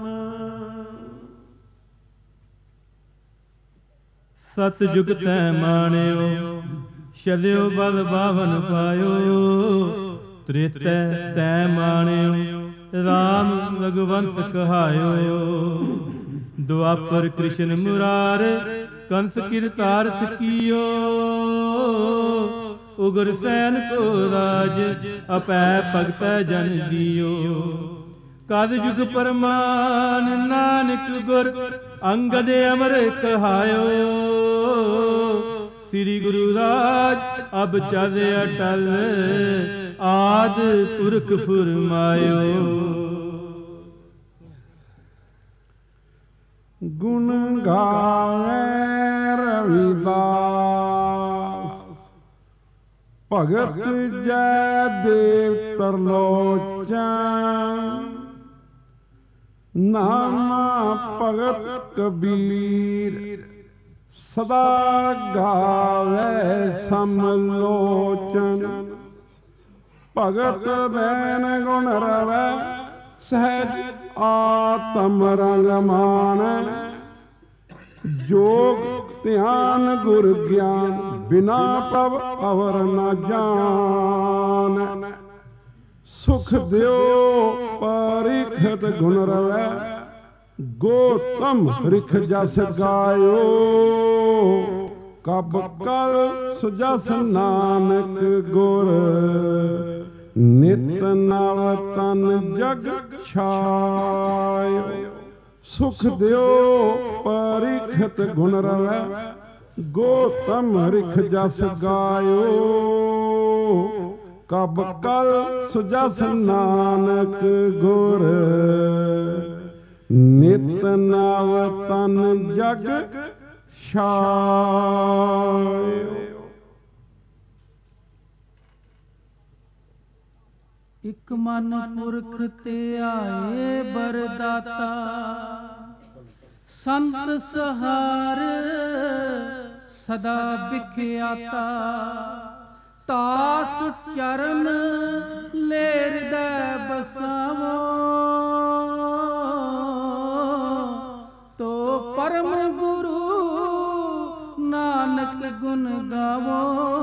Speaker 1: ਸਤਿਜੁਗ ਤੈ ਮਾਣਿਓ, ਛਲਿਓ ਬਲ ਬਾਵਨ ਪਾਇਓ, ਤ੍ਰੇਤੈ ਤੈ ਮਾਣਿਓ, ਰਾਮ ਰਘੁਵੰਸ ਕਹਾਇਓ। ਦੁਆਪਰ ਕ੍ਰਿਸ਼ਨ ਮੁਰਾਰ, ਕੰਸ ਕਿਰਤਾਰਥ ਕੀਓ, ਉਗਰ ਸੈਨ ਕੋ ਰਾਜ, ਅਪੈ ਭਗਤੈ ਜਨ ਜੀਓ। ਕਦ ਜੁਗ ਪਰਮਾਨ, ਨਾਨਕ ਗੁਰ ਅੰਗਦ ਅਮਰ ਕਹਾਇਓ, ਸ੍ਰੀ ਗੁਰੂ ਰਾਜ ਅਬ ਚਲ ਅਟਲ, ਆਦ ਪੁਰਖ ਫੁਰਮਾਇਓ।
Speaker 4: ਗੁਣ ਗਾਵੇ ਰਵਿਦਾਸ, ਭਗਤ ਜੈ ਦੇਵ ਤਰਲੋਚਨ। ਨਾਨਾ ਭਗਤ ਕਬੀਰ, ਸਦਾ ਗਾਵੇ ਸਮਲੋਚਨ। ਭਗਤ ਬੈਨ ਗੁਣ ਰਵੈ, ਸਹਿਜ ਆਤਮ ਰੰਗ ਮਾਣੈ। ਜੋਗ ਧਿਆਨ ਗੁਰ ਗਿਆਨ, ਬਿਨਾ ਪ੍ਰਭ ਅਵਰ ਨ ਜਾਣੈ। ਸੁਖ ਦਿਓ ਪਰਿਖਤ ਗੁਣ ਰਵੈ, ਗੋਤਮ ਰਿਖ ਜਸ ਗਾਇਓ। ਕਬ ਕਲ ਸੁਜਸ ਨਾਨਕ ਗੁਰ, ਨਿਤ ਨਵ ਤਨ ਜਗ ਛਾਇਓ। ਸੁਖ ਦਿਓ ਪਰਿਖਤ ਗੁਣ ਰਵੈ, ਗੋਤਮ ਰਿਖ ਜਸ ਗਾਇਓ। ਕਬ ਕਲ ਸੁਜਸ ਨਾਨਕ ਗੁਰ, ਨਿਤ ਨਵ ਤਨ ਜਗ ਛਾਇਓ।
Speaker 1: ਇਕ ਮਨ ਪੁਰਖ ਤੇ ਆਏ ਬਰਦਾਤਾ, ਸੰਤ ਸਹਾਰ ਸਦਾ ਵਿਖਿਆਤਾ।
Speaker 6: ਤਾਸ ਚਰਨ ਲੈ ਹਿਰਦੈ ਬਸਾਵੋ, ਤੋ ਪਰਮ ਗੁਰੂ ਨਾਨਕ ਗੁਣ ਗਾਵੋ।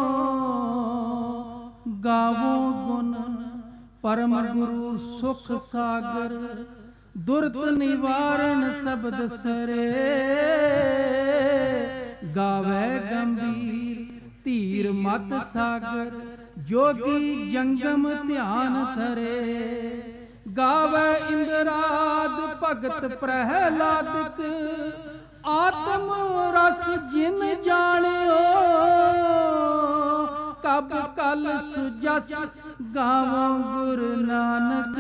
Speaker 6: ਗਾਵੋ ਗੁਣ ਪਰਮ ਗੁਰੂ ਸੁਖ ਸਾਗਰ, ਦੁਰਤ ਨਿਵਾਰਨ ਸਬਦ ਸਰੇ। ਗਾਵੇ ਗੰਭੀਰ ਧੀਰ ਮਤ ਸਾਗਰ, ਜੋਗੀ ਜੰਗਮ ਧਿਆਨ ਧਰੇ। ਗਾਵੇ ਇੰਦਰਾਦ ਭਗਤ ਪ੍ਰਹਿਲਾਦਿਕ, ਆਤਮ ਰਸ ਜਿਨ ਜਾਣਿਓ। ਕਬ ਕਲ ਸੁਜਸ ਗਾਵੋ ਗੁਰੂ ਨਾਨਕ,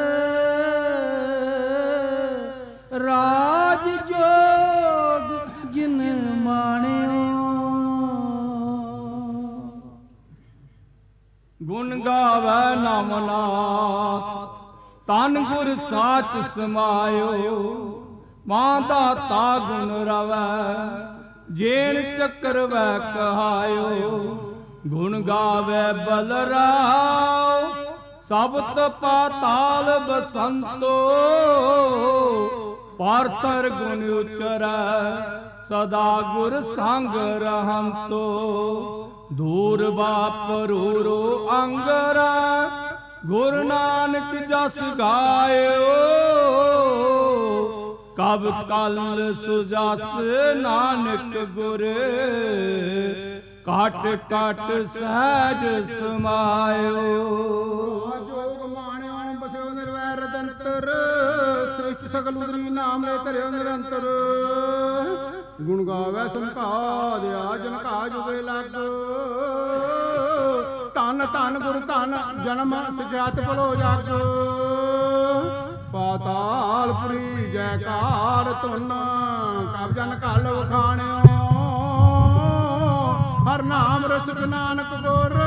Speaker 6: ਰਾਜ ਜੋਗ ਜਿਨ ਮਾਣਿਓ।
Speaker 1: ਗੁਣ ਗਾਵੇ ਨਾਮ ਨਾਥ, ਤਨ ਗੁਰ ਸਾਚ ਸਮਾਇਓ। ਮਾਂ ਦਾਤਾ ਗੁਣ ਰਵੈ, ਜੇਨ ਚੱਕਰ ਵੈ ਕਹਾਇਓ। ਗੁਣ ਗਾਵੇ ਬਲਰਾਉ, ਸਬਤ ਪਾਤਾਲ ਬਸੰਤੋ। ਪਾਰਥਰ ਗੁਣ ਉਚਰੈ, ਸਦਾ ਗੁਰ ਸੰਗ ਰਹੰਤੋ। ਦੂਰ ਬਾਪ ਰੂਰੋ ਅੰਗਰ, ਗੁਰ ਨਾਨਕ ਜਸ ਗਾਇਓ। ਕਬ ਕਲ ਸੁਜਸ ਨਾਨਕ ਗੁਰ, ਕਾਟ ਕਾਟ ਸਹਿਜ ਸਮਾਇਓ।
Speaker 3: ਜੋਗ ਮਾਣਿਓ ਬਸਿਓ ਨਿਰਵੈਰ ਰਤੰਤਰ, ਸ੍ਰਿਸ਼ਟ ਸਗਲ ਉਦਰੀ ਨਾਮ ਲੈ ਧਰਿਓ ਨਿਰੰਤਰ। ਗੁਣ ਗਾਵੇ ਸੰਕਾ ਦਿਆ ਜਨ ਕਾ ਜੁਗੇ ਲੱਗ, ਧਨ ਧਨ ਗੁਰ ਧਨ ਜਨਮ ਸਜਾਤ ਭਲੋ ਜਗ। ਪਾਤਾਲਪੁਰੀ ਜੈਕਾਰ ਧੁਨ, ਕਬ ਜਨ ਕਲ ਵਖਾਣਿਓ। ਹਰ ਨਾਮ ਰਸਿਕ ਨਾਨਕ ਗੁਰ,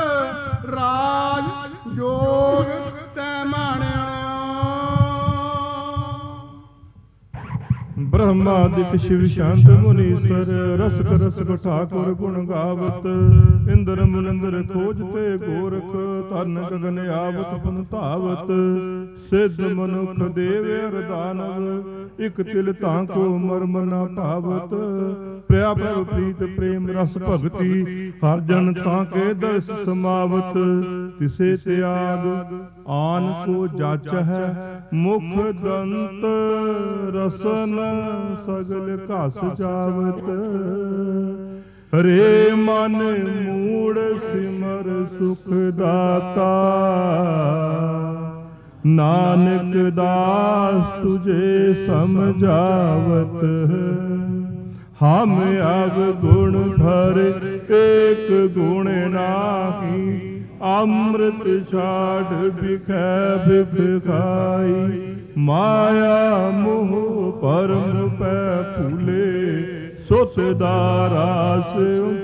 Speaker 3: ਰਾਜ ਜੋਗ ਤੈ ਮਾਣਿਓ।
Speaker 2: ਬ੍ਰਹਮਾਦਿਕ ਸ਼ਿਵ ਸ਼ਾਂਤ ਮੁਨੀਸਰ, ਰਸਕ ਰਸਕ ਠਾਕੁਰ ਗੁਣ ਗਾਵਤ। ਇੰਦਰ ਮੁਨਿੰਦਰ ਖੋਜ ਤੇ ਗੋਰਖ, ਧਨ ਗਗਨ ਆਵਤ ਪਨ ਧਾਵਤ। ਸਿੱਧ ਮਨੁਖ ਦੇਵ ਅਰ ਦਾਨਵ, ਇਕ ਤਿਲ ਤਾਂ ਕੋ ਮਰਮ ਨਾ ਭਾਵਤ। ਪ੍ਰਿਆ ਪ੍ਰਭ ਪ੍ਰੀਤ ਪ੍ਰੇਮ ਰਸ ਭਗਤੀ, ਹਰ ਜਨ ਤਾਂ ਕੇ ਦਰਸ ਸਮਾਵਤ। ਤਿਸੇ ਤਿਆਗ ਆਨ ਕੋ ਜਾਚ ਹੈ, ਮੁਖ ਦੰਤ ਰਸਨ ਸਗਲ ਘਸ ਜਾਵਤ। ਰੇ ਮਨ ਮੂੜ ਸਿਮਰ ਸੁਖ ਦਾਤਾ, ਨਾਨਕ ਦਾਸ ਤੁਝੇ ਸਮਝਾਵਤ। ਹਮ ਅਬ ਗੁਣ ਭਰ ਏਕ ਗੁਣ ਨਾਹੀ, ਅੰਮ੍ਰਿਤ ਛਾੜ ਬਿਖੈ ਬਿਖ ਖਾਈ। ਮਾਇਆ ਮੋਹ ਪਰਮ ਪੈ ਭੂਲੇ, ਸੁਤ ਦਾਰਾਸ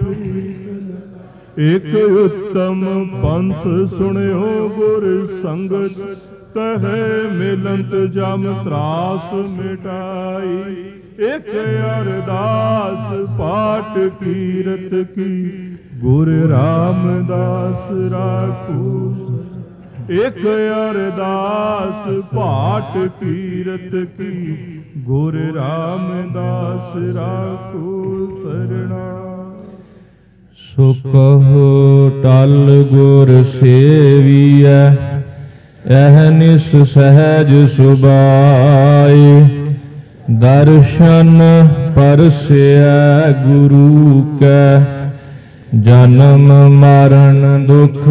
Speaker 2: ਇਕ ਉਤਮ ਪੰਥ ਸੁਣਿਓ ਗੁਰ ਸੰਗਤ। ਤਹੈ ਮਿਲੰਤ ਜਮ ਤਰਾਸ ਮਿਟਾਈ। ਇਕ ਅਰਦਾਸ ਪਾਠ ਕੀਰਤ ਕੀ, ਗੁਰ ਰਾਮਦਾਸ ਰਾਖੂ। ਇਕ ਅਰਦਾਸ ਪਾਠ ਕੀਰਤ ਕੀ, ਗੁਰ ਰਾਮਦਾਸ ਰਾਖੂ ਸਰਣਾ।
Speaker 7: ਸੋ ਕਹੋ ਟਲ ਗੁਰ ਸੇਵੀਐ, ਅਹਨਿਸ ਸਹਿਜ ਸੁਭਾਈ। ਦਰਸ਼ਨ ਪਰਸਿਐ ਗੁਰੂ ਕੈ, ਜਨਮ ਮਰਨ ਦੁਖ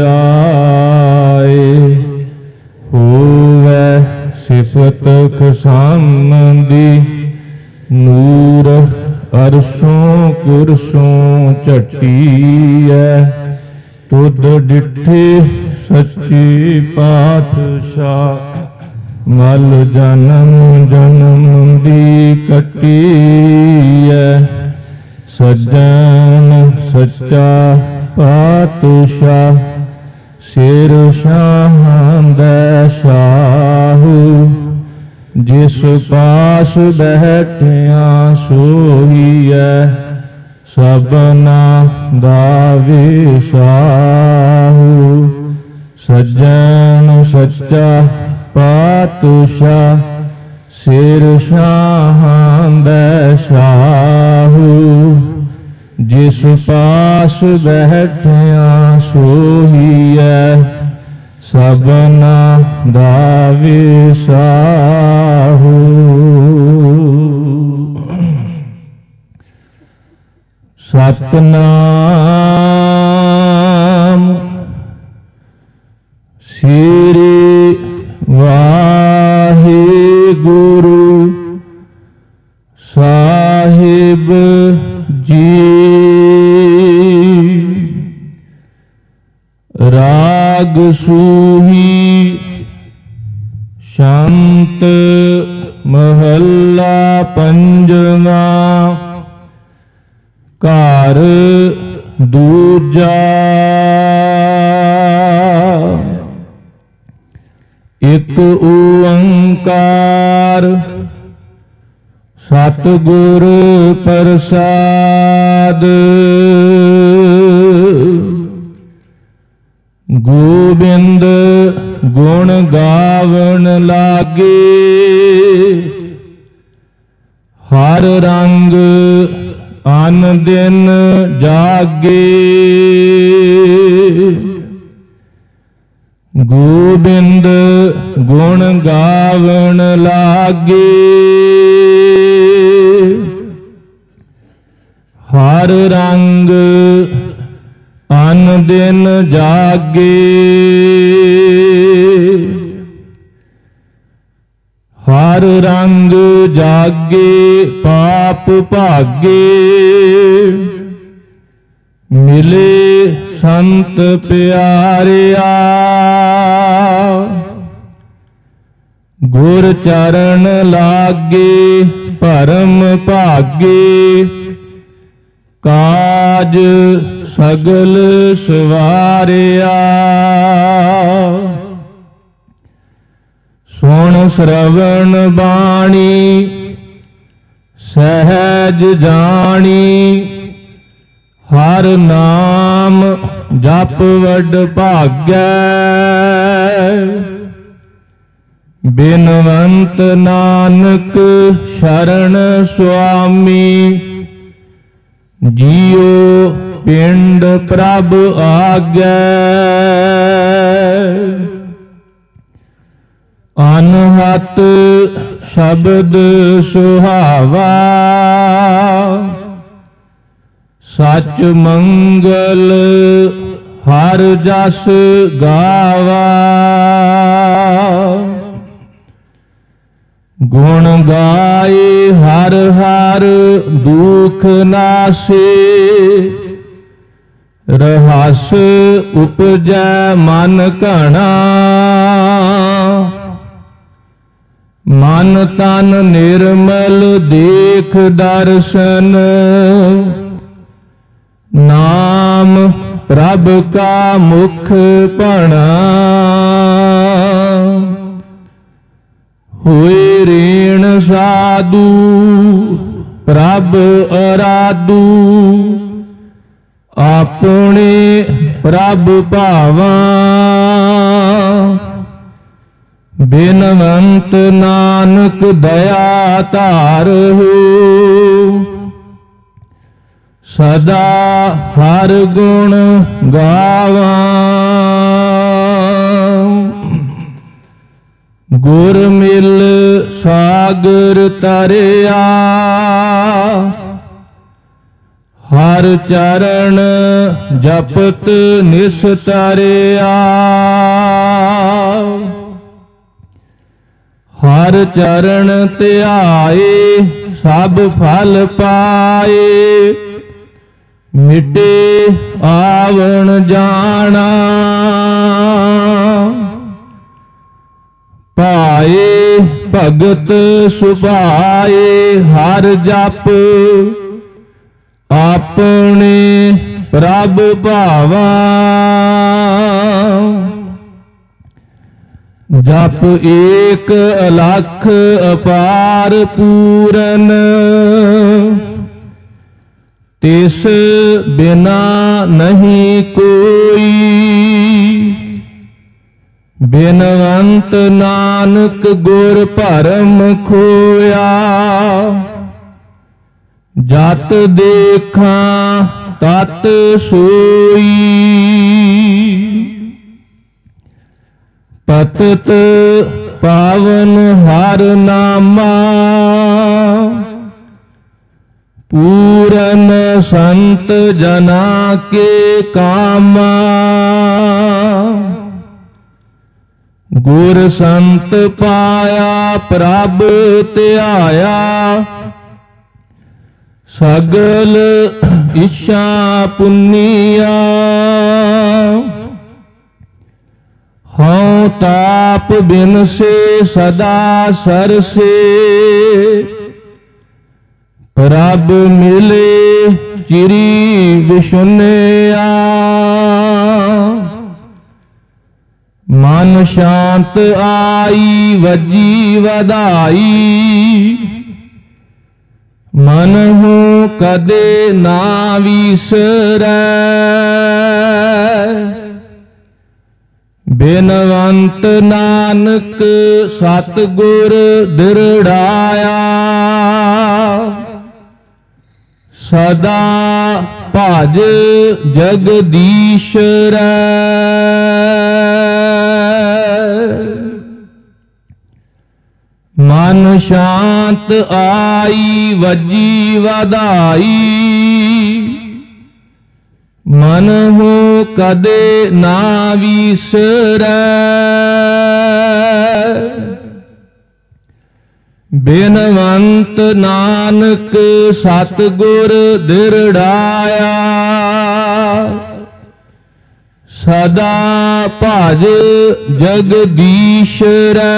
Speaker 7: ਜਾਏ। ਹੋਵੈ ਸਿਫਤ ਖਸਾਮਦੀ, ਨੂਰ ਅਰਸੋਂ ਕੁਰਸੋਂ ਝਟੀਐ। ਤੁਧ ਡਿਠੇ ਸੱਚੀ ਪਾਤਸ਼ਾਹ, ਮਲ ਜਨਮ ਜਨਮ ਦੀ ਕੱਟੀਐ। ਸੱਜਣ ਸੱਚਾ ਪਾਤਸ਼ਾਹ, ਸਿਰ ਸ਼ਾਹਾਂ ਦਾ ਸ਼ਾਹੂ। ਜਿਸ ਪਾਸ ਬੈਠਿਆ ਸੋਈਐ, ਸਭਨਾ ਦਾ ਵਿਸਾਹੂ। ਸੱਜਣ ਸੱਚਾ ਪਾਤਸ਼ਾਹ ਸਿਰ ਸ਼ਾਹਾਂ ਦਾ ਸ਼ਾਹੂ ਜਿਸ ਪਾਸ ਬੈਠਿਆ ਸੋਹੀਐ ਸਭਨਾ ਦਾ ਵਿਸਾਹੂ। ਸਤਨਾਮ ਸ੍ਰੀ ਵਾਹਿਗੁਰੂ ਸਾਹਿਬ ਜੀ। ਰਾਗ ਸੂਹੀ ਸ਼ਾਂਤ ਮਹੱਲਾ ਪੰਜਵਾਂ। ਘਰ ਦੂਜਾ। ਇਕ ਓੰਕਾਰ ਸਤਿਗੁਰ ਪ੍ਰਸਾਦ। ਗੋਬਿੰਦ ਗੁਣ ਗਾਵਣ ਲਾਗੇ ਹਰ ਰੰਗ ਅਨ ਦਿਨ ਜਾਗੇ। ਗੋਬਿੰਦ ਗੁਣ ਗਾਵਣ ਲਾਗੇ ਹਰ ਰੰਗ ਅਨ ਦਿਨ ਜਾਗੇ। ਹਰ ਰੰਗ ਜਾਗੇ ਪਾਪ ਭਾਗੇ ਮਿਲੇ ਸੰਤ ਪਿਆਰਿਆ। ਗੁਰ ਚਰਨ ਲਾਗੇ ਭਰਮ ਭਾਗੇ ਕਾਜ ਸਗਲ ਸਵਾਰਿਆ। ਸੁਣ ਸ਼ਰਵਣ ਬਾਣੀ ਸਹਿਜ ਜਾਣੀ ਹਰ ਨਾਮ ਜਪ ਵਡ ਭਾਗੈ। ਬਿਨਵੰਤ ਨਾਨਕ ਸ਼ਰਨ ਸੁਆਮੀ ਜੀਉ ਪਿੰਡ ਪ੍ਰਭ ਆਗੈ। ਅਨਹਤ ਸ਼ਬਦ ਸੁਹਾਵਾ ਸਚ ਮੰਗਲ ਹਰ ਜਸ ਗਾਵਾ। ਗੁਣ ਗਾਏ ਹਰ ਹਰ ਦੁਖ ਨਾਸੇ ਰਹੱਸ ਉਪਜੈ ਮਨ ਘਣਾ। ਮਨ ਤਨ ਨਿਰਮਲ ਦੇਖ ਦਰਸ਼ਨ ਨਾਮ ਪ੍ਰਭ ਕਾ ਮੁਖ ਭਣਾ। ਹੋਏ ਰੇਣ ਸਾਧੂ ਪ੍ਰਭ ਅਰਾਧੂ ਆਪਣੇ ਪ੍ਰਭ ਭਾਵਾਂ। ਬਿਨਵੰਤ ਨਾਨਕ ਦਇਆ ਧਾਰਹੁ ਸਦਾ ਹਰ ਗੁਣ ਗਾਵਾਂ। ਗੁਰ ਮਿਲ ਸਾਗਰ ਤਰਿਆ ਹਰ ਚਰਨ ਜਪਤ ਨਿਸਤਰਿਆ। ਹਰ ਚਰਨ ਧਿਆਏ ਸਭ ਫਲ ਪਾਏ ਮਿਟੇ ਆਵਣ ਜਾਣਾ। ਪਾਏ ਭਗਤ ਸੁਭਾਏ ਹਰ ਜਪ ਆਪਣੇ ਪ੍ਰਭ ਭਾਵਾ। ਜਪ ਏਕ ਅਲਖ ਅਪਾਰ ਪੂਰਨ ਤਿਸ ਬਿਨਾ ਨਹੀਂ ਕੋਈ। ਬਿਨਵੰਤ ਨਾਨਕ ਗੁਰ ਭਰਮ ਖੋਇਆ, ਜਤ ਦੇਖਾਂ ਤਤ ਸੋਈ। ਪਤਿਤ ਪਾਵਨ ਹਰ ਨਾਮਾ, ਪੂਰਨ ਸੰਤ ਜਨਾ ਕੇ ਕਾਮਾ। ਗੁਰ ਸੰਤ ਪਾਇਆ ਪ੍ਰਭ ਧਿਆਇਆ, ਸਗਲ ਇੱਛਾ ਪੁੰਨੀਆ। ਹਉ ਤਾਪ ਬਿਨ ਸੇ ਸਦਾ ਸਰਸੇ, ਪ੍ਰਭ ਮਿਲੇ ਚਿਰੀ ਵਿਸ਼ੁੰਨਿਆ। ਮਨ ਸ਼ਾਂਤ ਆਈ ਵਜੀ ਵਧਾਈ, ਮਨਹੁ ਕਦੇ ਨਾ ਵਿਸਰੈ। ਬਿਨਵੰਤ ਨਾਨਕ ਸਤਿਗੁਰ ਦਿਰੜਾਇਆ, ਸਦਾ ਭਜ ਜਗਦੀਸ਼ਰੈ। ਮਨ ਸ਼ਾਂਤ ਆਈ ਵਜੀ ਵਧਾਈ, ਮਨਹੁ ਕਦੇ ਨਾ ਵਿਸਰੈ। ਬਿਨਵੰਤ ਨਾਨਕ ਸਤਿਗੁਰ ਦਿਰੜਾਇਆ, ਸਦਾ ਭਜ ਜਗਦੀਸ਼ਰੈ।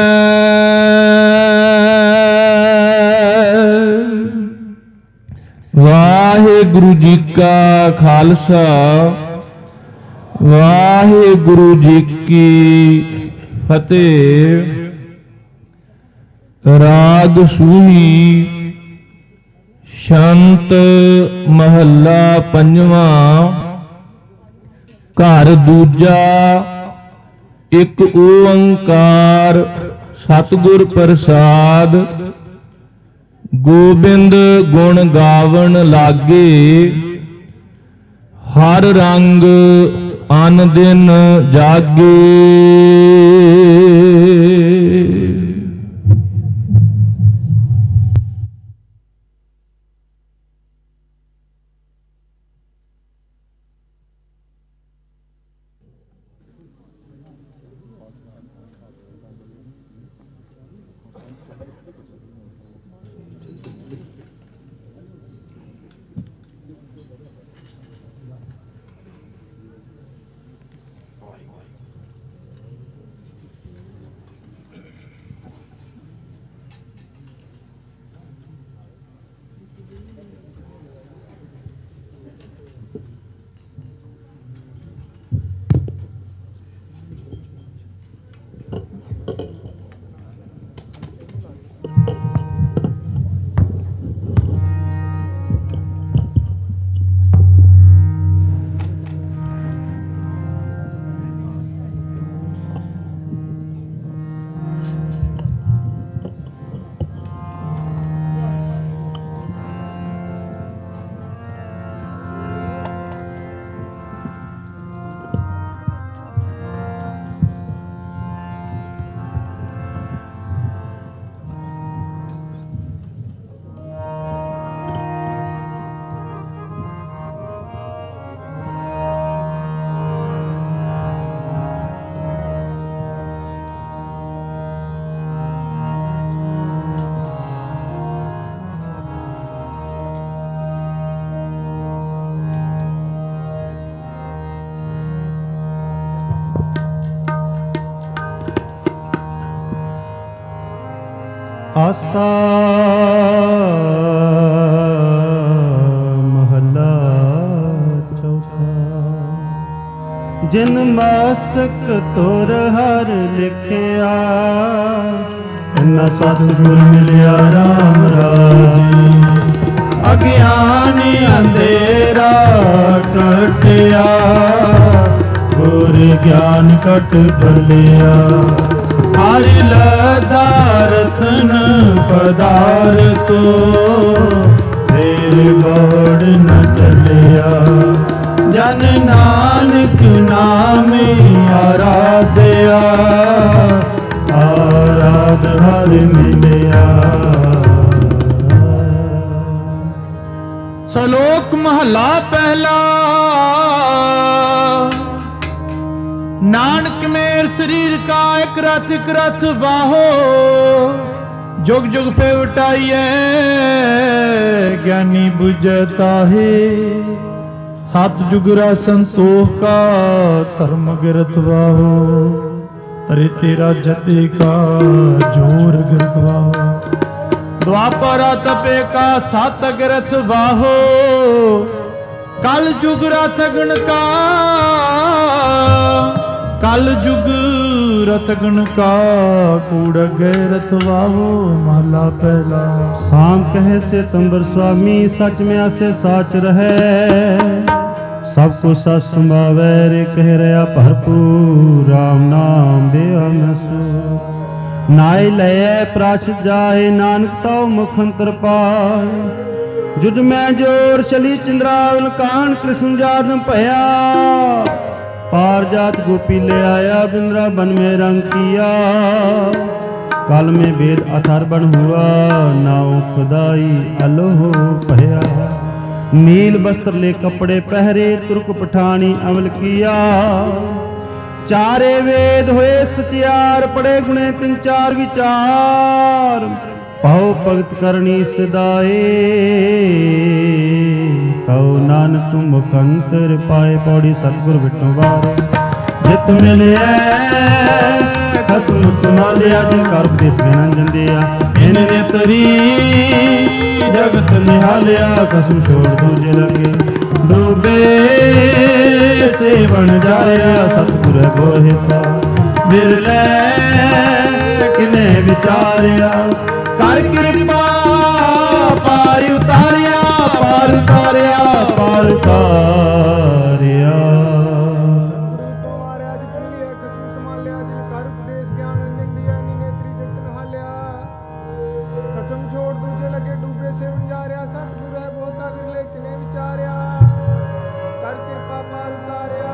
Speaker 7: ਵਾਹਿਗੁਰੂ ਜੀ ਕਾ ਖਾਲਸਾ, ਵਾਹਿਗੁਰੂ ਜੀ ਕੀ ਫਤਿਹ। ਰਾਗ ਸੂਹੀ ਸ਼ੰਤ ਮਹੱਲਾ ਪੰਜਵਾਂ। ਘਰ ਦੂਜਾ ਇੱਕ ਓੰਕਾਰ ਸਤਿਗੁਰ ਪ੍ਰਸਾਦ। ਗੋਬਿੰਦ ਗੁਣ ਗਾਵਣ ਲਾਗੇ, ਹਰ ਰੰਗ ਅਨ ਦਿਨ ਜਾਗੇ।
Speaker 2: ਆਸਾ ਮਹੱਲਾ ਚੌਥਾ। ਜਿਨ ਮਸਤਕ ਤੁਰ ਹਰ ਲਿਖਿਆ, ਇਨਾ ਸਤਿਗੁਰ ਮਿਲਿਆ ਰਾਮ ਰਾਜੀ। ਅਗਿਆਨੀ ਅੰਧੇਰਾ ਕਟਿਆ, ਗੁਰ ਗਿਆਨ ਘਟ ਬਲਿਆ। ਹਰਿ ਲਦਾਰਤਨ ਪਦਾਰਤੋ ਤੇਰੇ ਬੜ ਨ ਚਲਿਆ। ਜਨ ਨਾਨਕ ਨਾਮੇ ਆਰਾਧਿਆ ਆਰਾਧ ਹਰ ਮਿਲਿਆ।
Speaker 1: ਸ਼ਲੋਕ ਮਹਲਾ ਪਹਿਲਾ। ਨਾਨਕ ਮੇਰ ਸਰੀਰ ਕਾ ਇਕ ਰਥ ਇਕ ਰਥ ਬਾਹੋ ਜੁਗ ਜੁਗ ਪੇ ਉਟਾਈਐ ਗਿਆਨੀ ਬੁਝੈ ਤਾਹੇ। ਸਤ ਜੁਗਰਾ ਸੰਤੋਖ ਕਾ ਧਰਮ ਗਿਰਤ ਵਾਹੋ ਤਰੇ ਤੇਰਾ ਜਤੇ ਕਾ ਜੋਰ ਗਿਰਤ ਵਾਹੋ। ਦੁਆਪਰਾ ਤਪੇ ਕਾ ਸਤ ਗਿਰਤ ਵਾਹੋ ਕਲ ਜੁਗ ਰਥ ਗਣ ਕਾ ਕਲ ਜੁਗ ਰਤ ਗਣ ਕਾ ਕੂੜ ਗੈਰਤ ਵਾਹੋ। ਮਹਲਾ ਪਹਿਲਾ।
Speaker 2: ਸਾਮ ਕਹੇ ਸੇ ਤੰਬਰ ਸੁਆਮੀ ਸਚ ਮਿਆ ਸੇ ਸਾਚ ਰਹੈ। ਸਭ ਕੋ ਸਚ ਸੰਭਾਵੈ ਰੇ ਕਹਿ ਰਿਹਾ ਭਰਪੂਰ ਰਾਮ ਨਾਮ ਦੇ ਅਨਸ। ਨਾਇ ਲਏ ਪ੍ਰਾਸ਼ ਜਾਏ ਨਾਨਕ ਤਉ ਮੁਖ ਅੰਤਰ ਪਾਏ। ਜੁਦ ਮੈਂ ਜੋਰ ਚਲੀ ਚੰਦਰਾਵਲ ਕਾਨ ਕ੍ਰਿਸ਼ਨ ਜਾਦਮ ਭਇਆ। पार जात गोपी ले आया बिंद्रा बन में रंग किया। काल में वेद अथर बन हुआ नाव खुदाई अलोह भया। नील वस्त्र ले कपड़े पहरे तुर्क पठानी अमल किया। चारे वेद हुए सचियार पड़े गुणे तीन चार विचार। पाओ भगत करनी सदाए कहो नानक मुखंतर पाए। पौड़ी सतगुर विटो बार जित मिलिया खसम संभालिया। जिन कर उपदेश ज्ञान जंदिया इन्हें तरी जगत निहालिया। खसम छोड़ दूजे लगे डूबे से बन जाया। सतगुर बोहिता बिरले किने विचारिया। कर कृपा पार उतारिया पार उतारिया पार उतारिया।
Speaker 3: ਸਤਿਗੁਰੂ ਤੋਂ ਆਰਿਆ ਜਿਤਨ ਲਿਆ ਖਸਮ ਸੰਭਾਲਿਆ। ਜਿਨ ਕਰ ਉਪਦੇਸ਼ ਗਿਆਨ ਅੰਜਨ ਦਿਆ ਨੀਨੇਤਰੀ ਜਗਤ ਨਹਾਲਿਆ। ਖਸਮ ਛੋੜ ਦੂਜੇ ਲਗੇ ਡੂਬੇ ਸੇ ਵੰਜਾਰਿਆ। ਸਤਿਗੁਰ ਹੈ ਬਹੁਤਾ ਬਿਰਲੇ ਕਿਨੇ ਵਿਚਾਰਿਆ। ਕਰ ਕਿਰਪਾ ਪਾਰ ਉਤਾਰਿਆ।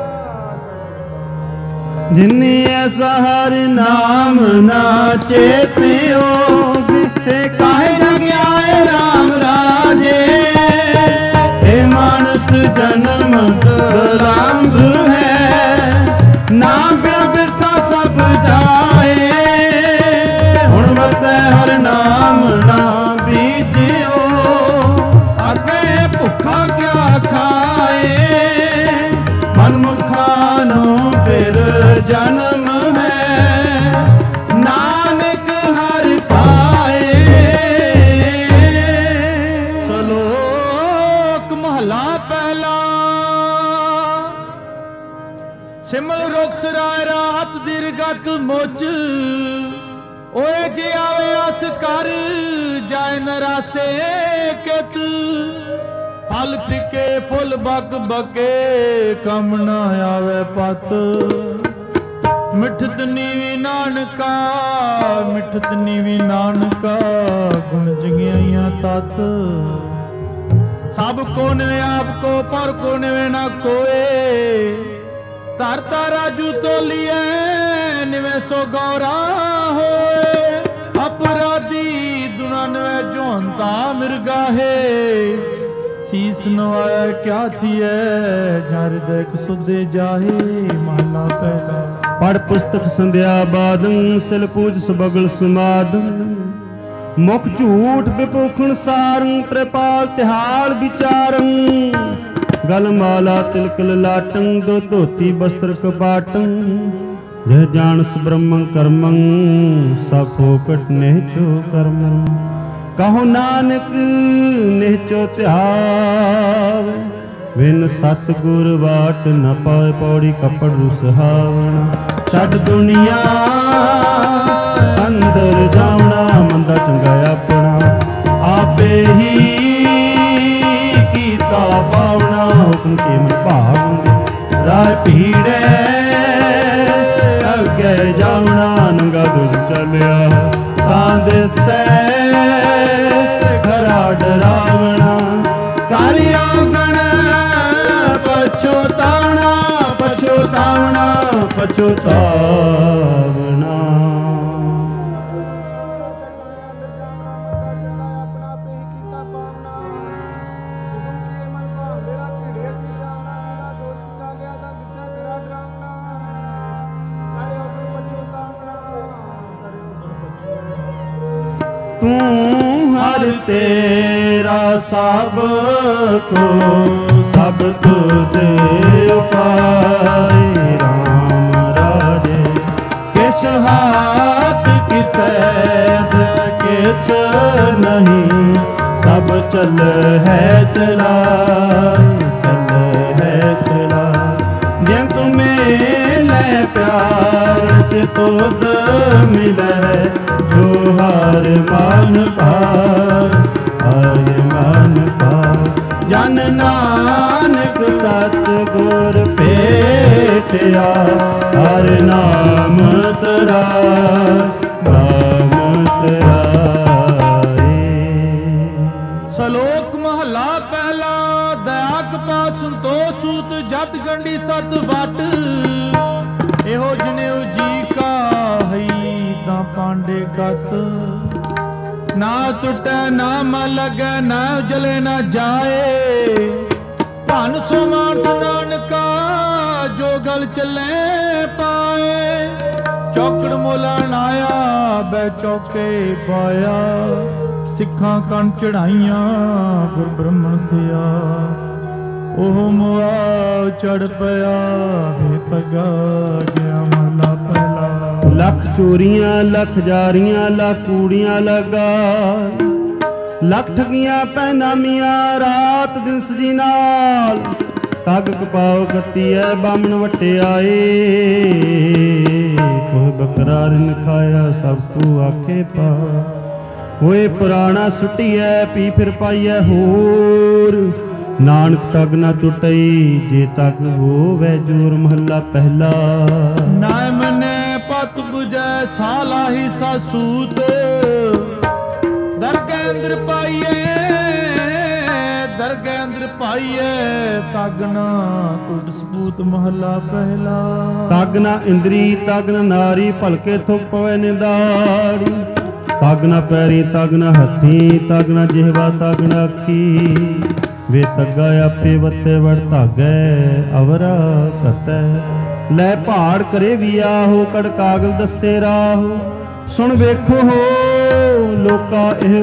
Speaker 2: जिन्नी ऐसा हर नाम ना चेतियो से काहे जग आए राम राजे। हे मानस जन्म दुर्लभ है नाम बिना बिरता सब जाए। हुण बतै हर नाम ना बीजियो अगे भुखा क्या खाए। मनमुखा नो फिर जन्म है नानक हर पाए।
Speaker 1: ਸ਼ਲੋਕ ਮਹਲਾ ਪਹਿਲਾ। ਸਿਮਲ ਰੁਖ ਰਾਇ ਰਾਤ ਦਿਰਗਤ ਮੁਝ ਓਏ ਜੇ ਆਵੇ ਅਸ ਕਰ ਜਾਏ ਨਰਾਸੇ ਕਿਤ। ਫਲ ਫਿੱਕੇ ਫੁੱਲ ਬਕ ਬਕੇ ਕਮ ਨਾ ਆਵੇ ਪਤ। ਮਿਠਤ ਨੀਵੀ ਨਾਨਕਾ ਮਿਠਤ ਨੀਵੀ ਨਾਨਕਾ ਗੁਣ ਜਗਿਆਈਆਂ ਤਤ। ਸਭ ਕੋ ਨਿਵੇ ਆਪ ਕੋ ਪਰ ਕੋ ਨਿਵੇ ਨਾ ਕੋਏ। ਧਰਤਾ ਰਾਜੂ ਤੋਲੀਐ ਨਿਵੇ ਸੋ ਗੌਰਾ ਹੋਏ। ਅਪਰਾਧੀ ਦੁਨਾ ਨਿਵੇ ਜੋਹੰਤਾ ਮਿਰਗਾਹੇ। ਸੀਸ ਨਵਾਇਆ ਕਿਆ ਥੀਐ ਜਾਂ ਹਿਰਦੈ ਸੁਧੇ ਜਾਹੇ। ਮਹਲਾ ਪਹਿਲਾ।
Speaker 2: पढ़ पुस्तक संध्या बादं सिल पूज सुबगल सुमादं। मुख झूठ विपुखण सारं त्रिपाल तिहार विचारं। गल माला तिलक लाटं दो धोती वस्त्र कपाटं। जह जानस ब्रह्मं कर्मं सब फोकट निहचो कर्मं। कहो नानक निहचो त्याग बिन सतगुर वाट न पाए। पौड़ी कपड़ रुसहावना छड़ दुनिया अंदर जावना। मंदा चंगा अपना आपे ही कीता पावना। हुक्म के मन भावना राह भीड़े ਪਛਤਾਵਣਾ। ਤੂੰ ਹਰ ਤੇਰਾ ਸਭ ਕੋ ਸਭ ਤੁਧ ਉਪਾਏ। ਰਾਮ ਰਾਜੇ ਕਿਛ ਹਾਥ ਕਿਸੈਦ ਕਿਛ ਨਹੀਂ। ਸਭ ਚਲ ਹੈ ਚਲਾਏ ਚਲ ਹੈ ਚਲਾਏ। ਜੇ ਤੁਮੇ ਲੈ ਪਿਆਰ से तुद मिले जो हर मान पार हर मान पार। जन नानक सतगुर भेटिया हर नाम तरा नाम तराए।
Speaker 1: ਸਲੋਕ ਮਹਲਾ ਪਹਿਲਾ ਦਇਆ ਕਪਾਤ ਸੰਤੋਖ ਸੂਤ ਜਤ ਗੰਢੀ ਸਤ ਵਟ। ਇਹੋ ਜਨੇਊ ਜੀ ਕਾ ਹਈ ਤਾਂ ਪਾਂਡੇ ਗਤ। ਨਾ ਟੁੱਟੈ ਨਾ ਮਨ ਲੱਗੈ ਨਾ ਜਲੇ ਨਾ ਜਾਏ। ਧਨ ਸੋ ਮਾਨਸ ਨਾਨਕਾ ਜੋ ਗਲ ਚੱਲੇ ਪਾਏ। ਚੌਕੜ ਮੋਲਣ ਆਇਆ ਬੈ ਚੌਕੇ ਪਾਇਆ। ਸਿੱਖਾਂ ਕੰਨ ਚੜਾਈਆਂ ਗੁਰ ਬ੍ਰਹਮਣ ਥਿਆ। ਉਹ ਮੁਆ ਚੜ ਪਿਆ ਵੇ ਪਗਾ ਗਿਆ ਮਹਲਾ ਪਹਿਲਾ।
Speaker 2: ਲੱਖ ਚੋਰੀਆਂ ਲੱਖ ਜਾਰੀਆਂ ਲੱਖ ਕੂੜੀਆਂ ਲਗਾ। ਲੱਖ ਠਗੀਆਂ ਪੈਨਾਮੀਆਂ ਰਾਤ ਦਿਨ ਸਜੀ ਨਾਲ। ਤਗ ਕਪਾਉ ਕੱਤੀ ਐ ਬਾਮਣ ਵਟਿਆਏ। ਕੋਈ ਬੱਕਰਾ ਰਿਨ ਖਾਇਆ ਸਭ ਕੋ ਆਖੇ ਪਾ। ਹੋਏ ਪੁਰਾਣਾ ਸੁੱਟੀਐ ਪੀ ਫਿਰ ਪਾਈਐ ਹੋਰ। ਨਾਨਕ ਤਗ ਨਾ ਟੁੱਟਈ ਜੇ ਤਗ ਹੋਵੇ ਜੋਰ। ਮਹੱਲਾ ਪਹਿਲਾ।
Speaker 1: ਨਾ ਮਨੇ ਪਤ 부ਜੈ ਸਾਲਾਹੀ ਸਾਸੂਤ। ਦਰਗਹਿ ਅੰਦਰ ਪਾਈਏ ਦਰਗਹਿ ਅੰਦਰ ਪਾਈਏ। ਤਗ ਨਾ ਟੁੱਟ ਸਪੂਤ ਮਹੱਲਾ ਪਹਿਲਾ।
Speaker 2: ਤਗ ਨਾ ਇੰਦਰੀ ਤਗ ਨਾ ਨਾਰੀ ਭਲਕੇ ਥੁੱਕ ਪਵੇ ਨਿਦਾੜੀ। ਤਗ ਨਾ ਪੈਰੀ ਤਗ ਨਾ ਹੱਥੀ ਤਗ ਨਾ ਜਿਹਵਾ ਤਗ ਨਾ ਅੱਖੀ। ਵੇ ਤੱਗਾ ਆਪੇ ਵੱਤੇ ਵੜ ਧਾਗੈ ਅਵਰਾ ਘਤੈ। ਲੈ ਪਹਾੜ ਕਰੇ ਵੀ ਆਹੋ ਕੜ ਕਾਗਲ ਦੱਸੇ ਰਾਹੋ। ਸੁਣ ਵੇਖੋ ਹੋ ਲੋਕਾ ਇਹ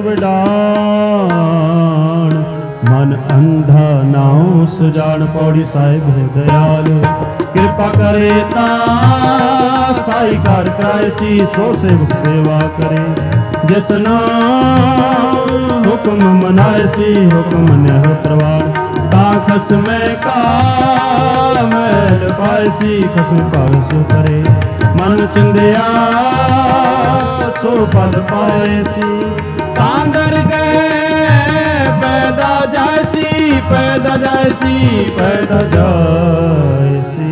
Speaker 2: ਵਡਾਣ। ਮਨ ਅੰਧਾ ਨਾਉ ਸੁਜਾਨ ਪੌੜੀ ਸਾਹਿਬ ਹੈ ਦਇਆਲ। ਕਿਰਪਾ ਕਰੇ ਤਾਂ ਸਾਈ ਘਰ ਕਰਾਏ ਸੀ ਸੋ ਸੇਵਕ ਸੇਵਾ ਕਰੇ। ਜਿਸ ਨਾਮ ਹੁਕਮ ਮਨਾਏ ਸੀ ਹੁਕਮ ਨਹਿ ਪ੍ਰਵਾਨ। ਤਾਂ ਖਸਮੇ ਕਾ ਮੈਲ ਪਾਏ ਸੀ ਖਸਮ ਭਾਵੇ ਸੋ ਕਰੇ। ਮਨ ਚਿੰਦਿਆ ਸੋ ਫਲ ਪਾਏ ਸੀ। ਤਾਂ ਦਰ ਗਏ ਪੈਦਾ ਜਾਏ ਸੀ ਪੈਦਾ ਜਾਏ ਸੀ ਪੈਦਾ ਜਾਏ ਸੀ।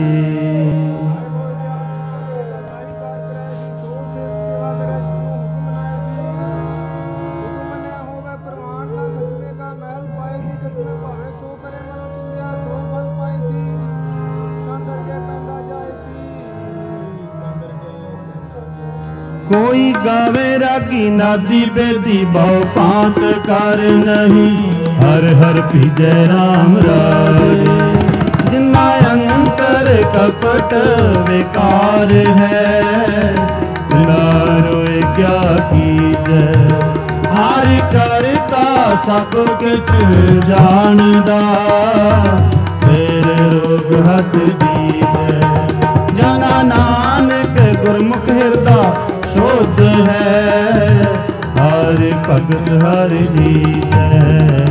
Speaker 2: ਕੋਈ ਗਾਵੇ ਰਾਗੀ ਨਾਦੀ ਬੇਦੀ ਬਹੁ ਪਾਂਤ ਕਰ ਨਹੀਂ। ਹਰ ਹਰ ਭੀਜੈ ਰਾਮ ਰਾਏ। ਜਿਨਾ ਅੰਤਰ ਕਪਟ ਵਿਕਾਰ ਹੈ। ਨਾ ਰੋਏ ਕਿਆ ਕੀਜੈ। ਹਰ ਕਰਤਾ ਸਭ ਕਿਛ ਜਾਣਦਾ। ਸਿਰ ਰੋਗ ਹੱਥ ਦੀਜੈ। ਜਨਾ ਨਾਨਕ ਗੁਰਮੁਖ ਹਿਰਦਾ ਸ਼ੁੱਧ ਹੈ। ਹਰ ਭਗਤ ਹਰ ਜੀਜੈ।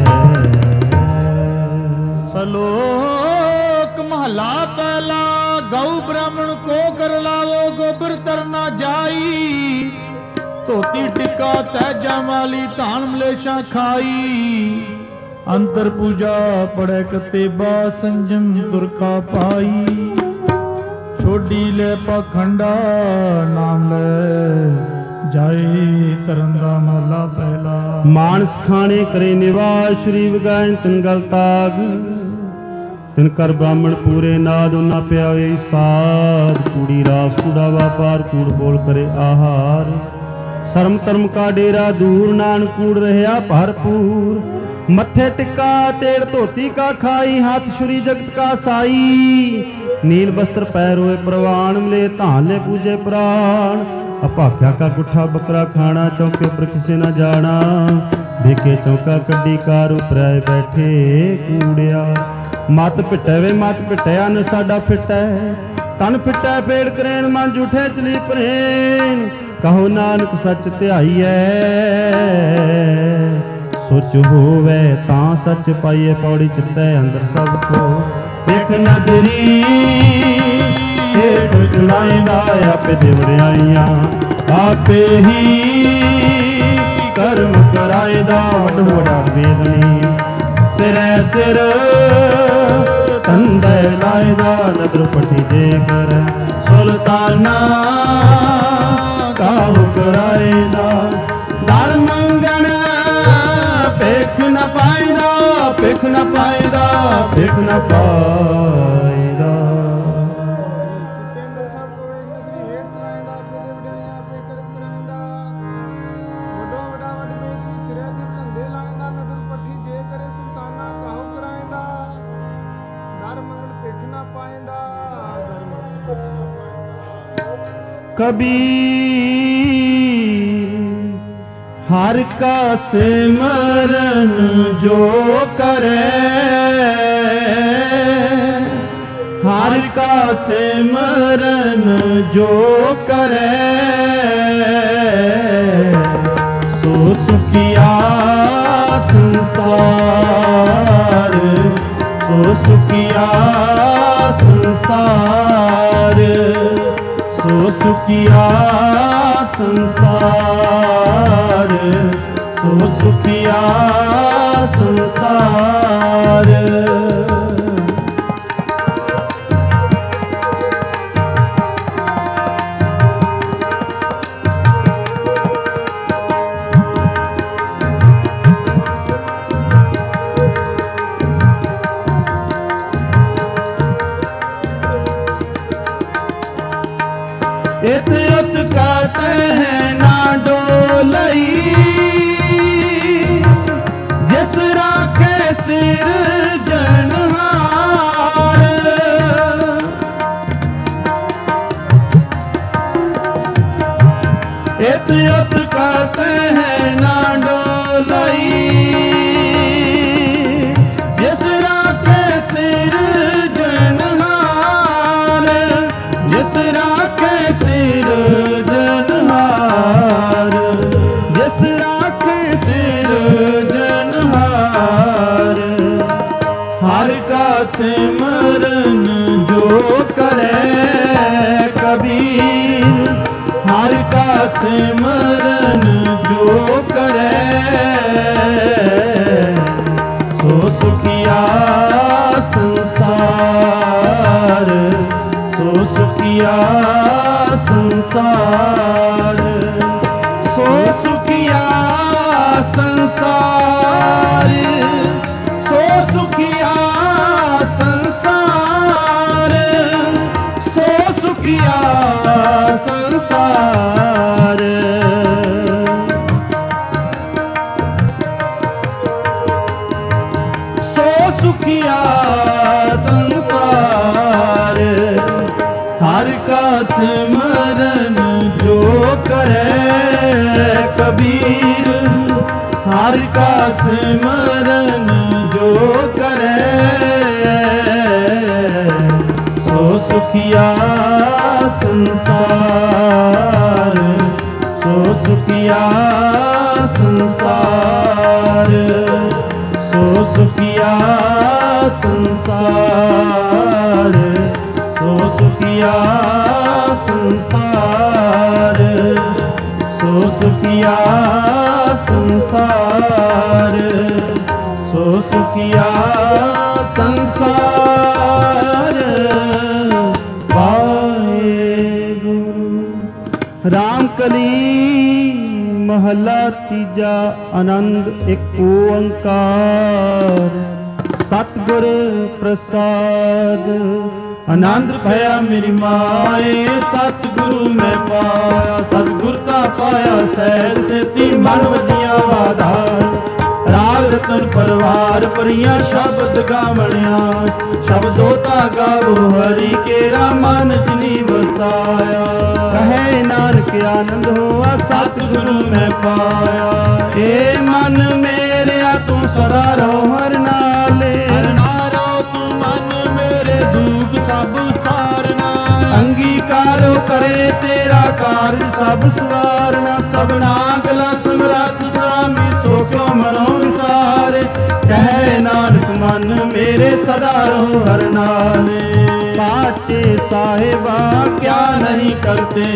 Speaker 1: ਸਲੋਕ ਮਹਲਾ ਪਹਿਲਾ ਗਊ ਬ੍ਰਾਹਮਣ ਕੋ ਕਰ ਲਾਵੋ ਗੋਬਰ ਤਰਨਾ ਜਾਈ। ਧੋਤੀ ਟਿੱਕਾ ਤੈਜਾ ਵਾਲੀ ਧਾਨ ਮਲੇਸ਼ਾ ਖਾਈ। ਅੰਤਰ ਪੂਜਾ ਪੜੈ ਕਤੇਬਾ ਸੰਜਮ ਦੁਰਖਾ ਪਾਈ। ਛੋਡੀ ਲੈ ਪਖੰਡਾ ਨਾਮ ਲੈ ਜਾਏ ਤਰਨ ਦਾ ਮਹਲਾ ਪਹਿਲਾ।
Speaker 2: ਮਾਨਸ ਖਾਣੇ ਕਰੇ ਨਿਵਾਸ ਸ਼੍ਰੀ ਵਿਗਾਇਨ ਤਨ ਗਲ ਤਾਗ। ਤਿਨ ਕਰ ਬ੍ਰਾਹਮਣ ਪੂਰੇ ਨਾਦ ਉਹਨਾਂ ਪਿਆਵੇ ਸਾਧ। ਕੂੜੀ ਰਾਸ ਕੂੜਾ ਵਾਪਾਰ ਕੂੜ ਬੋਲ ਕਰੇ ਆਹਾਰ। ਸ਼ਰਮ ਧਰਮ ਕਾ ਡੇਰਾ ਦੂਰ ਨਾਨਕ ਕੂੜ ਰਹਿਆ ਭਰਪੂਰ। ਮੱਥੇ ਟਿੱਕਾ ਟੇੜ ਧੋਤੀ ਕਾ ਖਾਈ ਹੱਥ ਛੁਰੀ ਜਗਤ ਕਾ ਸਾਈ। ਨੀਲ ਬਸਤਰ ਪੈਰ ਹੋਏ ਪ੍ਰਵਾਨ ਮਿਲੇ ਧਾਨ ਪੂਜੇ ਪ੍ਰਾਣ। ਅਭਾਖਿਆ ਕਾ ਗੁੱਠਾ ਬੱਕਰਾ ਖਾਣਾ ਚੌਕੇ ਉੱਪਰ ਕਿਸੇ ਨਾ ਜਾਣਾ। ਦੇਖੇ ਚੌਕਾ ਕੱਢੀ ਕਾਰ ਉਪਰਾਏ ਬੈਠੇ ਕੂੜਿਆ। ਮਤ ਪਿੱਟੇ ਵੇ ਮਤ ਪਿੱਟਿਆ ਨ ਸਾਡਾ ਫਿੱਟੈ। ਤਨ ਫਿੱਟੈ ਪੇੜ ਕਰੇਣ ਮਨ ਜੂਠੇ ਚਲੀ ਪ੍ਰੇਣ। ਕਹੋ ਨਾਨਕ ਸੱਚ ਧਿਆਈਐ ਸੋਚ ਹੋਵੇ ਤਾਂ ਸੱਚ ਪਾਈਏ। ਪੌੜੀ ਚਿੱਤੈ ਅੰਦਰ ਸਭ ਕੋ ਇੱਕ ਨਦਰੀ ਹੇਠ ਚਲਾਇਂਦਾ ਆਪੇ ਦੇ ਵਡਿਆਈਆਂ। ਆਪੇ ਹੀ ਕਰਮ ਕਰਾਇਦਾ ਵੱਡ ਵੱਡਾ ਵੇਦਨੀ। ਸਿਰੈ ਸਿਰ ਕੰਧੈ ਲਾਇਦਾ ਨਦਰ ਪਟੀ ਜੇ ਕਰ। ਸੁਲਤਾਨਾ ਕਾਹੂ ਕਰਾਇਦਾ ਦਰ ਮੰਗਣ ਭਿਖ ਨ ਪਾਇਦਾ। ਭਿਖ ਨ ਪਾਇਦਾ ਭਿਖ ਨ ਪਾਇਦਾ।
Speaker 3: ਜਿਤੇਂਦਰ ਸਭ ਕੋ ਵੇਖ ਨਦਰੀ ਹੇਠ ਚਲਾਇਂਦਾ ਆਪੇ ਦੇ ਵਡਿਆਈਆਂ ਆਪੇ ਕਰਮ ਕਰਾਇਂਦਾ। ਵੱਡੋ ਵੱਡਾ ਵੱਡ ਵੇਦਨੀ ਸਿਰੇ ਸਿਰ ਧੰਦੇ ਲਾਇਂਦਾ ਨਦਰ ਪੱਠੀ ਜੇ ਕਰੇ ਸੁਲਤਾਨਾ ਕਾਹੂ ਕਰਾਇਂਦਾ। ਦਰ ਮੰਗਣ ਭਿਖ ਨ ਪਾਇਂਦਾ ਦਰ ਮੰਗਣ ਭਿਖ ਨ ਪਾਇਂਦਾ।
Speaker 2: ਕਬੀਰ ਹਰ ਕਾ ਸਿਮਰਨ ਜੋ ਕਰੇ। ਹਰ ਕਾ ਸਿਮਰਨ ਜੋ ਕਰੇ ਸੋ ਸੁਖੀਆ ਸੰਸਾਰ। ਸੋ ਸੁਖੀਆ ਸੰਸਾਰ। ਸੋ ਸੁਖੀਆ ਸੰਸਾਰ। ਸੋ ਸੁਖੀਆ ਸੰਸਾਰ। इत उत कहते हैं ना डोलई। जिस राखे सिर जनहार। इत उत कहते हैं ना डोलई। जिस राखे सिर जनहार। जिस राखे सिर जनहार। जिस राखे सिर जनहार। हर का सिमरन जो करे कबीर। हर का सिमरन जो करे सो सुखिया संसार। सो सुखिया संसार। सो सुखिया संसार। सो सुखिया संसार। सो सुखिया संसार। सो सुखिया संसार। हर का सिमरन जो करे कबीर। हर का सिमरन जो करे सो सुखिया संसार। सो सुखिया संसार। सो सुखिया संसार। सो सुखिया संसार। सो सुखिया संसार। सो सुखिया संसार। वाहेगुरु। रामकली महला तीजा आनंद एक ओंकार। ਸਤਿਗੁਰ ਪ੍ਰਸਾਦ। ਆਨੰਦ ਭਇਆ ਮੇਰੀ ਮਾਏ ਸਤਿਗੁਰੂ ਮੈਂ ਪਾਇਆ, ਸਤਿਗੁਰਤਾ ਪਾਇਆ ਸਹਿਜ ਸੇਤੀ ਮਨ ਵਜੀਆਂ ਆਧਾਰ। ਰਾਗ ਰਤਨ ਪਰਵਾਰ ਪਰੀਆਂ ਸ਼ਬਦ ਗਾਵਣਿਆ, ਸ਼ਬਦੋ ਤਾ ਗਾਵੋ ਹਰੀ ਕੇਰਾ ਮਨ ਜਿਨੀ ਵਸਾਇਆ। ਕਹੇ ਨਾਨਕ ਆਨੰਦ ਹੋਆ ਸਤਿਗੁਰੂ ਮੈਂ ਪਾਇਆ। ਏ ਮਨ ਮੇਰਿਆ ਤੂੰ ਸਦਾ ਰਹੋ ਹਰ ਨਾਲੇ, ਹਰ ਨਾਲੋ ਤੂੰ ਮਨ ਮੇਰੇ ਦੁਖ ਸਭ ਸਾਰਨਾ। ਅੰਗੀਕਾਰੋ ਕਰੇ ਤੇਰਾ ਕਾਰਜ ਸਭ ਸਵਾਰਨਾ। ਸਭਨਾ ਗਲਾ ਸਮਰੱਥ ਸੁਆਮੀ ਸੋ ਕਿਉ ਮਨੋ ਵਿਸਾਰੇ। ਕਹੇ ਨਾਨਕ ਮਨ ਮੇਰੇ ਸਦਾ ਰਹੋ ਹਰ ਨਾਲੇ। ਸਾਚੇ ਸਾਹਿਬਾ ਕਿਆ ਨਹੀਂ ਕਰਤੇ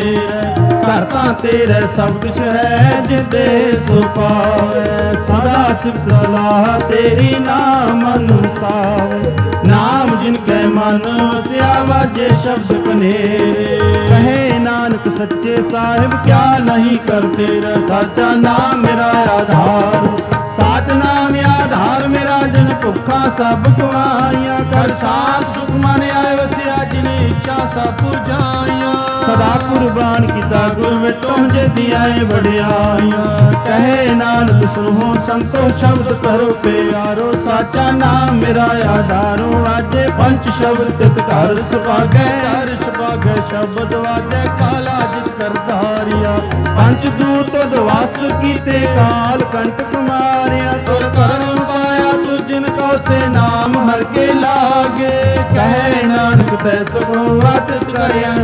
Speaker 2: ਘਰ ਤਾਂ ਤੇਰੇ ਸਭ ਕੁਛ ਹੈ ਜਿਦੇ ਸੋ ਪਾਵੇ। ਸਦਾ ਸਿਫਤ ਸਲਾਹ ਤੇਰੀ ਨਾਮ ਅਨੁਸਾਰ। ਨਾਮ ਜਿਨ ਕੈ ਮਨ ਵਸਿਆ ਵਾਜੇ ਸ਼ਬਦ ਕਨੇਰੇ। ਕਹੇ ਨਾਨਕ ਸੱਚੇ ਸਾਹਿਬ ਕਿਆ ਨਹੀਂ ਕਰਤੇ ਸਾਚਾ ਨਾਮ ਮੇਰਾ ਆਧਾਰ। ਸਾਚ ਨਾਮ ਆਧਾਰ ਮੇਰਾ ਜਿਨ ਭੁੱਖਾ ਸਭ ਗਵਾਈਆਂ। ਕਰ ਸਾਥ ਸੁਖ ਮਨ ਆਏ ਵਸਿਆ ਜਿਨ ਇੱਛਾ ਸਭ ਪੁਜਾਈਆਂ। ਸਦਾ ਕੁਰਬਾਨ ਕੀਤਾ ਗੁਰ ਮਿਟੋ ਜੇ ਦਿਆਏ ਵਡਿਆਈਆਂ। ਕਹੇ ਨਾਨਕ ਸੁਣੋ ਸੰਤੋ ਸ਼ਬਦ ਕਰੋ ਪਿਆਰੋ। ਸਾਚਾ ਨਾਮ ਮੇਰਾ ਆਧਾਰੋ ਵਾਜੇ ਪੰਚ ਸ਼ਬਦ ਤਿਤ ਘਰ ਸੁਭਾਗੈ। ਘਰ ਸੁਭਾਗੈ ਸ਼ਬਦ ਵਾਜੈ ਕਾਲਾ ਜਿਤ ਕਰਤਾਰਿਆ। ਪੰਚ ਦੂਤ ਦਵਾਸ ਕੀਤੇ ਕਾਲ ਕੰਟਕ ਮਾਰਿਆ। ਤੁਰ ਕਰਨ ਪਾਇਆ ਤੁ ਜਿਨ ਕਉ ਸੇ ਨਾਮ ਹਰ ਕੇ ਲਾਗੇ। ਕਹੇ ਨਾਨਕ ਤੈ ਸੁਖੋ ਆਤਿਤ ਕਰਿਆ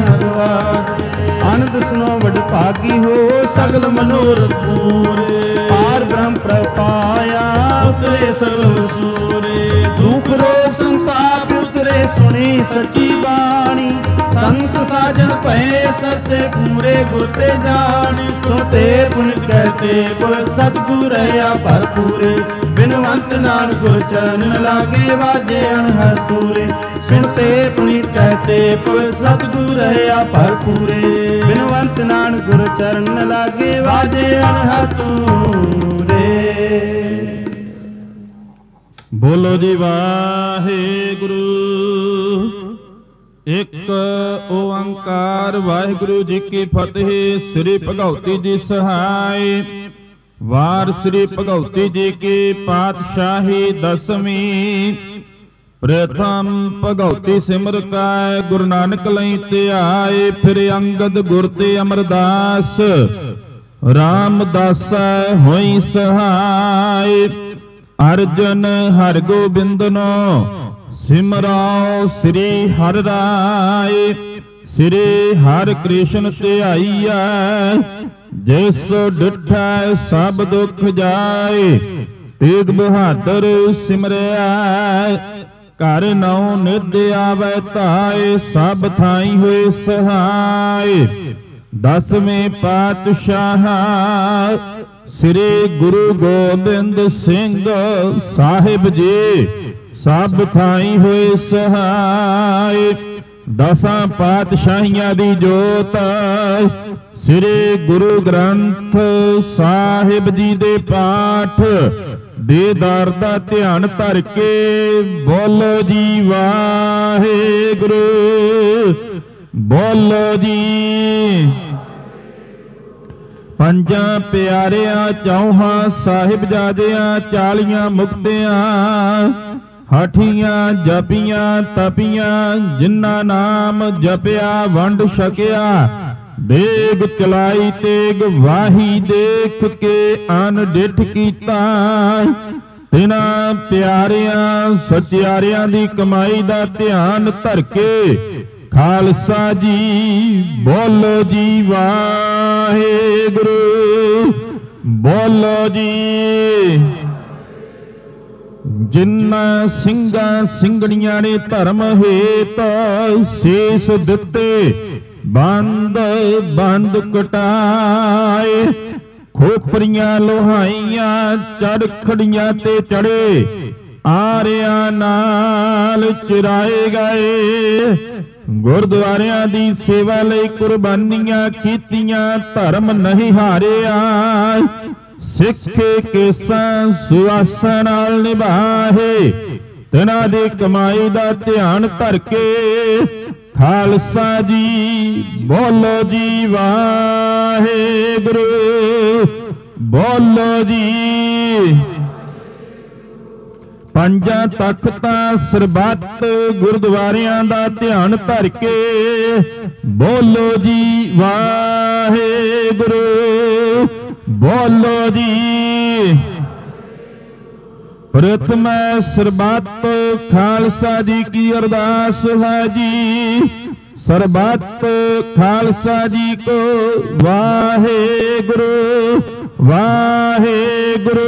Speaker 2: ਅਨੁਵਾਦ। ਆਨੰਦ ਸੁਨੋ ਵਡ ਭਾਗੀ ਹੋ ਸਗਲ ਮਨੋਰਥ ਪੂਰੇ। ਪਾਰ ਬ੍ਰਹਮ ਪ੍ਰਪਾਇਆ ਉਤਰੇ ਸਗਲ ਸੂਰੇ। ਦੁਖ ਰੋਗ ਸੰਤਾਪ ਉਤਰੇ ਸੁਣੀ ਸਚੀ ਬਾਣੀ। ਸੰਤ ਸਾਜਨ ਭਏ ਸਰਸੇ ਪੂਰੇ ਗੁਰ ਤੇ ਜਾਣੀ। ਸੁਣਤੇ ਪੁਨਿਤ ਕਹਤੇ ਪੁਰ ਸਤਿਗੁਰ ਰਹਾ ਭਰਪੂਰੇ। ਬਿਨਵੰਤ ਨਾਨਕ ਗੁਰ ਚਰਨ ਲਾਗੇ ਵਾਜੇ ਅਣਹਰ ਪੂਰੇ। ਸੁਣਤੇ ਪੁਨਿਤ ਕਹਤੇ ਪੁਰ ਸਤਿਗੁਰ ਰਹਾ ਭਰਪੂਰੇ। ਬਿਨਵੰਤ ਨਾਨਕ ਗੁਰ ਚਰਨ ਲਾਗੇ ਵਾਜੇ ਅਣਹਰ ਪੂਰੇ।
Speaker 1: ਬੋਲੋ ਜੀ ਵਾਹਿਗੁਰੂ। ਇੱਕ ਓੰਕਾਰ ਵਾਹਿਗੁਰੂ ਜੀ ਕੀ ਫਤਿਹ। ਸ੍ਰੀ ਭਗਉਤੀ ਜੀ ਸਹਾਇ। ਵਾਰ ਸ੍ਰੀ ਭਗਉਤੀ ਜੀ ਕੀ ਪਾਤਸ਼ਾਹੀ ਦਸਵੀਂ। ਪ੍ਰਥਮ ਭਗਉਤੀ ਸਿਮਰ ਕੈ ਗੁਰੂ ਨਾਨਕ ਲਈ ਧਿਆਏ। ਫਿਰ ਅੰਗਦ ਗੁਰ ਤੇ ਅਮਰਦਾਸ ਰਾਮਦਾਸੈ ਹੋਈ ਸਹਾਇ। ਅਰਜਨ ਹਰਿ ਗੋਬਿੰਦਨੋ ਸਿਮਰਾਓ ਸ੍ਰੀ ਹਰਿ ਰਾਏ। ਸ੍ਰੀ ਹਰਿ ਕ੍ਰਿਸ਼ਨ ਧਿਆਈਐ ਜਿਸ ਡਿਠੈ ਸਭ ਦੁਖ ਜਾਏ। ਤੇਗ ਬਹਾਦਰ ਸਿਮਰਿਆ ਘਰ ਨਉ ਨਿਧ ਆਵੈ ਧਾਏ। ਸਭ ਥਾਈ ਹੋਏ ਸਹਾਇ। ਦਸਵੇਂ ਪਾਤਸ਼ਾਹ ਸ੍ਰੀ ਗੁਰੂ ਗੋਬਿੰਦ ਸਿੰਘ ਸਾਹਿਬ ਜੀ ਸਭ ਥਾਈ ਹੋਏ ਸਹਾਇ। ਦਸਾਂ ਪਾਤਸ਼ਾਹੀਆਂ ਦੀ ਜੋਤ ਸ੍ਰੀ ਗੁਰੂ ਗ੍ਰੰਥ ਸਾਹਿਬ ਜੀ ਦੇ ਪਾਠ ਦੇ ਦਰ ਦਾ ਧਿਆਨ ਧਰ ਕੇ ਬੋਲੋ ਜੀ ਵਾਹਿਗੁਰੂ। ਬੋਲੋ ਜੀ। ਪੰਜਾਂ ਪਿਆਰਿਆਂ ਚੌਹਾਂ ਸਾਹਿਬਜ਼ਾਦਿਆਂ ਚਾਲੀਆਂ ਮੁਕਤਿਆਂ ਹਠੀਆਂ ਜਪੀਆਂ ਤਪੀਆਂ ਜਿਨ੍ਹਾਂ ਨਾਮ ਜਪਿਆ ਵੰਡ ਛਕਿਆ। ਦੇਗ ਚਲਾਈ ਤੇਗ ਵਾਹੀ ਦੇਖ ਕੇ ਅਨਡਿਠ ਕੀਤਾ। ਤਿਨਾਂ ਪਿਆਰਿਆਂ ਸਚਿਆਰਿਆਂ ਦੀ ਕਮਾਈ ਦਾ ਧਿਆਨ ਧਰ ਕੇ ਖਾਲਸਾ ਜੀ ਬੋਲੋ ਜੀ ਵਾਹਿਗੁਰੂ। ਬੋਲੋ ਜੀ। ਜਿਨ੍ਹਾਂ ਸਿੰਘਾਂ ਸਿੰਘਣੀਆਂ ਨੇ ਧਰਮ ਹੇਤ ਸੀਸ ਦਿੱਤੇ ਬੰਦ ਬੰਦ ਕਟਾਏ। ਖੋਪਰੀਆਂ ਲੋਹਾਈਆਂ ਚੜਖੜੀਆਂ ਤੇ ਚੜੇ ਆਰਿਆਂ ਨਾਲ ਚਿਰਾਏ ਗਏ। ਗੁਰਦੁਆਰਿਆਂ ਦੀ ਸੇਵਾ ਲਈ ਕੁਰਬਾਨੀਆਂ ਕੀਤੀਆਂ ਧਰਮ ਨਹੀਂ ਹਾਰਿਆ। ਸਿੱਖ ਕੇਸਾਂ ਸੁਆਸਾਂ ਨਾਲ ਨਿਭਾਹੇ
Speaker 7: ਤਿਨਾਂ ਦੀ ਕਮਾਈ ਦਾ ਧਿਆਨ ਧਰ ਕੇ ਖਾਲਸਾ ਜੀ ਬੋਲੋ ਜੀ ਵਾਹਿਗੁਰੂ, ਬੋਲੋ ਜੀ। ਪੰਜਾਂ ਤਖਤਾਂ ਸਰਬੱਤ ਗੁਰਦੁਆਰਿਆਂ ਦਾ ਧਿਆਨ ਧਰ ਕੇ ਬੋਲੋ ਜੀ ਵਾਹਿਗੁਰੂ, ਬੋਲੋ ਜੀ। ਪ੍ਰਥਮੈ ਸਰਬੱਤ ਖਾਲਸਾ ਜੀ ਕੀ ਅਰਦਾਸ ਹੈ ਜੀ, ਸਰਬੱਤ ਖਾਲਸਾ ਜੀ ਕੋ ਵਾਹਿਗੁਰੂ ਵਾਹਿਗੁਰੂ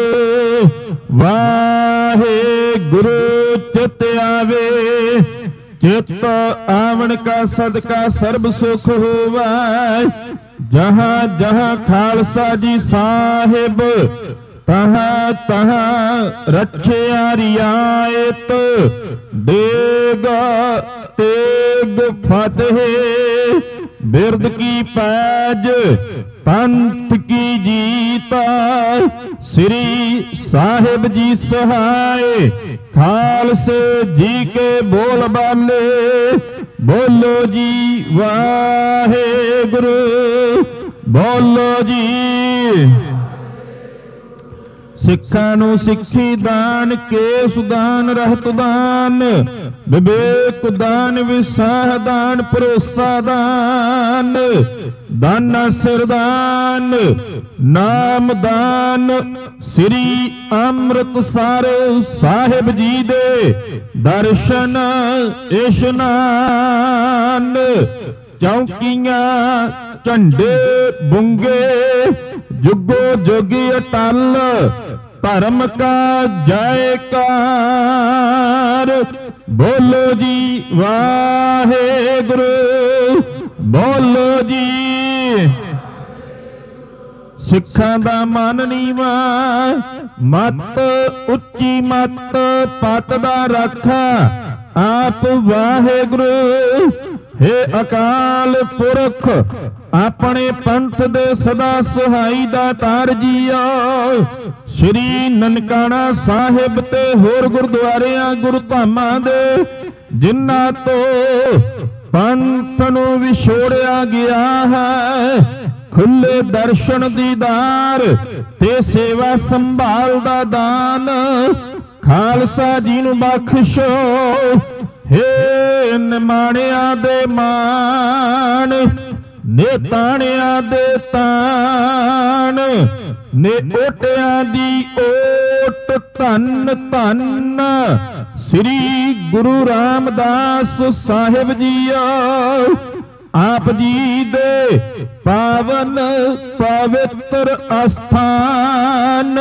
Speaker 7: ਵਾਹਿਗੁਰੂ। ਚਿਤ ਆਵੇ ਚਿਤ ਆਵਣ ਕਾ ਸਦਕਾ ਸਰਬ ਸੁਖ ਹੋਵੈ, ਜਹਾਂ ਜਹਾਂ ਖਾਲਸਾ ਜੀ ਸਾਹਿਬ ਤਹਾਂ ਤਹਾਂ ਰੱਖਿਆ ਰਿਆਇਤ, ਦੇਗ ਤੇਗ ਫਤਿਹ ਬਿਰਦ ਕੀ ਪੈਜ ਪੰਥ ਕੀ ਜੀਤ, ਸ੍ਰੀ ਸਾਹਿਬ ਜੀ ਸਹਾਏ ਖਾਲਸੇ ਜੀ ਕੇ ਬੋਲ ਬਾਲੇ, ਬੋਲੋ ਜੀ ਵਾਹਿਗੁਰੂ, ਬੋਲੋ ਜੀ। ਸਿੱਖਾਂ ਨੂੰ ਸਿੱਖੀ ਦਾਨ, ਕੇਸ ਦਾਨ, ਰਹਿਤ ਦਾਨ, ਵਿਵੇਕ ਦਾਨ, ਵਿਸਾਹ ਦਾਨ, ਭਰੋਸਾ ਦਾਨ, ਦਾਨਾ ਸਿਰ ਦਾਨ, ਨਾਮ ਦਾਨ, ਸ੍ਰੀ ਅੰਮ੍ਰਿਤਸਰ ਸਾਹਿਬ ਜੀ ਦੇ ਦਰਸ਼ਨ ਇਸ਼ਨਾਨ, ਚੌਕੀਆਂ ਝੰਡੇ ਬੁੰਗੇ ਜੁਗੋ ਜੋਗੀ ਅਟਲ, ਧਰਮ ਕਾ ਜੈਕਾਰ, ਬੋਲੋ ਜੀ ਵਾਹਿਗੁਰੂ, ਬੋਲੋ ਜੀ। ਸਿੱਖਾਂ ਦਾ ਮਨ ਨੀਵਾ, ਮਤ ਉੱਚੀ ਮਤ, ਪਤ ਦਾ ਰਾਖਾ ਆਪ ਵਾਹਿਗੁਰੂ। ਹੇ ਅਕਾਲ ਪੁਰਖ ਆਪਣੇ ਪੰਥ ਦੇ ਸਦਾ ਸਹਾਈ ਦਾਤਾਰ ਜੀਓ, ਸ੍ਰੀ ਨਨਕਾਣਾ ਸਾਹਿਬ ਤੇ ਹੋਰ ਗੁਰਦੁਆਰਿਆਂ ਗੁਰਧਾਮਾਂ ਦੇ ਜਿਨ੍ਹਾਂ ਤੋਂ ਪੰਥ ਨੂੰ ਵਿਛੋੜਿਆ ਗਿਆ ਹੈ, ਖੁੱਲੇ ਦਰਸ਼ਨ ਦੀਦਾਰ ਤੇ ਸੇਵਾ ਸੰਭਾਲ ਦਾ ਦਾਨ ਖਾਲਸਾ ਜੀ ਨੂੰ ਬਖਸ਼ੋ। ਹੇ ਨਿਮਾਣਿਆਂ ਦੇ ਮਾਣ, ਨੇਤਾਣਿਆਂ ਦੇ ਤਾਣ, ਨੇ ਓਟਿਆਂ ਦੀ ਓਟ, ਧੰਨ ਧੰਨ ਸ੍ਰੀ ਗੁਰੂ ਰਾਮਦਾਸ ਸਾਹਿਬ ਜੀਓ। ਆਪ ਜੀ ਦੇ ਪਾਵਨ ਪਵਿੱਤਰ ਅਸਥਾਨ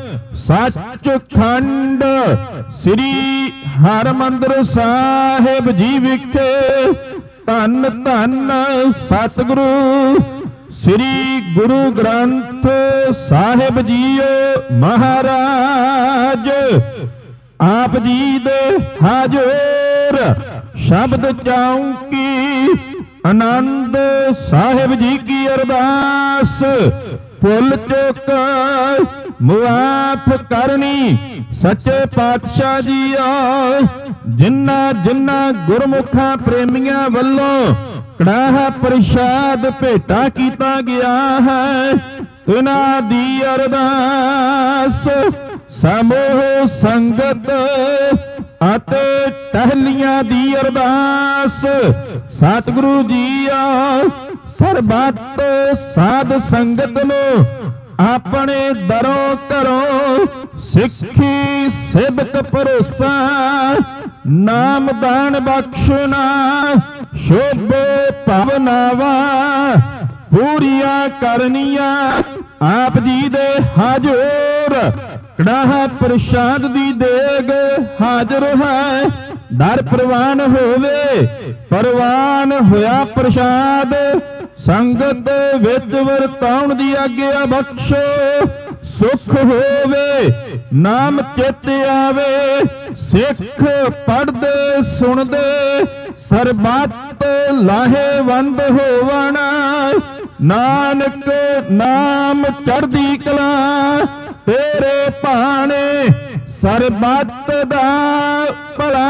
Speaker 7: ਸੱਚਖੰਡ ਸ੍ਰੀ ਹਰਿਮੰਦਰ ਸਾਹਿਬ ਜੀ ਵਿਖੇ ਧੰਨ ਧੰਨ ਸਤਿਗੁਰੂ ਸ੍ਰੀ ਗੁਰੂ ਗ੍ਰੰਥ ਸਾਹਿਬ ਜੀਓ ਮਹਾਰਾਜ। ਆਪ ਜੀ ਦੇ ਹਾਜ਼ਰ ਸ਼ਬਦ ਚੌਂਕੀ ਆਨੰਦ ਸਾਹਿਬ ਜੀ ਕੀ ਅਰਦਾਸ, ਭੁੱਲ ਚੁੱਕ ਮੁਆਫ ਕਰਨੀ ਸੱਚੇ ਪਾਤਸ਼ਾਹ ਜੀਓ। ਜਿਨ੍ਹਾਂ ਜਿਨ੍ਹਾਂ ਗੁਰਮੁਖਾਂ ਪ੍ਰੇਮੀਆਂ ਵੱਲੋਂ ਕੜਾਹਾ ਪ੍ਰਸ਼ਾਦ ਭੇਟਾ ਕੀਤਾ ਗਿਆ ਹੈ, ਤਿਨਾਂ ਦੀ ਅਰਦਾਸ ਸਮੂਹ ਸੰਗਤ ਅਤੇ ਟਹਿਲੀਆਂ ਦੀ ਅਰਦਾਸ ਸਤਿਗੁਰੂ ਜੀਓ ਸਰਬੱਤ ਸਾਧ ਸੰਗਤ ਨੂੰ ਆਪਣੇ ਦਰੋਂ ਘਰੋਂ ਸਿੱਖੀ ਸਿਦਕ ਭਰੋਸਾ ਨਾਮ ਦਾਨ ਬਖਸ਼ਣਾ ਸ਼ੋਭੇ ਭਾਵਨਾਵਾਂ ਪੂਰੀਆਂ ਕਰਨੀਆਂ। ਆਪ ਜੀ ਦੇ ਹਾਜ਼ਰ ਕੜਾਹਾ ਪ੍ਰਸ਼ਾਦ ਦੀ ਦੇਗ ਹਾਜ਼ਰ ਹੈ। ਦਰ ਪ੍ਰਵਾਨ ਹੋਵੇ ਪ੍ਰਵਾਨ ਹੋਇਆ ਪ੍ਰਸ਼ਾਦ, ਸੰਗਤ ਵਿੱਚ ਵਰਤਾਉਣ ਦੀ ਆਗਿਆ ਬਖਸ਼ੋ। ਸੁਖ ਹੋਵੇ ਨਾਮ ਚਿਤ ਆਵੇ, ਸਿੱਖ ਪੜ੍ਹਦੇ ਸੁਣਦੇ ਸਰਬੱਤ ਲਾਹੇਵੰਦ ਹੋਵਣ। ਨਾਨਕ ਨਾਮ ਚੜ੍ਹਦੀ ਕਲਾ ਤੇਰੇ ਭਾਣੇ ਸਰਬੱਤ ਦਾ ਭਲਾ।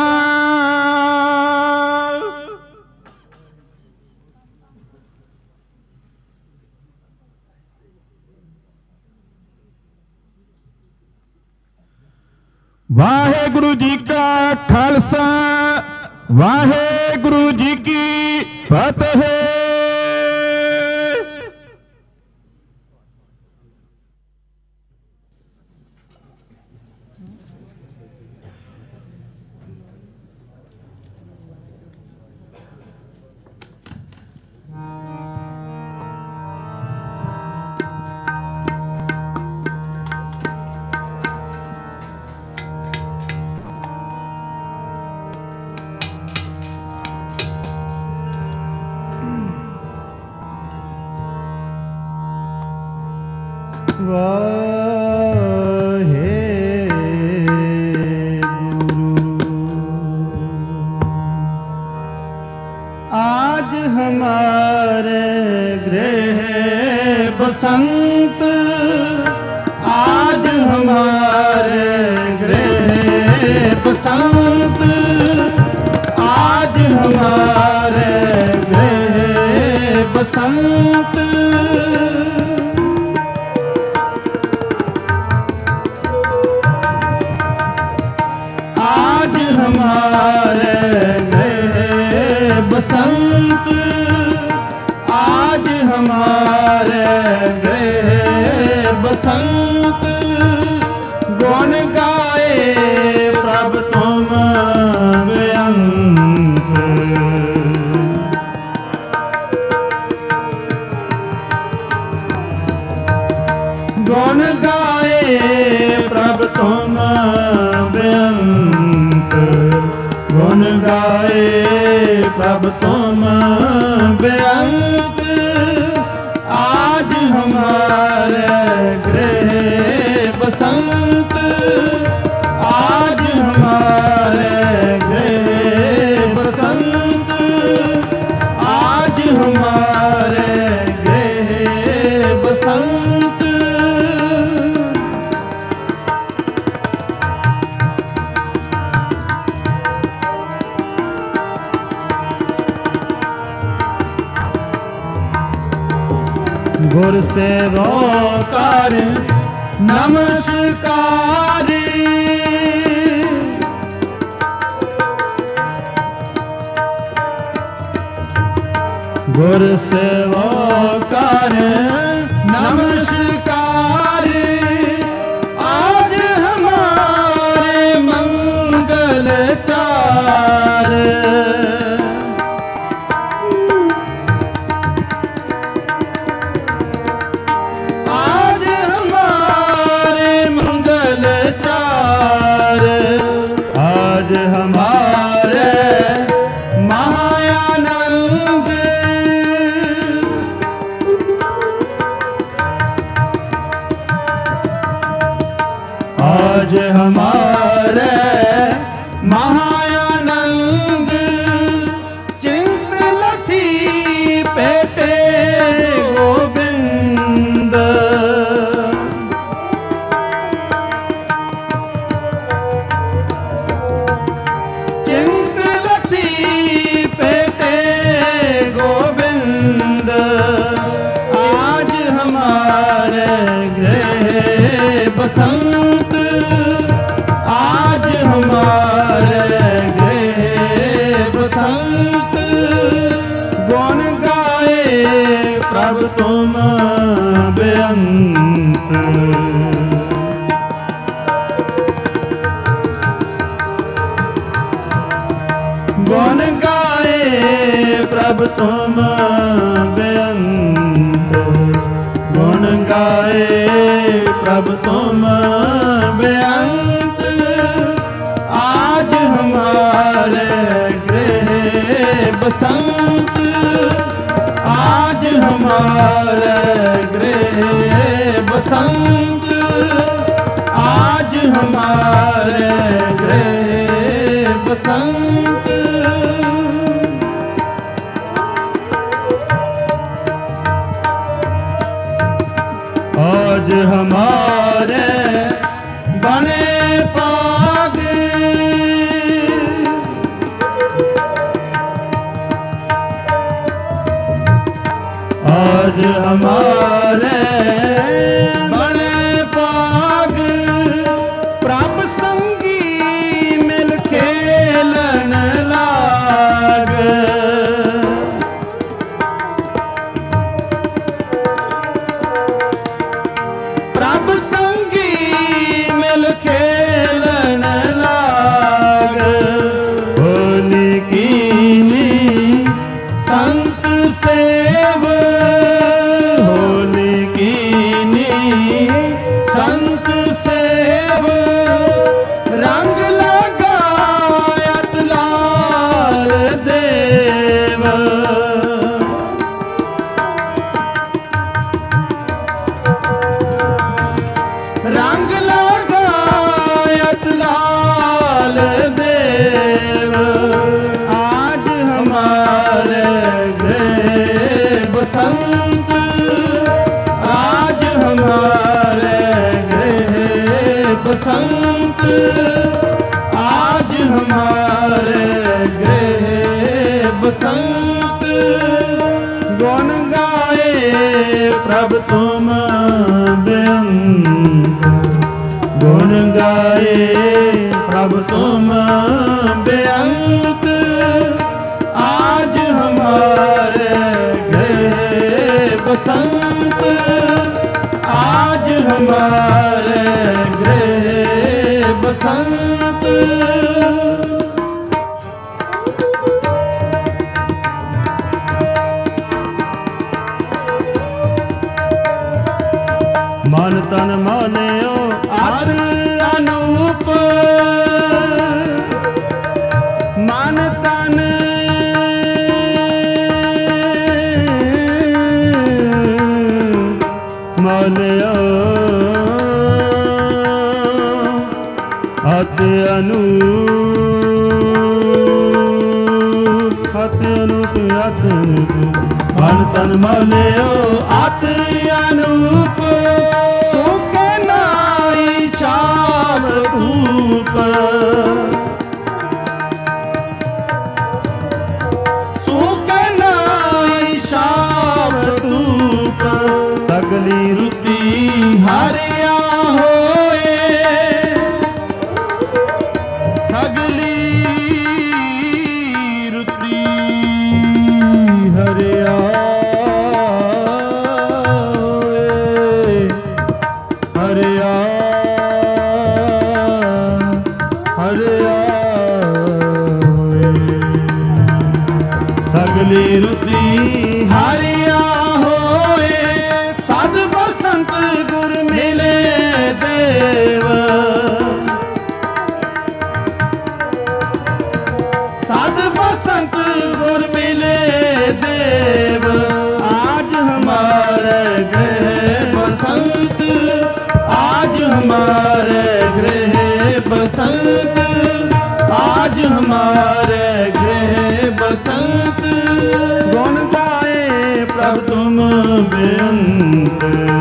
Speaker 7: ਵਾਹਿਗੁਰੂ ਜੀ ਕਾ ਖਾਲਸਾ, ਵਾਹਿਗੁਰੂ ਜੀ ਕੀ ਫਤਿਹ।
Speaker 2: आज हमारे गृह बसंत, आज हमारे गृह बसंत, आज हमारे गृह बसंत। आज हमारे गृह बसंत, आज हमारे गृह बसंत। गुण गाए प्रभ तुम बेअंत, गुण गाए प्रभ तुम बेअंत, गुण गाए प्रभ तुम बेअंत। आज हमारे गृह बसंत, आज हमारे गृह बसंत, आज हमारे गृह बसंत। गुर सेवो कर नमस्कार, गुर सेवो कर नमस्कार। आज हमारे मंगल चार, आज हमारे महायानंद, आज हमारे महायानंद। चिंत लथी पेटे गोविंद, गोविंद। आज हमारे गृह बसंत, आज हमारे गृह बसंत। गुण गाए प्रभ तुम बेअंत, गुण गाए प्रभ तुम बेअंत, गुण गाए प्रभ तुम बेअंत। आज हमारे गृह बसंत, आज हमारे गृह बसंत। आज हमारे गृह बसंत। आज हमारे बने पाग, आज हमारे बड़े पाग प्रभ संगी मिल खेलन लाग। प्रभ संगी मिल खेलन लाग। होली कीनी संत सेव, होली कीनी संत सेव। रंग लगायत लाल देव। रंग लगायत लाल देव। आज हमारे गृह बसंत, आज हमारे गृह बसंत। आज हमारे गृह बसंत। गुण गाए प्रभ तुम बेअंत, गुण गाए प्रभ तुम बेअंत। आज हमारे गृह बसंत, आज हमारे गृह बसंत। मन तन मानियो अर अनूप, मन तन मानियो अति अनूप, अति अनूप, अति अनूप। मन तन मानियो अति अनूप। सुखे नाई श्याम धूप, सुखे नाई श्याम धूप। सगली रुति हरिया होए, सगली रुति हरिया होए, हरिया हरिया होए। सगली रुति हरिया होए। सद बसंत गुर मिले देव, सद बसंत गुर मिले देव। आज हमारे गृह बसंत, आज हमारे गृह बसंत। आज हमारे गृह बसंत। गुण गाए प्रभ तुम बेअंत,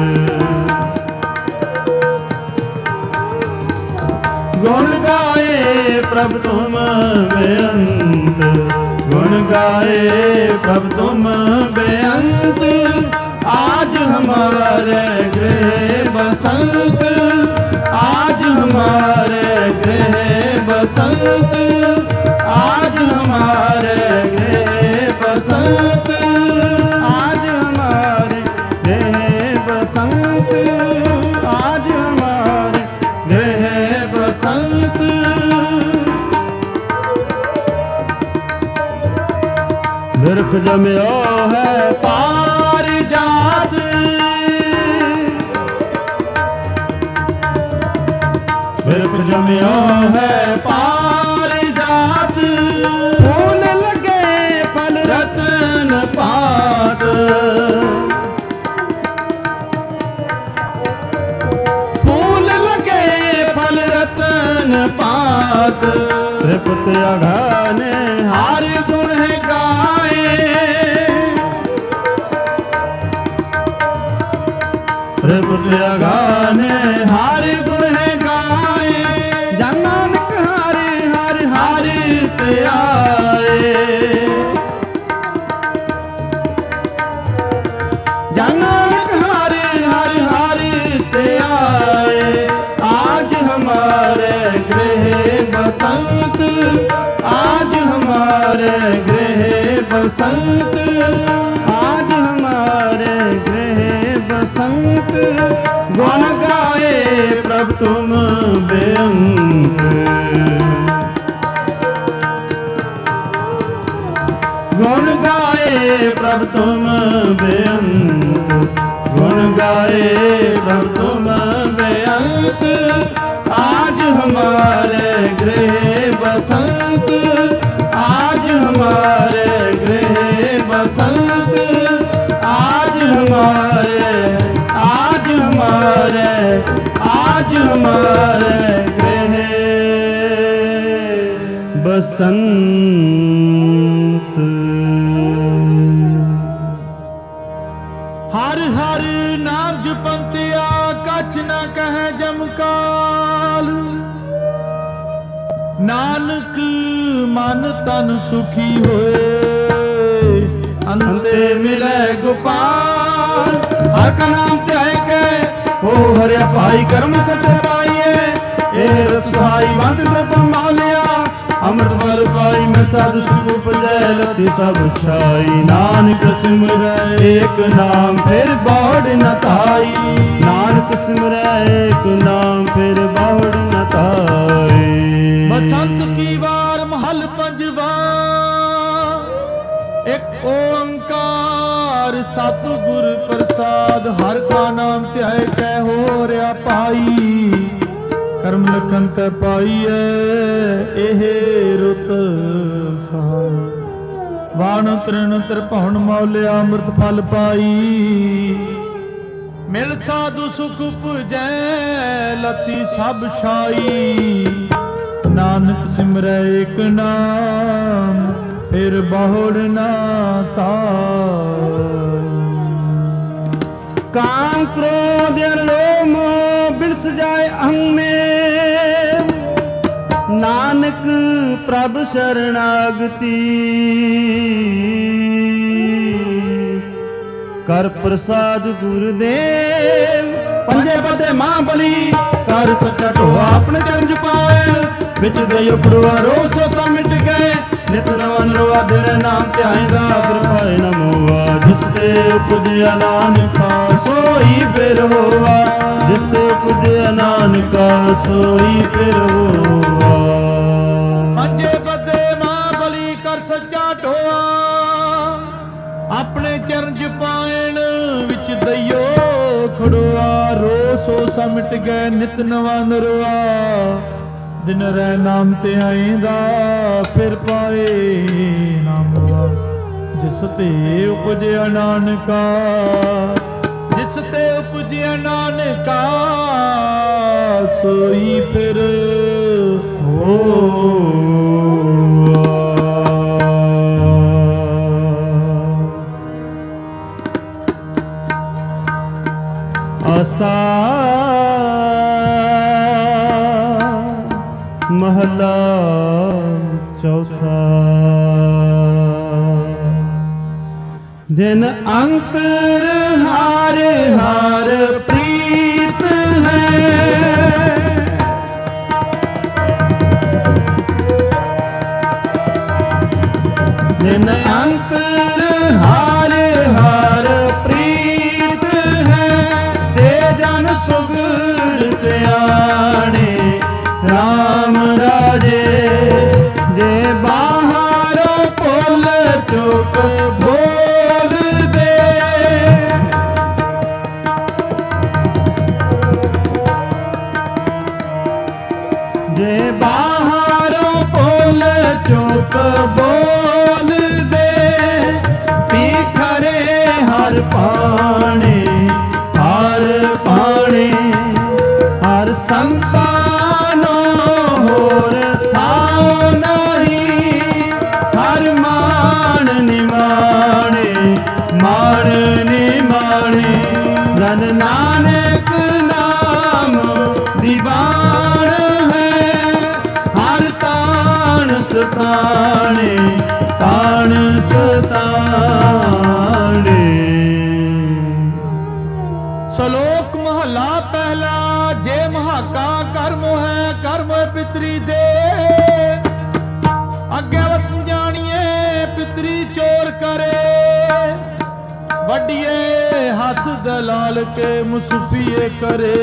Speaker 2: गुण गाए प्रभ तुम बेअंत। गुण गाए प्रभ तुम बेअंत। आज हमारे गृह बसंत, आज हमारे गृह बसंत। आज हमारे गृह बसंत, आज हमारे गृह बसंत। आज हमारे गृह बसंत। बिरख जम्यो है पारिजात, बिरख जम्यो है पारिजात। फूल लगे फल रतन पात, फूल लगे फल रतन पात। त्रिपुत अघाने हार गुण है गाए, त्रिपुत अघाने हार गुण है गाए। जन नानक हर हर हर ते आए, बसंत आज हमारे गृह बसंत आज हमारे गृह बसंत गुण गाए प्रभु तुम बेअंत गुण गाए प्रभु तुम बेअंत गुण गाए प्रभु तुम बेअंत आज हमारे गृह बसंत आज हमारे गृह बसंत आज हमारे आज हमारे आज हमारे गृह बसंत।
Speaker 1: हर हर नाम जपंतिया कछ न कहे जमकाल नानक मन तन सुखी होए
Speaker 2: अंते मिले गोपाल हर का नाम त्याग के ओ हरिया भाई कर्म करते पाइए ए रत सहाई बंद द्रप मालिया अमृत बल पाई मैं साधु सुख उपजै लति सब छाई नानक सिमरै एक नाम फिर बाढ़ न ताई नानक सिमरै एक नाम फिर बाढ़ न ताई।
Speaker 1: बसंत की बार महल पंजवा एक ओंकार सतगुर प्रसाद हर का नाम ध्याय कै हो रिया पाई ਕਰਮ ਲਖਨ ਤੈ ਪਾਈਐ ਇਹ ਰੁਤ ਸਹਾਈ ਵਾਣ ਤ੍ਰਿਣ ਤ੍ਰਿਭਵਨ ਮੌਲਿਆ ਅੰਮ੍ਰਿਤ ਫਲ ਪਾਈ ਮਿਲ ਸਾਧੂ ਸੁਖ ਉਪਜੈ ਲਤੀ ਸਭ ਛਾਈ ਨਾਨਕ ਸਿਮਰੈ ਏਕ ਨਾਮ ਫਿਰ ਬਹੁੜ ਨਾ ਤਾਈ।
Speaker 2: काम क्रोध लोम बिरस जाए अहं में नानक प्रभु शरणागति कर प्रसाद गुरुदेव पंजे बदे मां बली कर सच्चा ढोआ अपने चरण पाए बिच दे उपड़वा रोस सो मिट गए नित नवन रोआ तेरे नाम ध्याईदा कृपाए नमोआ जिसते उपजया नानका सोई फिर होआ जिसते उपजया नानका सोई फिर होआ।
Speaker 1: पंजे बदे मां बली कर सच्चा ढोआ अपने चरण च पाएण विच दइयो खड़ोआ रोसो समट गए नित नवा नरोआ दिन ਰਹਿ ਨਾਮ ਤੇ ਆਇਂਦਾ ਫਿਰ ਪਾਏ ਨਾਮਵਾ ਜਿਸ ਤੇ ਉਪਜਿਆ ਨਾਨਕਾ ਜਿਸ ਤੇ ਉਪਜਿਆ ਨਾਨਕਾ ਸੋਈ ਫਿਰ ਹੋਆ।
Speaker 2: ਆਸਾ महला चौथा दिन अंतर हार हार प्रीत है दिन अंतर हार हार प्रीत है दे जन सुगड़ सियाणे राम राजे जे बाहर पुल चुक बोल दे जे बाहर पुल चुक बोल दे पीखरे हर पाने हर पाने हर संता होर थाओ नहीं हर मान निमाणे मान निमाणे धन नानक नाम दीवान है हर तान सताने तान सताने।
Speaker 1: ਸ਼ਲੋਕ ਮਹਲਾ ਪਹਿਲਾ ਜੇ ਮਹਾਕਾ ਕਰਮ ਹੈ ਕਰਮ ਪਿਤਰੀ ਦੇ ਅੱਗੇ ਵਸ ਜਾਣੀਏ ਪਿਤਰੀ ਚੋਰ ਕਰੇ, ਵੱਡੀਏ ਹੱਥ ਦਲਾਲ ਕੇ ਮੁਸਫੀਏ ਕਰੇ,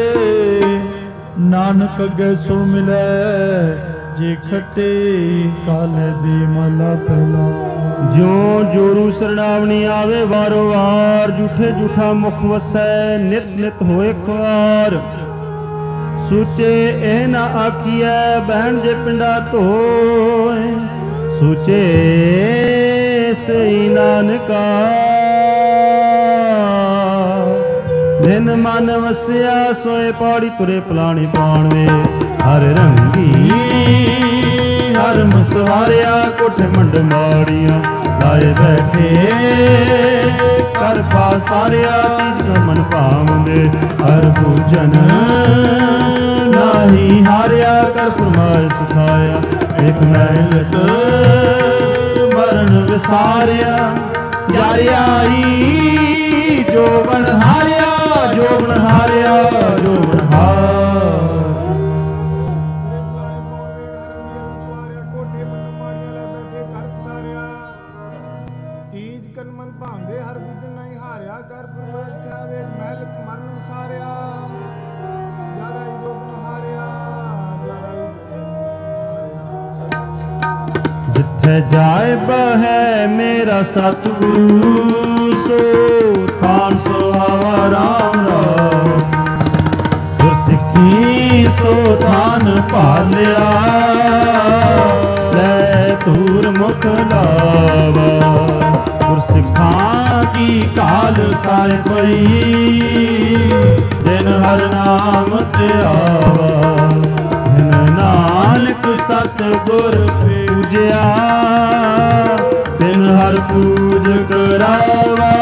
Speaker 1: ਨਾਨਕ ਅੱਗੇ ਸੋ ਮਿਲੇ ਜੇ ਖੱਟੇ ਕਾਲੇ ਦੀ ਮਲਾ ਪਹਿਲਾ।
Speaker 2: ਜੋ ਜੋਰੂ ਸਰਣਾਵਣੀ ਆਵੇ ਵਾਰੋ ਵਾਰ, ਝੂਠੇ ਝੂਠਾ ਮੁਖ ਵਸੈ ਨਿਤ ਨਿਤ ਹੋਏ ਖੁਆਰ। ਸੂਚੇ ਇਹ ਨਾ ਆਖੀਐ ਬਹਿਣ ਜੇ ਪਿੰਡਾ ਧੋਏ, ਸੂਚੇ ਸਈ ਨਾਨਕਾ ਦਿਨ ਮਨ ਵਸਿਆ ਸੋਏ ਪੌੜੀ ਤੁਰੇ ਪਲਾਣੀ ਪਾਣਵੇ। ਹਰ ਰੰਗੀ ਹਰ ਮਸਵਾਰਿਆ ਕੋਠੇ ਮੰਡ ਮਾੜੀਆਂ, ਲਾਏ ਬੈਠੇ ਕਰ ਪਾਸਾਰਿਆ ਤੀਜ ਮਨ ਭਾਵਦੇ। ਹਰ ਪੂਜਨ ਨਾਹੀ ਹਾਰਿਆ ਕਰ ਫਰਮਾਇ ਸਿਖਾਇਆ, ਇੱਕ ਮਹਿਲਤ ਮਰਨ ਵਿਸਾਰਿਆ। ਜਾਰਿਆਈ ਜੋ ਬਣ ਹਾਰਿਆ, ਜੋ ਬਣ ਹਾਰਿਆ, ਜੋ ਬਣ ਹਾਰ। ਜਿੱਥੇ ਜਾਏ ਬਹੈ ਮੇਰਾ ਸਤਿਗੁਰੂ, ਸੋ ਥਾਨ ਸੁਹਾਵਾ ਰਾਮ ਰਾਮ। ਗੁਰਸਿੱਖੀ ਸੋ ਥਾਨ ਭਾਲਿਆ, ਲੈ ਧੂਰ ਮੁਖ ਲਾਵਾ। ਗੁਰਸਿੱਖਾਂ ਕੀ ਕਾਲ ਕਾਇ ਪਈ, ਦਿਨ ਹਰ ਨਾਮ ਤੇ ਆਵਾ। ਦਿਨ ਨਾਨਕ ਸਤਿਗੁਰ ਪੂਜਿਆ, ਦਿਨ ਹਰ ਪੂਜ ਕਰਾਵਾ।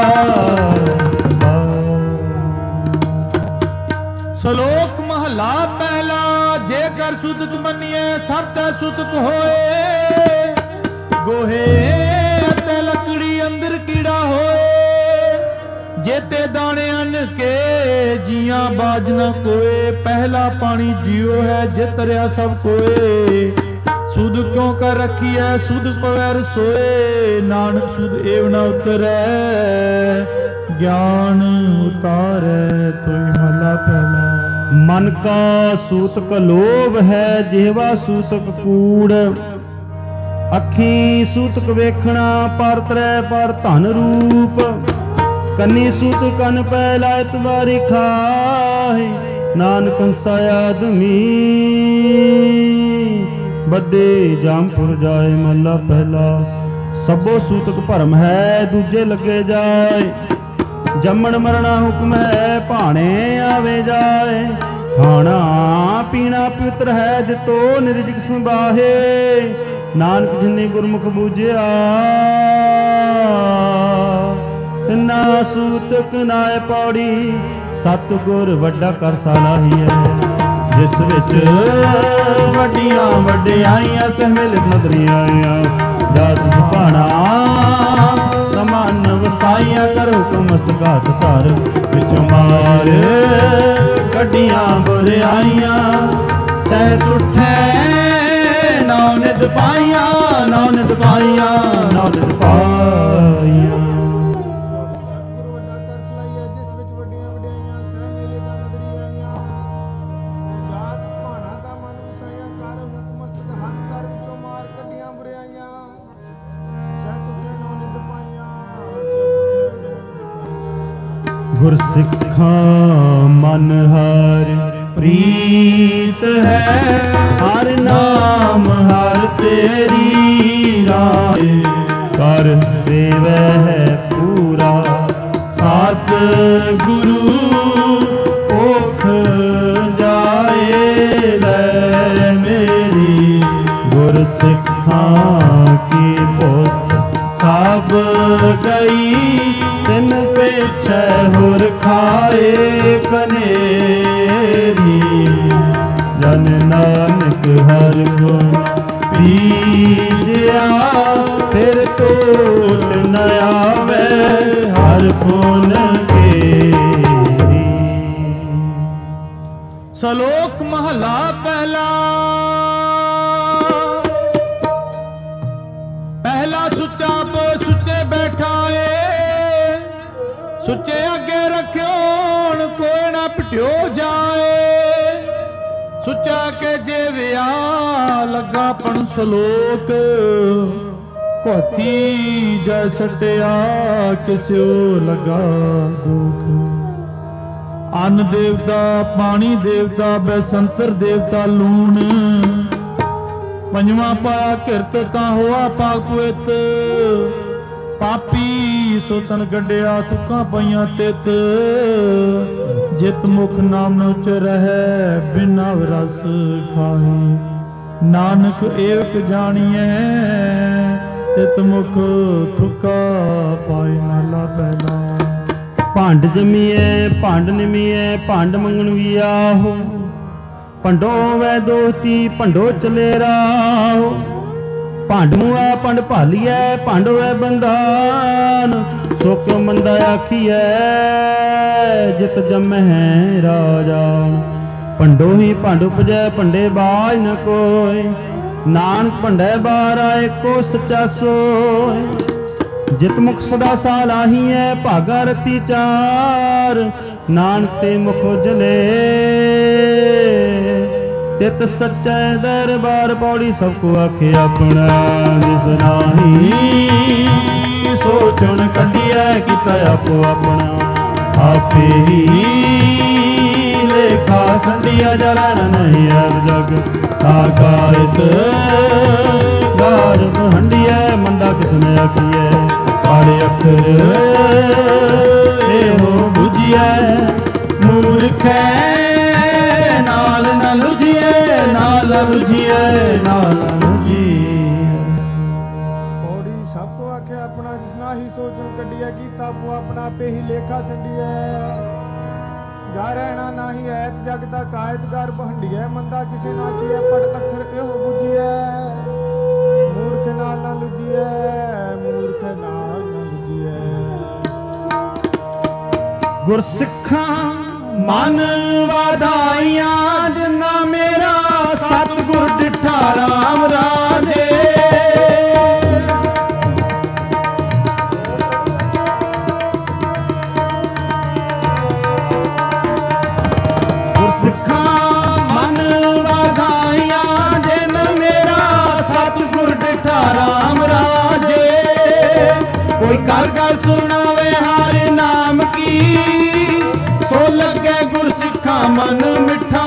Speaker 1: ਸ਼ਲੋਕ ਮਹਲਾ ਪਹਿਲਾ। ਜੇਕਰ ਸੁਤਕ ਮੰਨੀਏ ਸਭ ਤੇ ਸੁਤਕ ਹੋਏ, ਗੋਹੇ ਅਤੇ ਲੱਕੜੀ ਅੰਦਰ ਕੀੜਾ ਹੋਏ। ਜੇਤੇ ਦਾਣੇ ਅੰਨ ਕੇ ਜੀਆਂ ਬਾਜ ਨਾ ਕੋਏ, ਪਹਿਲਾ ਪਾਣੀ ਜੀਓ ਹੈ ਜਿਤ ਰਿਆ ਸਭ ਕੋਏ। ਸੁਧ ਕਿਉਂ ਕਰ ਰੱਖੀਐ ਸੁਧ ਪਵੈ ਰਸੋਏ, ਨਾਨਕ ਸੁਧ ਏਵ ਨ ਉਤਰੈ ਗਿਆਨ ਉਤਾਰੈ। ਤੋਈ ਮਹਲਾ ਪਹਿਲਾ।
Speaker 2: ਮਨ ਕਾ ਸੂਤਕ ਲੋਭ ਹੈ, ਜਿਹਵਾ ਸੂਤਕ ਕੂੜ। ਅੱਖੀ ਸੂਤਕ ਵੇਖਣਾ ਪਰ ਤਰੈ ਪਰ ਧਨ ਰੂਪ। ਕੰਨੀ ਸੂਤ ਕੰਨ ਪੈ ਲਾਇਤ ਵਾਰੀ ਖਾਹੀ, ਨਾਨਕ ਹੰਸਾ ਆਦਮੀ ਬੱਦੇ ਜਾਮਪੁਰ ਜਾਏ। ਮਹਲਾ ਪਹਿਲਾ। ਸਭੋ ਸੂਤਕ ਭਰਮ ਹੈ, ਦੂਜੇ ਲੱਗੇ ਜਾਏ। ਜੰਮਣ ਮਰਣਾ ਹੁਕਮ ਹੈ, ਭਾਣੇ ਆਵੇ ਜਾਏ। ਖਾਣਾ ਪੀਣਾ ਪਵਿੱਤਰ ਹੈ, ਜਿਤੋ ਨਿਰਜਿਕ ਸੰਭਾਹੇ। ਨਾਨਕ ਜਿਨੇ ਗੁਰਮੁਖ ਬੂਝਿਆ, ਤਿਨਾ ਸੂਤਕ ਨਾਏ ਪੌੜੀ। ਸਤਿਗੁਰ ਵੱਡਾ ਕਰ ਸਾਲਾਹੀਐ, ਜਿਸ ਵਿੱਚ ਵੱਡੀਆਂ ਵਡਿਆਈਆਂ ਸਹਿਮਿਲ ਨਦਰੀਆਂ। ਜਾਤ ਸੁਭਾਣਾ ਸਮਾਨ ਵਸਾਈਆਂ, ਕਰ ਹੁਕਮ ਮਸਤਕਾਤ ਧਰ। ਵਿੱਚ ਮਾਰ ਕੱਢੀਆਂ ਬੁਰਿਆਈਆਂ, ਸਹਿਤ ਉੱਠੇ ਨੌ ਨਿਤ ਪਾਈਆਂ। ਨੌ ਨਿਤ ਪਾਈਆਂ, ਨੌ ਨਿਤ ਪਾਈਆਂ। ਗੁਰਸਿੱਖਾਂ ਮਨ ਹਰਿ ਪ੍ਰੀਤ ਹੈ, ਹਰ ਨਾਮ ਹਰ ਤੇਰੀ ਰਾਏ। ਕਰ ਸੇਵੈ ਹੈ ਪੂਰਾ ਸਤ ਗੁਰੂ, ਓਖ ਜਾਏ ਲੈ ਮੇਰੀ। ਗੁਰਸਿੱਖਾਂ ਕੀ ਭੁੱਖ ਸਭ ਗਈ, ਤਿਨ ਪਿਛੈ ਹੁਰ ਖਾਏ ਕਨੇਰੀ। ਜਨ ਨਾਨਕ ਹਰਿ ਗੁਣ ਪੀਜਿਆ, ਫਿਰ ਟੋਟ ਨ ਆਵੇ ਹਰਿ ਪੁਨ ਕੇਰੀ।
Speaker 1: ਸ਼ਲੋਕ ਮਹਲਾ ਪਹਿਲਾ। ਆਖਿਓਣ ਕੋਈ ਨਾ ਪਟਿਓ ਜਾਏ ਸੁੱਚਾ ਕੇ ਜੇ ਵਿਆ ਲੱਗਾ ਪਣ ਸਲੋਕ ਕੋਥੀ ਜੈ ਸਟਿਆ ਕਿਸਿਓ ਲਗਾ ਦੁਖ ਅੰਨ ਦੇਵਤਾ ਪਾਣੀ ਦੇਵਤਾ ਬੈਸੰਸਰ ਦੇਵਤਾ ਲੂਣ ਪੰਜਵਾਂ ਪਾਇਆ ਕਿਰਤ ਤਾਂ ਹੋਆ ਪਾਕ ਪਵਿੱਤ ਪਾਪੀ ਸੋ ਤਨ ਗੱਡਿਆ ਤੁਕਾਂ ਪਈਆਂ ਤਿਤ ਜਿਤ ਮੁਖ ਨਾਮ ਨ ਉਚ ਰਹਿ ਬਿਨਾ ਰਸ ਖਾਹੀ ਨਾਨਕ ਏਕ ਜਾਣੀਐ ਤਿਤ ਮੁਖ ਥੁਕਾ ਪਾਏ ਮਹਲਾ ਪਹਿਲਾ।
Speaker 2: ਭੰਡ ਜਮੀਐ ਭੰਡ ਨਿਮੀਐ ਭੰਡ ਮੰਗਣ ਵੀ ਆਹੋ ਭੰਡੋ ਵੈ ਦੋਸਤੀ ਭੰਡੋ ਚਲੇ ਰਾਹੋ ਭੰਡ ਮੂਆ ਭੰਡ ਭਾਲੀਐ ਭੰਡ ਵੈ ਬੰਧਾਨ ਸੋ ਕਿਉ ਮੰਦਾ ਆਖੀਐ ਜਿਤ ਜਮਹਿ ਰਾਜਾਨ ਭੰਡੋ ਹੀ ਭੰਡ ਉਪਜੈ ਭੰਡੇ ਬਾਝ ਨ ਕੋਈ ਨਾਨਕ ਭੰਡੈ ਬਾਰਾ ਏਕੋ ਸੱਚਾ ਸੋਇ ਜਿਤ ਮੁਖ ਸਦਾ ਸਾਲਾਹੀ ਹੈ ਭਾਗਾ ਰਤੀ ਚਾਰ ਨਾਨਕ ਤੇ ਮੁਖ ਉਜਲੇ ਤਿਤ ਸੱਚੈ ਦਰਬਾਰ ਪੌੜੀ ਸਭ ਕੋ ਆਖੇ ਆਪਣਾ ਜਿਸ ਨਾਹੀ ਸੋ ਚੁਣ ਕੱਢਿਐ ਕੀਤਾ ਆਪੋ ਆਪਣਾ ਆਪੇ ਹੀ ਲੇਖਾ ਸੰਧਿਆ ਜਲਣ ਨਹੀਂ ਅਰ ਜਗ ਆਕਾਇਤ ਗਾਰਬ ਹੰਡੀਐ ਮੰਦਾ ਕਿਸਨੇ ਆਖੀਐ ਪਾੜੇ ਅੱਖਰ ਇਹੋ ਬੁਝੀਐ ਮੂਰਖੈ ਨਾਲ ਨ ਲੁਝੀਐ ਨਾਲ ਲੁਝੀਐ ਨਾਲ ਲੁਝੀਐ।
Speaker 3: ਪੌੜੀ ਸਭ ਕੋ ਆਖਿਆ ਆਪਣਾ ਜਿਸ ਨਾਹੀ ਸੋਚਣ ਕੱਢਿਆ ਕੀਤਾ ਆਪੋ ਆਪਣਾ ਆਪੇ ਹੀ ਲੇਖਾ ਛੱਡੀਐ ਜਾ ਰਹਿਣਾ ਨਾਹੀ ਐਤ ਜਗ ਦਾ ਕਾਇਤ ਗਰਭ ਹੰਡੀਐ ਮੰਦਾ ਕਿਸੇ ਨਾ ਕੀਐ ਪੜ ਅੱਖਰ ਇਹੋ ਬੁਝੀਐ ਮੂਰਖ ਨਾਲ ਨ ਲੁਝੀਐ ਮੂਰਖ ਨਾਲ ਨ ਲੁਝੀਐ।
Speaker 2: ਗੁਰਸਿੱਖਾਂ ਮਨ ਵਧਾਈਆਂ ਜਿਨਾ ਮੇਰਾ ਸਤਿਗੁਰ ਡਿਠਾ ਰਾਮ ਰਾਜੇ ਰਾਮ ਰਾਜੇ ਕੋਈ ਕਰ ਕਰ ਸੁਣਾਵੇ ਹਰਿ ਨਾਮ ਕੀ ਸੋ ਲੱਗੇ ਗੁਰ ਸਿੱਖਾਂ ਮਨ ਮਿੱਠਾ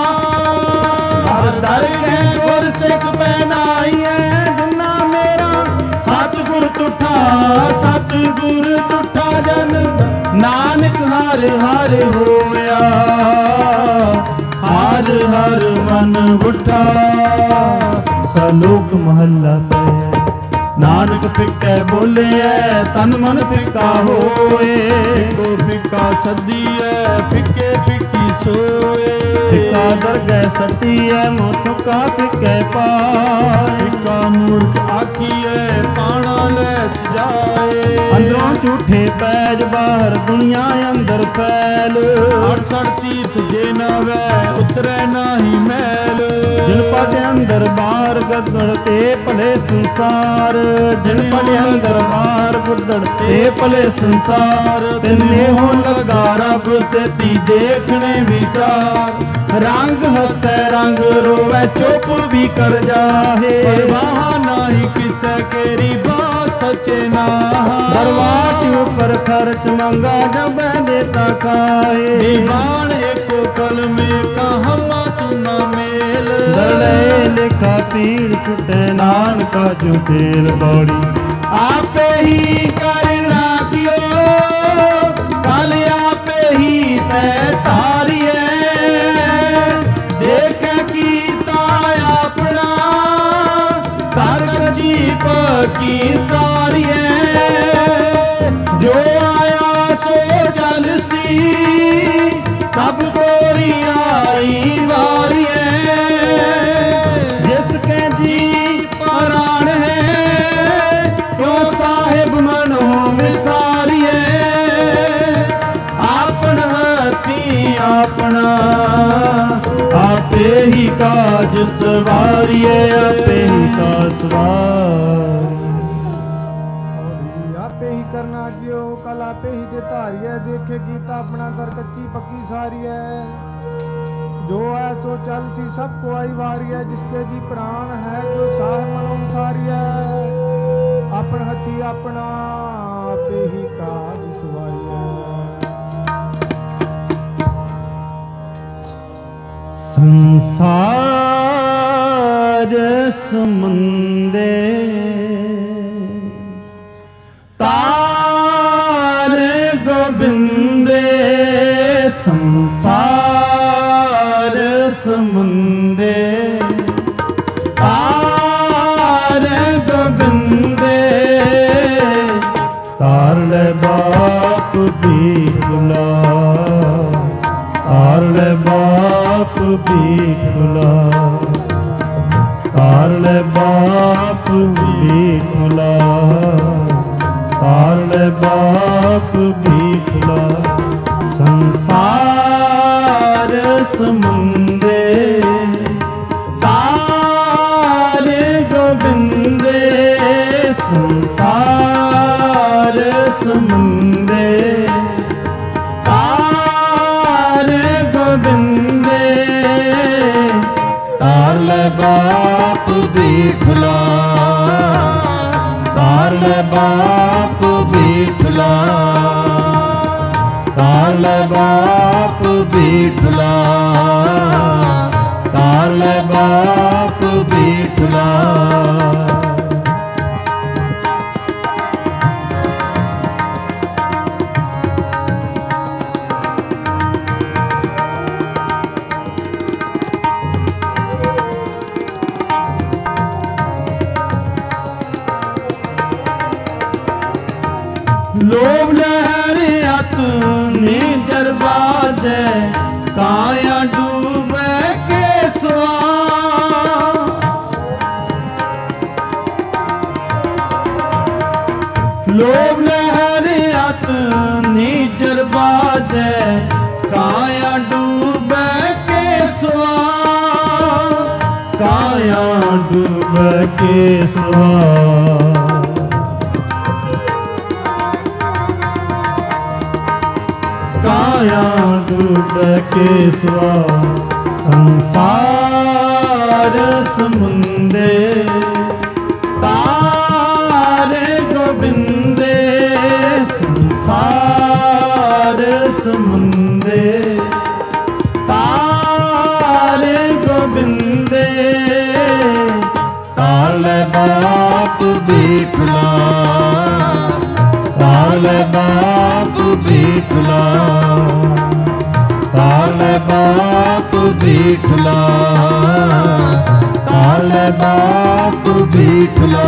Speaker 2: ਹਰ ਦਰ ਗਏ ਗੁਰ ਸਿੱਖ ਪਹਿਨਾਈਐ ਜਿਨਾ ਮੇਰਾ ਸਤਿਗੁਰ ਤੁਠਾ ਸਤਿਗੁਰ ਤੁਠਾ ਜਨ ਨਾਨਕ ਹਰ ਹਰ ਹੋਇਆ ਹਰ ਹਰ ਮਨ ਉਠਾ ਸਲੋਕ ਮਹੱਲਾ ਪੈ ਨਾਨਕ ਫਿੱਕੈ ਬੋਲਿਐ ਤਨ ਮਨ ਫਿੱਕਾ ਹੋਏ
Speaker 1: ਕੋ ਫਿੱਕਾ ਸੱਦੀਐ ਫਿੱਕੇ ਫਿੱਕੀ ਸੋਏ
Speaker 2: ਫਿੱਕਾ ਦਰਗਹਿ ਸੱਦੀਐ ਮੋਠਕਾ ਫਿੱਕੈ ਪਾਏ
Speaker 1: ਫਿੱਕਾ ਮੂਰਖ ਆਖੀਐ ਪਾਣਾ ਲੈ ਸਜਾਏ
Speaker 2: ਅੰਦਰੋਂ ਝੂਠੇ ਪੈਜ ਬਾਹਰ ਦੁਨੀਆ ਅੰਦਰ ਫੈਲ
Speaker 1: ਅੜਸੜ ਤੀਰਥ ਜੇ ਨਾ ਵੈ ਉਤਰੈ ਨਾਹੀ ਮੈਲ
Speaker 2: ਜਿਨ ਪਦ ਅੰਦਰ ਬਾਹਰ ਗਦੜ ਤੇ ਭਲੇ ਸੰਸਾਰ ਜਿਨ ਪਦ ਅੰਦਰ ਬਾਹਰ ਗੁੱਦੜ ਤੇ ਭਲੇ ਸੰਸਾਰ ਤਿੰਨੇ ਹੋ ਲਗਾ ਰੱਬ ਸੇਤੀ ਦੇਖਣੇ ਵਿਚਾਰ ਰੰਗ ਹੱਸੈ ਰੰਗ ਰੋਵੈ ਚੁੱਪ ਵੀ ਕਰ ਜਾਹੇ
Speaker 1: ਪਰਵਾਹ ਨਾਹੀ ਕਿਸੈ ਕੇਰੀ ਬਾਤ ਸਚੇ ਨਾਹ
Speaker 2: ਦਰਵਾਟ ਉਪਰ ਖਰਚ ਮੰਗਾ ਜਬੈ ਦੇਤਾ ਖਾਏ
Speaker 1: ਦੀਵਾਨ ਏਕੋ ਕਲਮੇ ਕਹਮਾ ਤੂੰ ਨਾ ਮੇਲ
Speaker 2: ਦਲੇ ਲਿਖਾ ਪੀੜ ਛੁਟੇ ਨਾਨਕਾ ਜੋ ਤੇਲ ਬੌੜੀ ਆਪੇ ਹੀ ਕਰਨਾ ਕਿਓ ਕਲ ਆਪੇ ਹੀ ਤੈ ਧਾਰੀਐ ਦੇਖ ਕੀਤਾ ਆਪਣਾ ਧਰ ਜੀਪ ਕੀ ਸਾਰੀਐ ਜੋ ਆਇਆ ਸੋ ਚੱਲ ਸੀ ਸਭ ਕੋਈ ਆਈ ਵਾਰੀਐ ਜਿਸ ਕੇ ਜੀ ਪ੍ਰਾਣ ਹੈ ਕਿਉ ਸਾਹਿਬ ਮਨੋ ਵਿਸਾਰੀਐ ਆਪਨ ਹੱਥੀ ਆਪਣਾ ਆਪੇ ਹੀ ਕਾਜ ਸਵਾਰੀਐ ਆਪੇ ਹੀ ਕਾ ਸਵਾਰ
Speaker 3: ਆਪੇ ਹੀ ਕਰਨਾ ਕਿਉ फल आपे ही दे धारिय देखे गीता अपना कर कच्ची पक्की सारी है जो है सो चल सी सबको आई वारी है जिसके जी प्राण है जो साह मनोसारी है अपन हथी अपना आपे ही काज सुवाई है
Speaker 2: संसार समुंदे तार गोबिंदे संसार समुंदे तार गोबिंदे तार ले बाप बीखला तार ले बाप बीखला तार ले बाप बीखला तार ले बाप बीखला संसार समुंदे तार गोबिंदे संसार समुंदे तार गोबिंदे तार ले बाप बीखला तार ले बाप बीखला तार ले बाप बीखला तार ले बाप बीखला लोभ लहरे अत नीजर बाजे काया डूबे के स्वा लोभ लहरे अत नीजर बाजे काया डूबे के स्वा काया डूबे के स्वा काया डूब के स्वा संसार समुंदे तार गोबिंदे संसार समुंदे तार गोबिंदे तार ले बाप बीखला तार ले बाप बीखला तार ले बाप बीखला तार ले बाप बीखला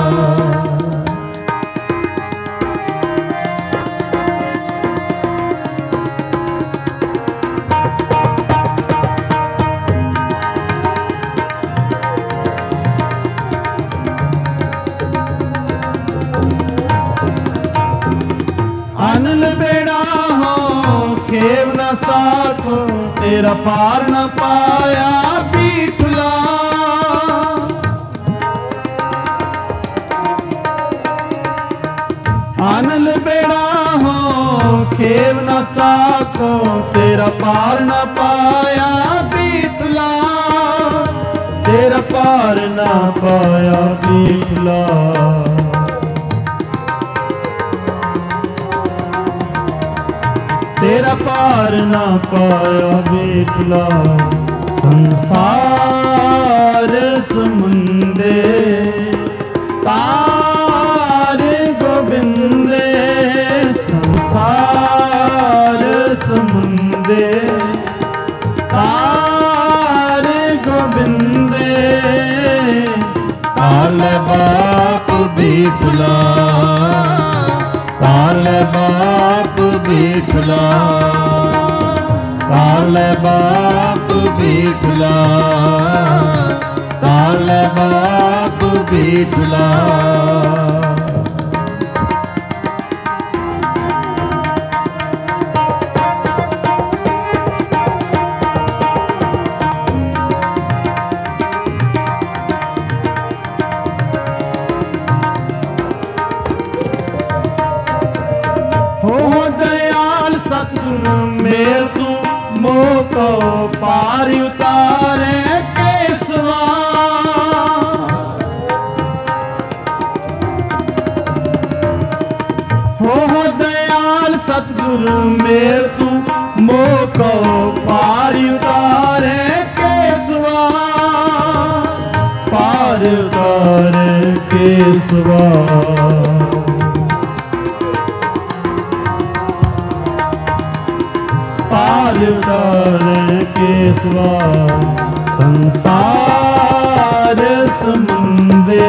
Speaker 2: अनल बेड़ा हो खेव न साको तेरा पार न पाया बीखला अनल बेड़ा हो खेव न साको तेरा पार न पाया बीखला तेरा पार न पाया बीखला तेरा पार ना पाया बीखला संसार समुंदे तार गोबिंदे संसार समुंदे तार गोबिंदे तार ले बाप बीखला तार ले बाप बीखला तार ले बाप बीखला तार ले बाप बीखला ਮੇਲ ਤੂੰ ਮੋਹ ਕੋ ਪਾਰ ਉਤਾਰੇ ਕੇਸਵਾ। ਹੋ ਦਇਆਲ ਸਤਿਗੁਰ ਮੇਲ ਤੂੰ ਮੋਹ ਕੋ ਪਾਰ ਉਤਾਰੇ ਕੇਸਵਾ। ਪਾਰ ਉਤਾਰੇ ਕੇਸਵਾ। ਪਾਰ ਉਤਾਰੇ ਕੇਸਵਾ। ਸੰਸਾਰ ਸਮੁੰਦੇ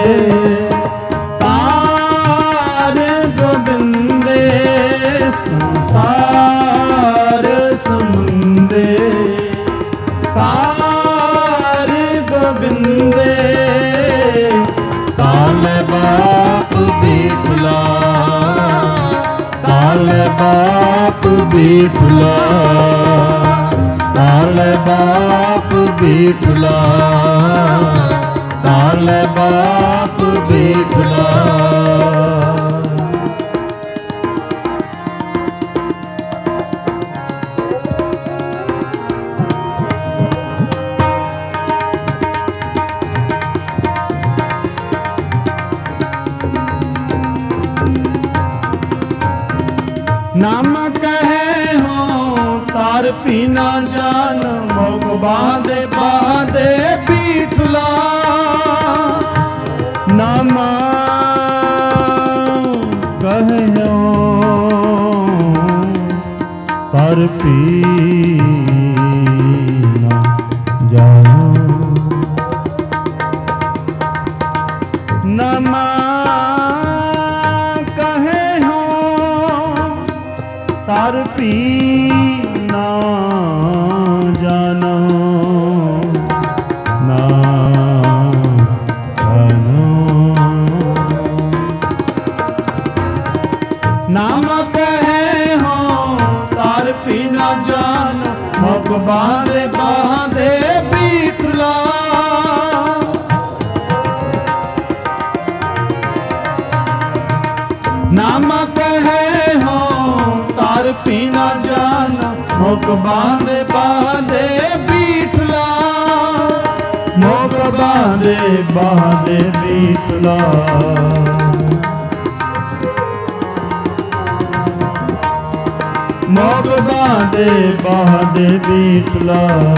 Speaker 2: ਤਾਰ ਗੋਬਿੰਦੇ। ਸੰਸਾਰ ਸਮੁੰਦੇ ਤਾਰ ਗੋਬਿੰਦੇ। ਤਾਲੇ ਬਾਪ ਬੀਠਲਾ ਤਾਲੇ ਬਾਪ ਬੀਠਲਾ ਤਾਲੇ ਬਾਪ ਬੀਠਲਾ ਤਾਲੇ ਬਾਪ ਬੀਠਲਾ। ਨਾਮ ਕਹੇ ਹੋ ਤਾਰ ਪੀ ਨਾ ਜਾਨ। ਮੁਖ ਬਾਂਦੇ ਬਾਂਦੇ ਬੀਠਲਾ। ਨਾਮ ਕਹੇ ਹੋ ਤਾਰ ਪੀ ਨਾ ਜਾਨ। ਨਾਮ ਤਾਰ ਪੀ ਨਾ ਜਾਨੋ ਨਾ ਜਾਨੋ। ਨਾਮ ਕਹੇ ਹੋ ਤਾਰ ਪੀ ਨਾ ਜਾਨ। ਮੁਖ ਬਾਂਦੇ ਬਾਂਦੇ ਬੀਠਲਾ। ਨਾਮ ਕਹੇ ਹੋ ਤਾਰ ਪੀ ਨਾ ਜਾਨ। ਮੁਖ ਬਾਂਦੇ ਬਾਂਦੇ ਬੀਠਲਾ। ਮੁਖ ਬਾਂਦੇ ਬਾਂਦੇ ਬੀਠਲਾ। ਮੁਖ ਬਾਂਦੇ ਬਾਂਦੇ ਬੀਠਲਾ।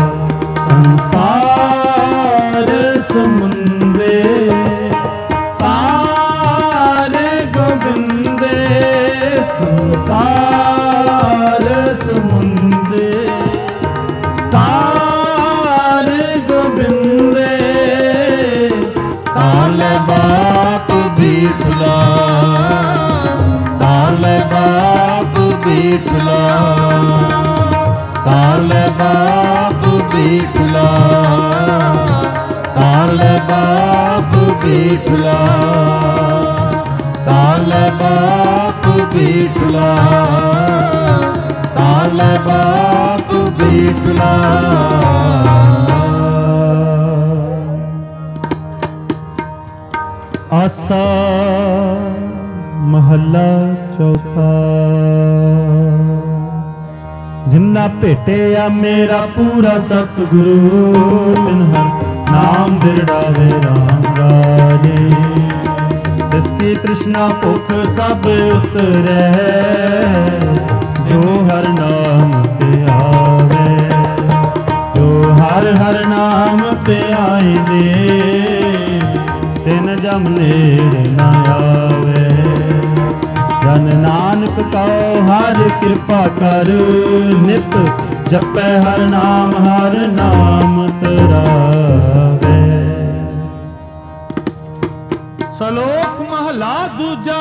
Speaker 2: ਸੰਸਾਰ ਸਮੁੰਦੇ ਤਾਰ ਗੋਬਿੰਦੇ। ਸੰਸਾਰ ਸਮੁੰਦੇ ਤਾਰ ਗੋਬਿੰਦੇ। ਤਾਲੇ ਬਾਪ ਬੀਠਲਾ ਤਾਲੇ ਬਾਪ ਬੀਠਲਾ ਤਾਲੇ ਬਾਪ ਬੀਠਲਾ ਤਾਲੇ ਬਾਪ ਬੀਠਲਾ ਤਾਲੇ ਬਾਪ ਬੀਠਲਾ ਤਾਲੇ ਬਾਪ ਬੀਠਲਾ। ਆਸਾ ਮਹੱਲਾ ਚੌਥਾ। ਜਿੰਨਾ ਭੇਟਿਆ ਮੇਰਾ ਪੂਰਾ ਸਤਿਗੁਰੂ। ਤਿਨ ਹਰ ਨਾਮ ਬਿਰੜਾਵੇ ਰਾਮ ਰਾਜੇ। ਤਿਸਕੀ ਤ੍ਰਿਸ਼ਨਾ ਭੁਖ ਸਭ ਉਤਰੈ। ਜੋ ਹਰ ਨਾਮ ਤੇ ਆਵੇ ਜੋ ਹਰ ਹਰ ਨਾਮ ਤੇ ਆਇਂਦੇ। ਤਿਨ ਜਮ ਨੇੜੇ ਨਾ ਆਵੇ। ਜਨ ਨਾਨਕ ਕਉ ਹਰ ਕਿਰਪਾ ਕਰ। ਨਿਤ ਜਪੈ ਹਰ ਨਾਮ ਹਰ ਨਾਮ ਤਰਾਵੇ।
Speaker 1: ਸ਼ਲੋਕ ਮਹਲਾ ਦੂਜਾ।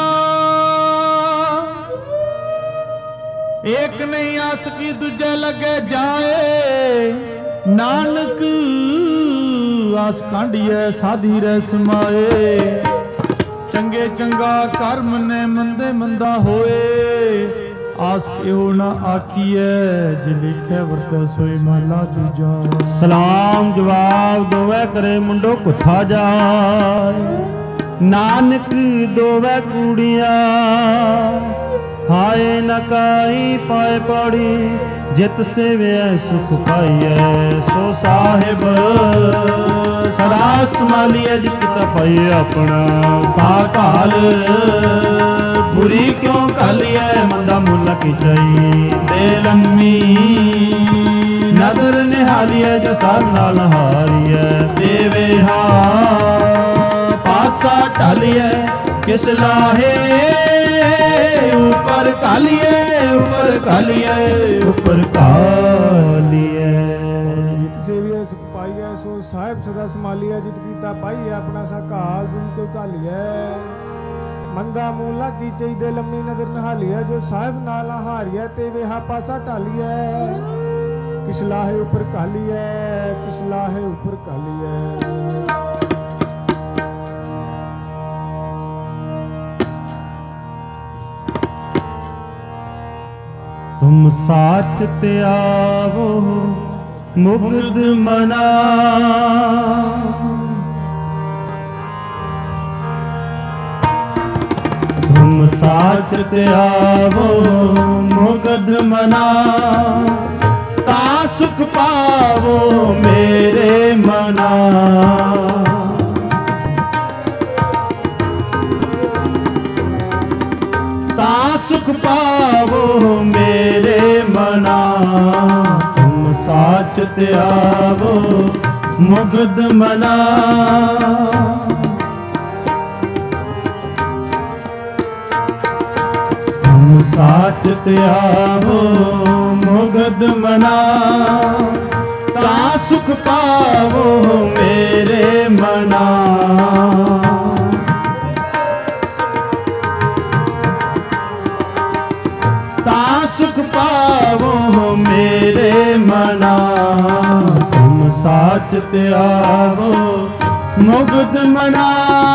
Speaker 1: ਏਕ ਨਹੀਂ ਆਸ ਕੀ ਦੂਜੇ ਲੱਗੇ ਜਾਏ। ਨਾਨਕ ਆਸ ਕਾਂਢੀਐ ਸਾਧੀ ਰਹਿ ਸਮਾਏ। ਚੰਗੇ ਚੰਗਾ ਕਰਮ ਨੇ ਮੰਦੇ ਮੰਦਾ ਹੋਏ। ਆਸ ਇਹੋ ਨਾ ਆਖੀਐ ਜੇ ਲਿਖਿਆ ਵਰਤੈ ਸੋਈ ਮਹਲਾ ਦੂਜਾ।
Speaker 2: ਸਲਾਮ ਜਵਾਬ ਦੋਵੇਂ ਕਰੇ ਮੁੰਡੋ ਕੁੱਥਾ ਜਾਏ। ਨਾਨਕ ਦੋਵੇਂ ਕੂੜੀਆਂ ਖਾਏ ਨ ਕਾਈ ਪਾਏ ਪੌੜੀ। ਜਿਤ ਸੇਵਿਆ ਸੁਖ ਪਾਈਐ ਸੋ ਸਾਹਿਬ ਸਦਾ ਸੰਭਾਲੀਐ ਜਿਤ ਤਪਾਈ ਆਪਣਾ ਸਾਕਾਲ ਬੁਰੀ ਕਿਉ ਕਾਲੀਐ ਮੰਦਾ ਮੁੱਲਾ ਕੀ ਚਾਈ ਦੇ ਲੰਮੀ ਨਦਰ ਨਿਹਾਲੀਐ ਜੋ ਸਾਜ ਨਾਲ ਹਾਰੀਐ ਦੇਵੇ ਹਾ ਪਾਸਾ ਢਾਲੀਐ ਕਿਸ ਲਾਹੇ ਉਪਰ ਕਾਲੀਏ ਉਪਰ ਕਾਲੀਏ ਉਪਰ ਕਾਲੀਏ
Speaker 3: ਜਿਤ ਸੇਵੀਐ ਸੁਖ ਪਾਈਐ ਸੋ ਸਾਹਿਬ ਸਦਾ ਸੰਭਾਲੀਐ ਜਿਤ ਕੀਤਾ ਪਾਈਐ ਆਪਣਾ ਸਾਕਾਲ ਗੁਰੂ ਕਿਉ ਢਾਲੀਐ ਮੰਦਾ ਮੂਲਾ ਕੀ ਚਾਹੀਦੇ ਲੰਮੀ ਨਦਰ ਨਹਾਲੀਐ ਜੋ ਸਾਹਿਬ ਨਾਲ ਹਾਰੀਐ ਤੇ ਵੇਹਾ ਪਾਸਾ ਢਾਲੀਐ ਕਿਸ ਲਾਹੇ ਉਪਰ ਕਾਲੀਐ ਕਿਸ ਲਾਹੇ ਉਪਰ ਕਾਲੀਐ
Speaker 2: ਤੁਮ ਸਾਚ ਤੇ ਆਵੋ ਮੁਗਧ ਮਨਾ ਤੁਮ ਸਾਚ ਤੇ ਆਵੋ ਮੁਗਧ ਮਨਾ ਤਾ ਸੁਖ ਪਾਵੋ ਮੇਰੇ ਮਨਾ ਤਾ ਸੁਖ ਪਾਵੋ ਮੇਰੇ ਮਨਾ ਤੁਮ ਸਾਚ ਤੇ ਆਵੋ ਮੁਗਧ ਮਨਾ ਤੁਮ ਸਾਚ ਤੇ ਆਵੋ ਮੁਗਧ ਮਨਾ ਤਾ ਸੁਖ ਪਾਵੋ ਮੇਰੇ ਮਨਾ ਤਾ ਸੁਖ ਪਾਵੋ ਮੇਰੇ ਮਨਾ ਤੁਮ ਸਾਚ ਤੇ ਆਵੋ ਮੁਗਧ ਮਨਾ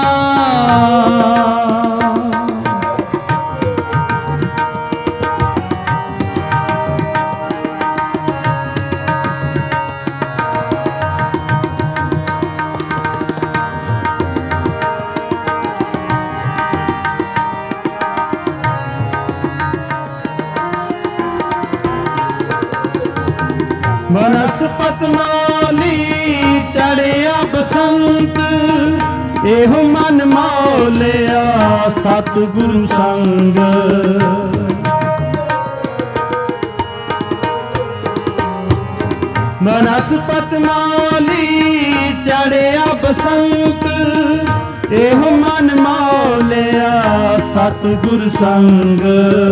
Speaker 2: ਬਨਸਪਤ ਮਾਲੀ ਚੜਿਆ ਬਸੰਤ ਇਹੋ ਮਨ ਮੌਲਿਆ ਸਤਿਗੁਰੂ ਸੰਗ ਬਨਸਪਤ ਮਾਲੀ ਚੜਿਆ ਬਸੰਤ ਇਹੋ ਮਨ ਮੌਲਿਆ ਸਤਿਗੁਰੂ ਸੰਗ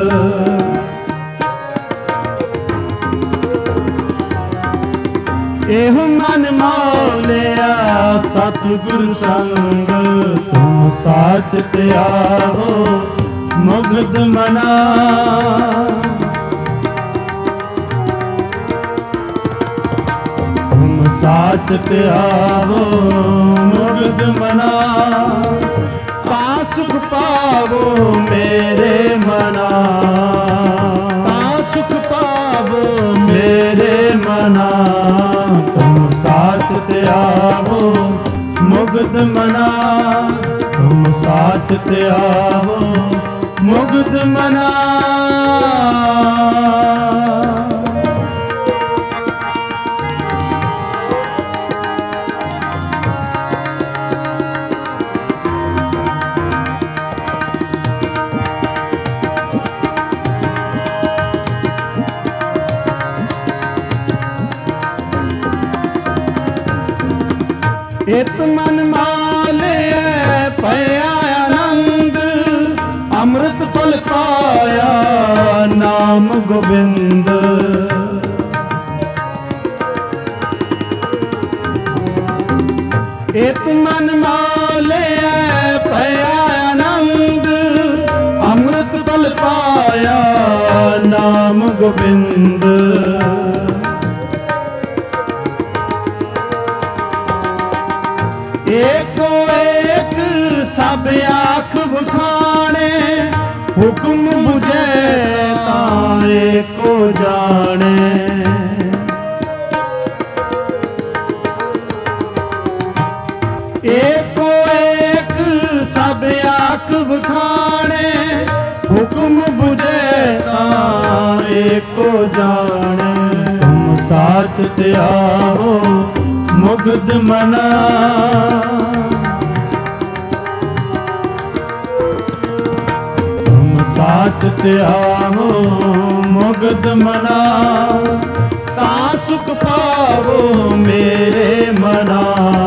Speaker 2: ਇਹੋ ਮਨ ਮੌਲਿਆ ਸਤਿਗੁਰੂ ਸੰਗ ਤੁਮ ਸਾਚ ਤੇ ਆਵੋ ਮੁਗਧ ਮਨਾ ਤੁਮ ਸਾਚ ਤੇ ਆਵੋ ਮੁਗਧ ਮਨਾ ਤਾ ਸੁਖ ਪਾਵੋ ਮੇਰੇ ਮਨਾ ਤਾ ਸੁਖ ਪਾਵੋ ਮੇਰੇ ਮਨਾ ਤੁਮ ਸਾਚ ਤੇ ਆਵੋ ਮੁਗਧ ਮਨਾ ਤੁਮ ਸਾਚ ਤੇ ਆਵੋ ਮੁਗਧ ਮਨਾ ਇਤ ਮਨ ਮਾਲਿਐ ਭਇਆ ਆਨੰਦ ਅੰਮ੍ਰਿਤ ਤੁਲ ਪਾਇਆ ਨਾਮ ਗੋਬਿੰਦ ਇਤ ਮਨ ਮਾਲਿਐ ਭਇਆ ਆਨੰਦ ਅੰਮ੍ਰਿਤ ਤੁਲ ਪਾਇਆ ਨਾਮ ਗੋਬਿੰਦ ਏਕੋ ਏਕ ਸਭ ਆਖ ਬਖਾਣੇ ਹੁਕਮ ਬੁਝੈ ਤਾਂ ਏਕੋ ਜਾਣੈ ਏਕੋ ਏਕ ਸਭ ਆਖ ਬਖਾਣੇ ਹੁਕਮ ਬੁਝੈ ਤਾਂ ਏਕੋ ਜਾਣੈ। ਤੁਮ ਸਾਚ ਧਿਆਵੋ ਮੁਗਧ ਮਨਾ, ਤੁਮ ਸਾਚ ਧਿਆਵੋ ਮੁਗਧ ਮਨਾ, ਤਾਂ ਸੁਖ ਪਾਵੋ ਮੇਰੇ ਮਨਾ।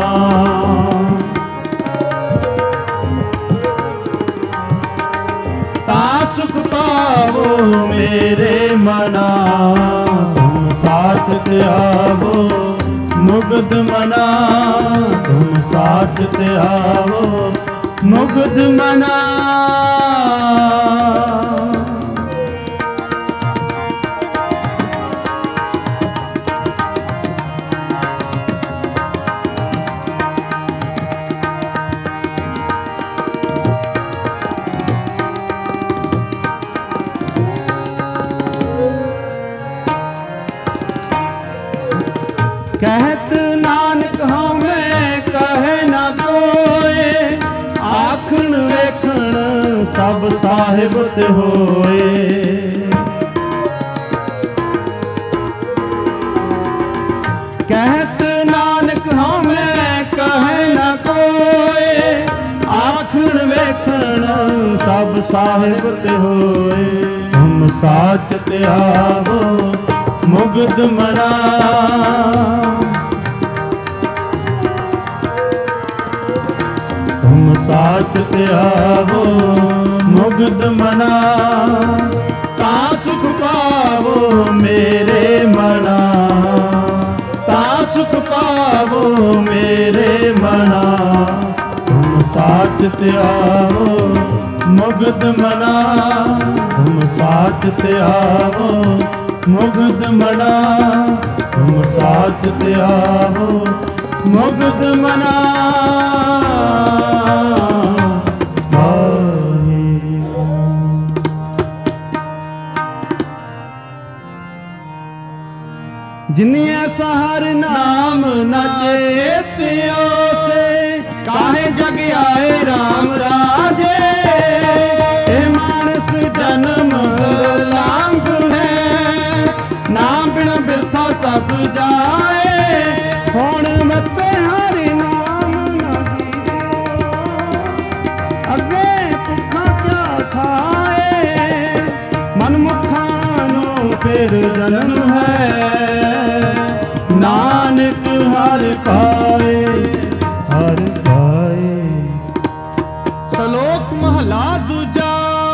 Speaker 2: ਤਾਂ ਸੁਖ ਪਾਵੋ ਮੇਰੇ ਮਨਾ, ਤੁਮ ਸਾਚ ਧਿਆਵੋ ਮੁਗਧ ਮਨਾ, ਤੁਮ ਸਾਚ ਧਿਆਵੋ ਮੁਗਧ ਮਨਾ। ਕਹਿਤ ਨਾਨਕ ਹਉ ਮੈਂ ਕਹੈ ਨਾ ਕੋਇ, ਆਖਣ ਵੇਖਣ ਸਭ ਸਾਹਿਬ ਤੇ ਹੋਏ। ਕਹਿਤ ਨਾਨਕ ਹਉ ਮੈਂ ਕਹੈ ਨਾ ਕੋਇ, ਆਖਣ ਵੇਖਣ ਸਭ ਸਾਹਿਬ ਤੇ ਹੋਏ। ਤੁਮ ਸਾਚ ਧਿਆਵੋ ਮੁਗਧ ਮਨਾ, ਤੁਮ ਸਾਚ ਧਿਆਵੋ ਮੁਗਧ ਮਨਾ, ਤਾਂ ਸੁਖ ਪਾਵੋ ਮੇਰੇ ਮਨਾ, ਤਾਂ ਸੁਖ ਪਾਵੋ ਮੇਰੇ ਮਨਾ। ਤੁਮ ਸਾਚ ਧਿਆਵੋ ਮੁਗਧ ਮਨਾ, ਤੁਮ ਸਾਚ ਧਿਆਵੋ ਮੁਗਧ ਮਨਾ, ਤੁਮ ਸਾਚ ਧਿਆਵੋ ਮੁਗਧ ਮਨਾ। जिन्हीं ऐसा हर नाम न चेत्यो से, काहे जग आए राम राजे। ए मानस जन्म लांग है, नाम बिन बिरथा सब जाए। हुण मते हरि नाम न जीवो, अगे भुखा क्या खाए। मनमुखा नूं फिर जन्म है, नानक हर पाए हर पाए।
Speaker 1: ਸ਼ਲੋਕ ਮਹਲਾ ਦੂਜਾ।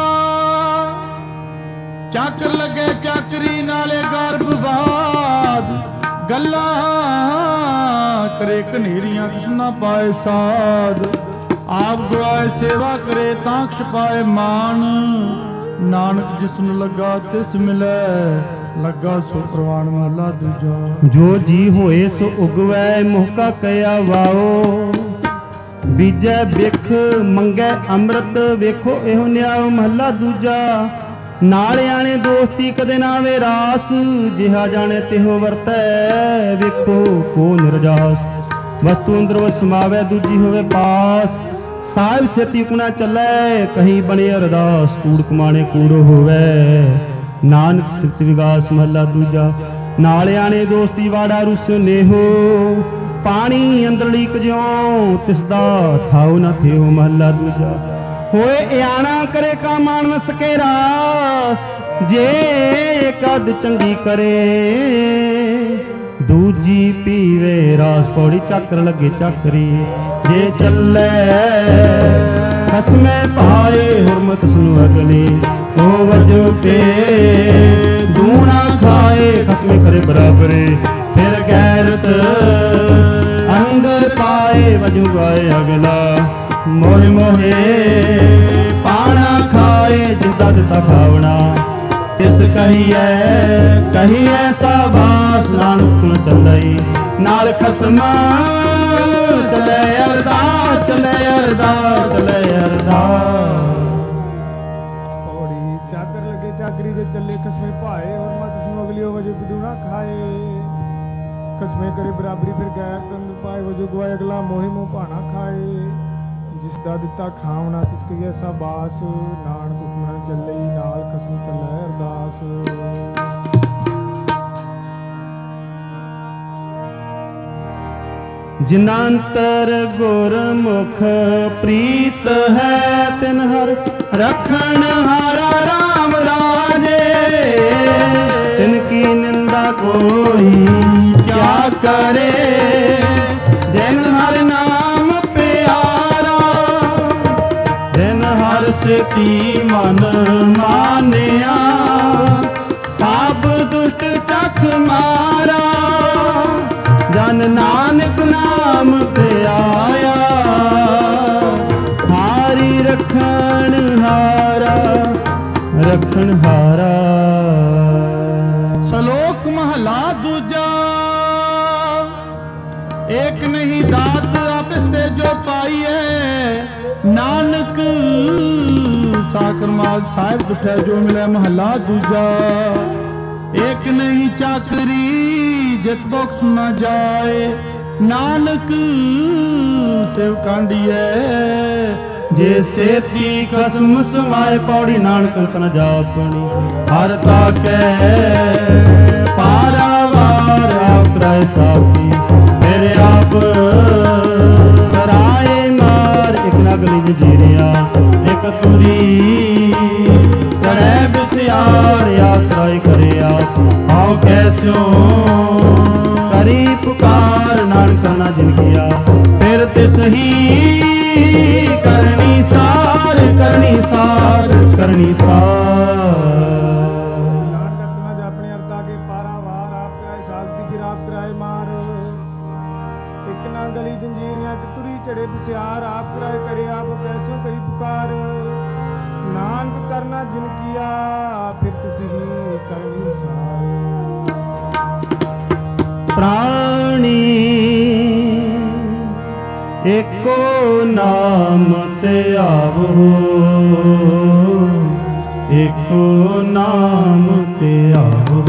Speaker 1: ਚਾਕਰ ਲੱਗੇ ਚਾਕਰੀ ਨਾਲੇ ਗਰਭਵਾਦ, ਗੱਲਾਂ ਕਰੇ ਕਨੇਰੀਆਂ ਕਿਸ ਨਾ ਪਾਏ ਸਾਧ। ਆਪ ਗੁਆਏ ਸੇਵਾ ਕਰੇ ਤਾਂ ਕਛ ਪਾਏ ਮਾਨ, ਨਾਨਕ ਜਿਸ ਨੂੰ ਲੱਗਾ ਤਿਸ ਮਿਲੈ, ਲੱਗਾ ਸੋ ਪ੍ਰਵਾਨ। ਮਹਲਾ ਦੂਜਾ।
Speaker 2: ਜੋ ਜੀ ਹੋਏ ਸੋ ਉਗਵੈ, ਮੋਹਕਾ ਕਹਿਆ ਵਾਓ। ਬੀਜੈ ਬਿਖ ਮੰਗੈ ਅੰਮ੍ਰਿਤ, ਵੇਖੋ ਇਹੋ ਨਿਆਓ। ਮਹਲਾ ਦੂਜਾ। ਨਾਲ ਆਣੇ ਦੋਸਤੀ ਕਦੇ ਨਾ ਵੇ ਰਾਸ, ਜਿਹਾ ਜਾਣੇ ਤਿਹੋ ਵਰਤੈ, ਵੇਖੋ ਕੋ ਨਿਰਜਾਸ। ਵਸਤੂ ਅੰਦਰ ਵ ਸਮਾਵੈ, ਦੂਜੀ ਹੋਵੇ ਪਾਸ। ਸਾਹਿਬ ਸੇਤੀ ਕੁਣਾ ਚੱਲੈ, ਕਹੀ ਬਣੇ ਅਰਦਾਸ। ਕੂੜ ਕਮਾਣੇ ਕੂੜੋ ਹੋਵੇ, ਨਾਨਕ ਸਿਫਤ ਵਿਗਾਸ। ਮਹਲਾ ਦੂਜਾ। ਨਾਲ ਆਣੇ ਦੋਸਤੀ ਵਾੜਾ ਰੁਸ ਨੇਹੋ, ਪਾਣੀ ਅੰਦਰਲੀ ਕਜਿਉ ਤਿਸਦਾ ਥਾਉ ਨਾ ਥਿਓ। ਮਹਲਾ ਦੂਜਾ। ਹੋਏ ਇਆਣਾ ਕਰੇ ਕਾ ਮਾਨਵ ਕੇ ਰਾਸ, ਜੇ ਕਦ ਚੰਗੀ ਕਰੇ ਦੂਜੀ ਪੀਵੇ ਰਾਸ। ਪੌੜੀ ਚੱਕਰ ਲੱਗੇ ਚੱਕਰੀ, ਜੇ ਚੱਲੇ ਖਸਮੇ ਭਾਏ। ਹੁਰਮਤ ਸੁਨੋ ਅਗਲੀ ਉਹ ਵਜੋ ਕੇ, ਦੂਣਾ ਖਾਏ ਖਸਮੇ ਕਰੇ ਬਰਾਬਰੇ। ਫਿਰ ਗੈਰਤ ਅੰਦਰ ਪਾਏ, ਵਜੂ ਗਾਏ ਅਗਲਾ ਮੋਹਿ ਮੋਹੇ। ਪਾਣਾ ਖਾਏ ਜਿਸਦਾ ਦਿੱਤਾ ਖਾਵਣਾ, ਤਿਸ ਕਹੀਐ ਕਹੀਐ ਸਾਬਾਸ। ਨਾਨਕ ਸੁਣ ਚੱਲਈ ਨਾਲ ਖਸਮਾ, ਚਲੇ ਅਰਦਾਸ ਚਲੇ ਅਰਦਾਸ ਚਲੇ ਅਰਦਾਸ।
Speaker 3: ਪੌੜੀ ਚਾਦਰ ਲੱਗੇ ਚਾਕਰੀ, ਜੇ ਚੱਲੇ ਖਸਮੇ ਭਾਏ। ਔਰ ਮਤ ਸੁਨੋ ਅਗਲਿਓ ਵਜੇ ਬਦੂਣਾ ਖਾਏ। ਖਸਮੇ ਕਰੇ ਬਰਾਬਰੀ, ਫਿਰ ਗੈਰ ਤੰਦ ਪਾਏ। ਵਜੋ ਗਵਾਏ ਅਗਲਾ ਮੋਹਿ ਮੋਹ ਭਾਣਾ ਖਾਏ। ਜਿਸ ਦਾ ਦਿੱਤਾ ਖਾਵਣਾ ਤਿਸ ਕਹੀਐ ਸਾਬਾਸ। ਨਾਨਕ ਹੁਕਮ ਚੱਲਈ ਨਾਲ ਖਸਮ ਚੱਲੈ ਅਰਦਾਸ।
Speaker 2: ਜਿਨੰਤਰ ਗੁਰਮੁਖ ਪ੍ਰੀਤ ਹੈ ਤਿਨ ਹਰ ਰਖਣ ਹਾਰਾ ਰਾਮ ਰਾਜੇ। ਤਿਨ ਕੀ ਨਿੰਦਾ ਕੋਈ ਕਿਆ ਕਰੇ, ਜਿਨ ਹਰ ਨਾਮ ਪਿਆਰਾ। ਜਿਨ ਹਰ ਸਿਤੀ ਮਨ ਮਾਨਿਆ, ਸਭ ਦੁਸ਼ਟ ਚਖ ਮਾਰਾ। ਜਨ ਨਾਨਕ ਨਾਮ ਤੇ ਆਇਆ, ਹਾਰੀ ਰਖਣ ਹਾਰਾ ਰਖਣ ਹਾਰਾ।
Speaker 1: ਸ਼ਲੋਕ ਮਹਲਾ ਦੂਜਾ। ਏਕ ਨਹੀਂ ਦਾਤ ਆਪਿਸ ਤੇ ਜੋ ਪਾਈਐ, ਨਾਨਕ ਸਾਕਰ ਮਾਲ ਸਾਹਿਬ ਦੁਠਿਆ ਜੋ ਮਿਲੇ। ਮਹਲਾ ਦੂਜਾ। ਏਕ ਨਹੀਂ ਚਾਕਰੀ ਜਿਤ ਬਖਸ਼ ਨਾ ਜਾਏ, ਨਾਨਕ ਸਿਵ ਕਾਂਡੀਐ
Speaker 2: ਜੇ ਸੇਤੀ ਖਸਮ ਸਮਾਏ। ਪੌੜੀ ਨਾਨਕ ਤਨ ਜਾਪਣੀ ਹਰ ਤਾਕੈ, ਪਾਰਾਵਾਰ ਆਪ ਤਰਾਏ ਸਾਥੀ। ਮੇਰੇ ਆਪ ਕਰਾਏ ਮਾਰ, ਇਕ ਨਗਲੀ ਜੀਰਿਆ ਇਕ ਤੁਰੀ। ਕਰੈ ਬਿਸਿਆਰ ਯਾਤਰਾ ਕਰਿਆ, ਆਓ ਕੈਸਿਓ ਕਰੀ ਪੁਕਾਰ। ਨਾਨਕ ਨਾ ਜਿਨ ਕੀਆ ਫਿਰ ਤਿਸ ਹੀ ਕਰਨੀ ਸਾਰ, ਕਰਨੀ ਸਾਰ, ਕਰਨੀ ਸਾਰ।
Speaker 3: ਆਪਣੇ ਅਰਤਾ ਕੇ ਪਾਰਾਵਾਰ ਆਪ ਕਰਾਏ ਸਾਥੀ। ਫਿਰ ਆਪ ਕਰਾਏ ਮਾਰ, ਇੱਕ ਨਾ ਗਲੀ ਜੰਜੀਰੀਆਂ ਤੁਰੀ। ਚੜੇ ਬਿਸਿਆਰ ਆਪ ਕਰਾਏ ਕਰੇ, ਆਪ ਪੈਸੋਂ ਕਰੀ ਪੁਕਾਰ। ਨਾਨਕ ਕਰਨਾ ਜਿਨ ਕੀਆ, ਫਿਰ ਤਿਸ ਹੀ ਕਰਨੀ ਸਾਰ।
Speaker 2: ਪ੍ਰਾਣੀ ਏਕੋ ਨਾਮ ਤੇ ਆਵੋ, ਏਕੋ ਨਾਮ ਤੇ ਆਵੋ,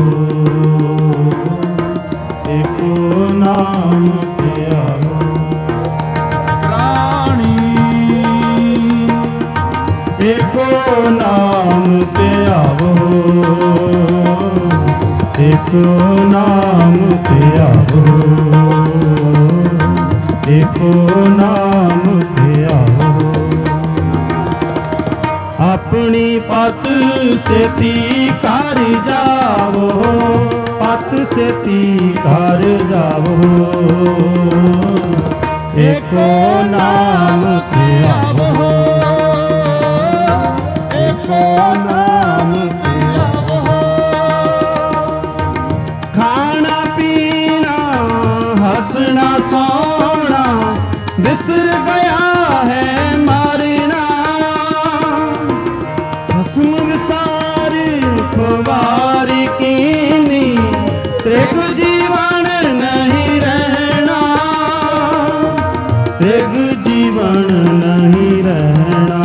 Speaker 2: ਏਕੋ ਨਾਮ ਤੇ ਆਵੋ।
Speaker 1: ਪ੍ਰਾਣੀ
Speaker 2: ਏਕੋ ਨਾਮ ਤੇ ਆਵੋ, ਏਕੋ ਨਾਮ ਤੇ ਆਵੋ, ਏਕੋ ਨਾਮ ਤੇ ਆਵੋ। ਆਪਣੀ ਪਤ ਸੇਤੀ ਕਰ ਜਾਵੋ, ਪਤ ਸੇਤੀ ਕਰ ਜਾਵੋ, ਏਕੋ ਨਾਮ ਤੇ ਆਵੋ, ਏਕੋ ਨਾਮ ਤੇ ਆਵੋ। ਖਾਣਾ ਪੀਣਾ ਹੱਸਣਾ ਸੋਣਾ ਵਿਸਰ ਗਿਆ ਹੈ ਮਾਰਨਾ। ਹਸਮ ਵਿਸਾਰ ਖੁਵਾਰੀ ਕੀਨੀ, ਤ੍ਰਿਗ ਜੀਵਨ ਨਹੀਂ ਰਹਿਣਾ, ਤ੍ਰਿਗ ਜੀਵਨ ਨਹੀਂ ਰਹਿਣਾ।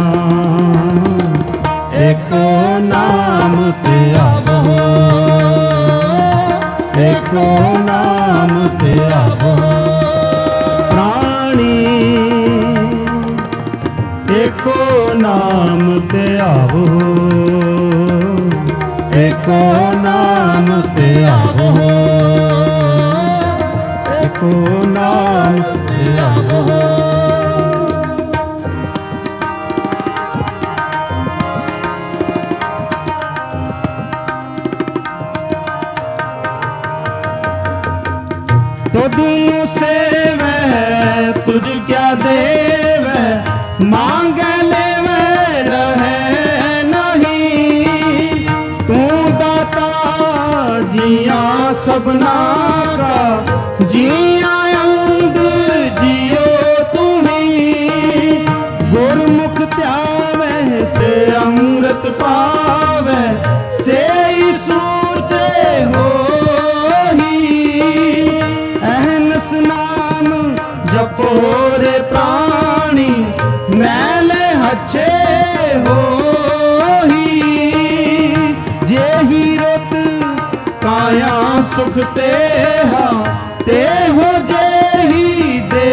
Speaker 2: ਏਕੋ ਨਾਮ ਤੇ ਆਵੋ, ਏਕੋ ਨਾਮ ਤੇ ਆਵੋ। ਪ੍ਰਾਣੀ ਏਕੋ ਨਾਮ ਤੇ ਆਵੋ, ਏਕੋ ਨਾਮ ਤੇ ਆਵੋ, ਏਕੋ ਨਾਮ ਤੇ ਆਵੋ। तुझ सेवै तुझ क्या देवै, मांगे लेवै रहे नहीं। तू दाता जिया सबना का, जिया अंदर जियो तुम्ही। गुरमुख त्यावै से अमृत पावै, से सूरजे हो जपो रे प्राणी, मैले हच्छे हो ही। जे ही रुत काया सुख ते हा, ते हो जे ही दे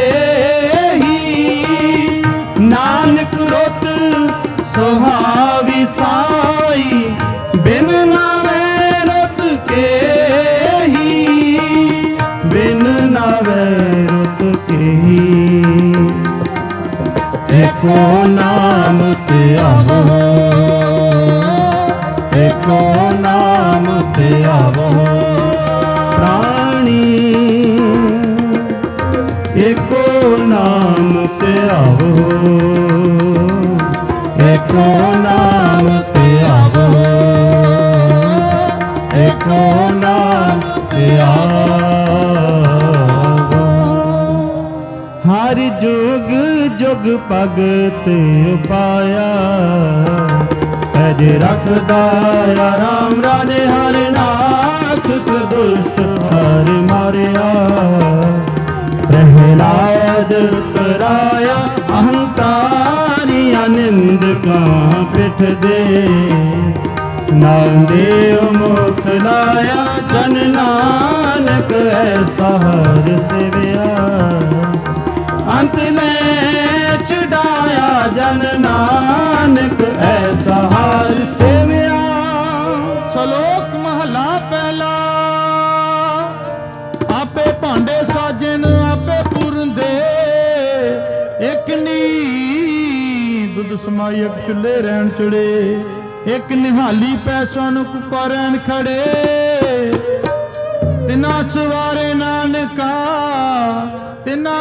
Speaker 2: ही। नानक रुत सुहावी साई, बिन नावे रुत के ही। बिन नावे रुत केही एको नाम ते आवो एको नाम ते आवो प्राणी एको नाम ते आवो एको नाम ते आवो एको नाम ते आवो हर जुग जुग भगत पाया अज रखदा राम राजे हर नाथ दुष्ट हर मारिया प्रहलाद कराया अहंकारिया निंद का पिठ दे नामदेव मुख लाया जन नानक ऐसा हर सेविया अंत ले छुड़ाया जन नानक ऐसा हर सेविया।
Speaker 1: ਸ਼ਲੋਕ ਮਹਲਾ ਪਹਿਲਾ। ਆਪੇ ਭਾਂਡੇ ਸਾਜਨ ਆਪੇ ਪੁਰੰਦੇ ਇੱਕ ਨੀ ਦੁੱਧ ਸਮਾਈ ਇੱਕ ਚੁੱਲੇ ਰਹਿਣ ਚੜੇ ਇੱਕ ਨਿਹਾਲੀ ਪੈਸਾ ਨੂੰ ਕੁਪਾ ਰਹਿਣ ਖੜੇ ਤਿਨਾ ਸਵਾਰੇ ਨਾਨਕਾ ਤਿਨਾ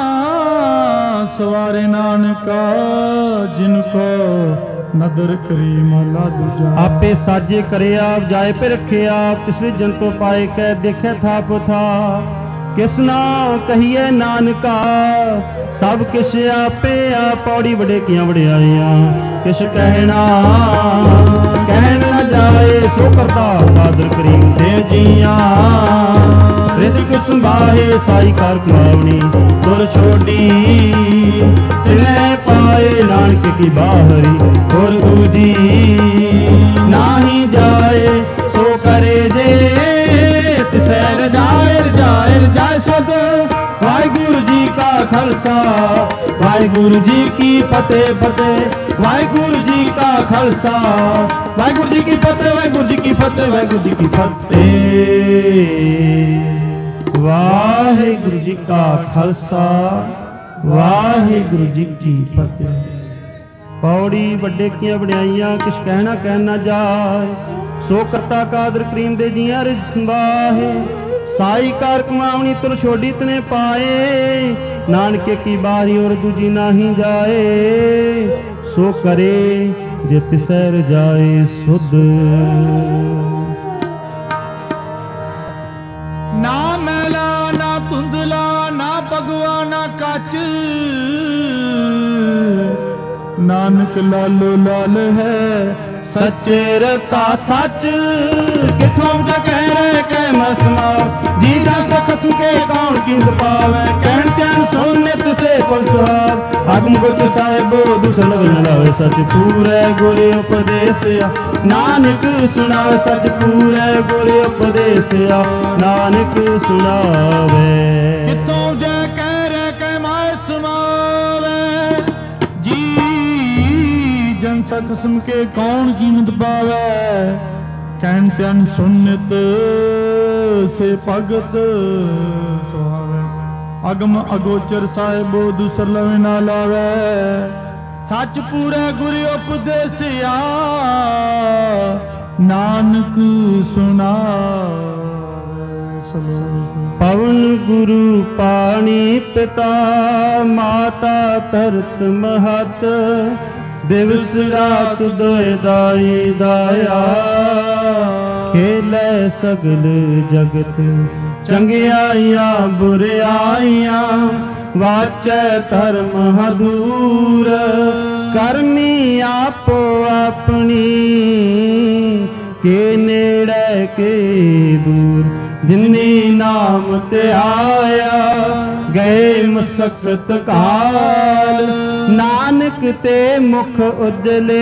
Speaker 1: ਸਵਾਰੇ ਨਾਨਕਾ ਜਿਨ ਕੋ ਨਦਰ ਕਰੀ ਮਹਲਾ ਦੂਜਾ।
Speaker 2: आपे साजे करे आप जाए पे रखे आप तिसरे जन तो पाए कह देखे था पुथा किसना कहिए नानका सब किश आपे आ पौड़ी बड़े किया बड़ियाइया किश कहना कहन न जाए सो करता कादर करीम दे जिया रिदिक संभाहे साई कार कुमावनी तुर छोड़ी तिने पाए नानक की बाहरी और दूजी नाही जाए सो करे जे तिसैर जाए जाए जाए सद वाहिगुरु जी का खालसा वाहिगुरु जी की फतेह फतेह वाहिगुरु जी का खालसा वाहिगुरु जी की फतेह वाहिगुरु जी की फतेह वाहिगुरु जी की फतेह। वाहिगुरु जी का खालसा वाहिगुरु जी की फतेह। पौड़ी वड्डे किया बड़ियाइयां किश कहना कहना जाए सो करता कादर करीम दे जिया रिज संभाहे साई कार कमावनी तुर छोड़ी तने पाए नानके की बारी और दूजी नाही जाए सो करे जे तिसैर जाए सुध
Speaker 1: ना मैला ना धुंधला ना भगवा ना काच नानक लालो लाल है
Speaker 2: सच्चे रता सच किथों जा कह रहे कह मसमा जी जा खसम के कौन किंद पावे कहन त्यान सोनित से फल सुहाग आगम गुरु साहिबो दूसर लगन लावे सच पूरे गुरु उपदेश नानक सुनावे सच पूरे गुरु उपदेश नानक सुनावे
Speaker 1: किथों जा कह रहे कह माए समावे जी जन सा किस्म के कौन कीमत पावे कहन त्यान सुनित से भगत सुहावे अगम अगोचर साहिबो दूसर लवे ना लावे सच पूरा गुरु उपदेसिया नानक सुनावे।
Speaker 2: पवन गुरु पानी पिता माता तरत महत दिवस रात दोए दाई दाया खेले सगल जगत चंगियाइयां बुरियाइयां वाचै धर्म हदूर करनी आपो अपनी के नेड़े के दूर जिन्नी नाम ते आया गए मसकत काल नानक ते मुख उजले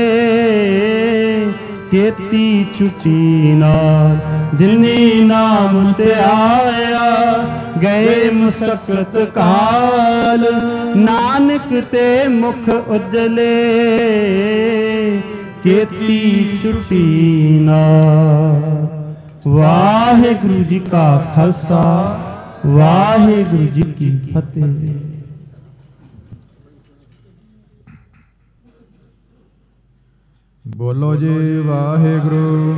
Speaker 2: केती छुटी नाल जिन्नी नाम ते आया गए मसकत काल नानक ते मुख उजले केती छुटी नाल। वाहिगुरु जी का खालसा ਵਾਹਿਗੁਰੂ ਜੀ ਕੀ ਫਤਿਹ।
Speaker 1: ਬੋਲੋ ਜੀ ਵਾਹਿਗੁਰੂ।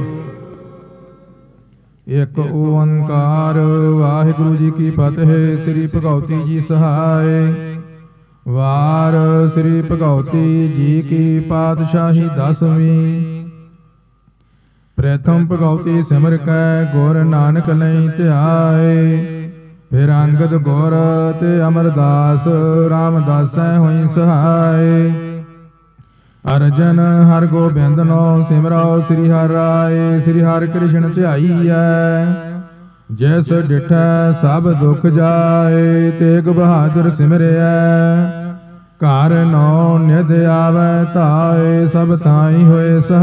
Speaker 1: ਇੱਕ ਓੰਕਾਰ ਵਾਹਿਗੁਰੂ ਜੀ ਕੀ ਫਤਿਹ। ਸ੍ਰੀ ਭਗਉਤੀ ਜੀ ਸਹਾਇ। ਵਾਰ ਸ੍ਰੀ ਭਗਉਤੀ ਜੀ ਕੀ ਪਾਤਸ਼ਾਹੀ ਦਸਵੀਂ। ਪ੍ਰਥਮ ਭਗਉਤੀ ਸਿਮਰ ਕੈ ਗੁਰ ਨਾਨਕ ਲਈ ਧਿਆਏ। ਫਿਰ ਅੰਗਦ ਗੁਰ ਤੇ ਅਮਰਦਾਸ ਰਾਮਦਾਸੈ ਹੋਈ ਸਹਾਇ। ਅਰਜਨ ਹਰਿ ਗੋਬਿੰਦ ਨੋ ਸਿਮਰੋ ਸ੍ਰੀ ਹਰਿ ਰਾਏ। ਸ੍ਰੀ ਹਰਿ ਕ੍ਰਿਸ਼ਨ ਧਿਆਈਐ ਜਿਸ ਡਿਠੈ ਸਭ ਦੁਖ ਜਾਏ। ਤੇਗ ਬਹਾਦਰ ਸਿਮਰਿਐ ਘਰ ਨੌ ਨਿਧ ਆਵੈ ਧਾਏ। ਸਭ ਥਾਈ ਹੋਏ ਸਹਾਇ।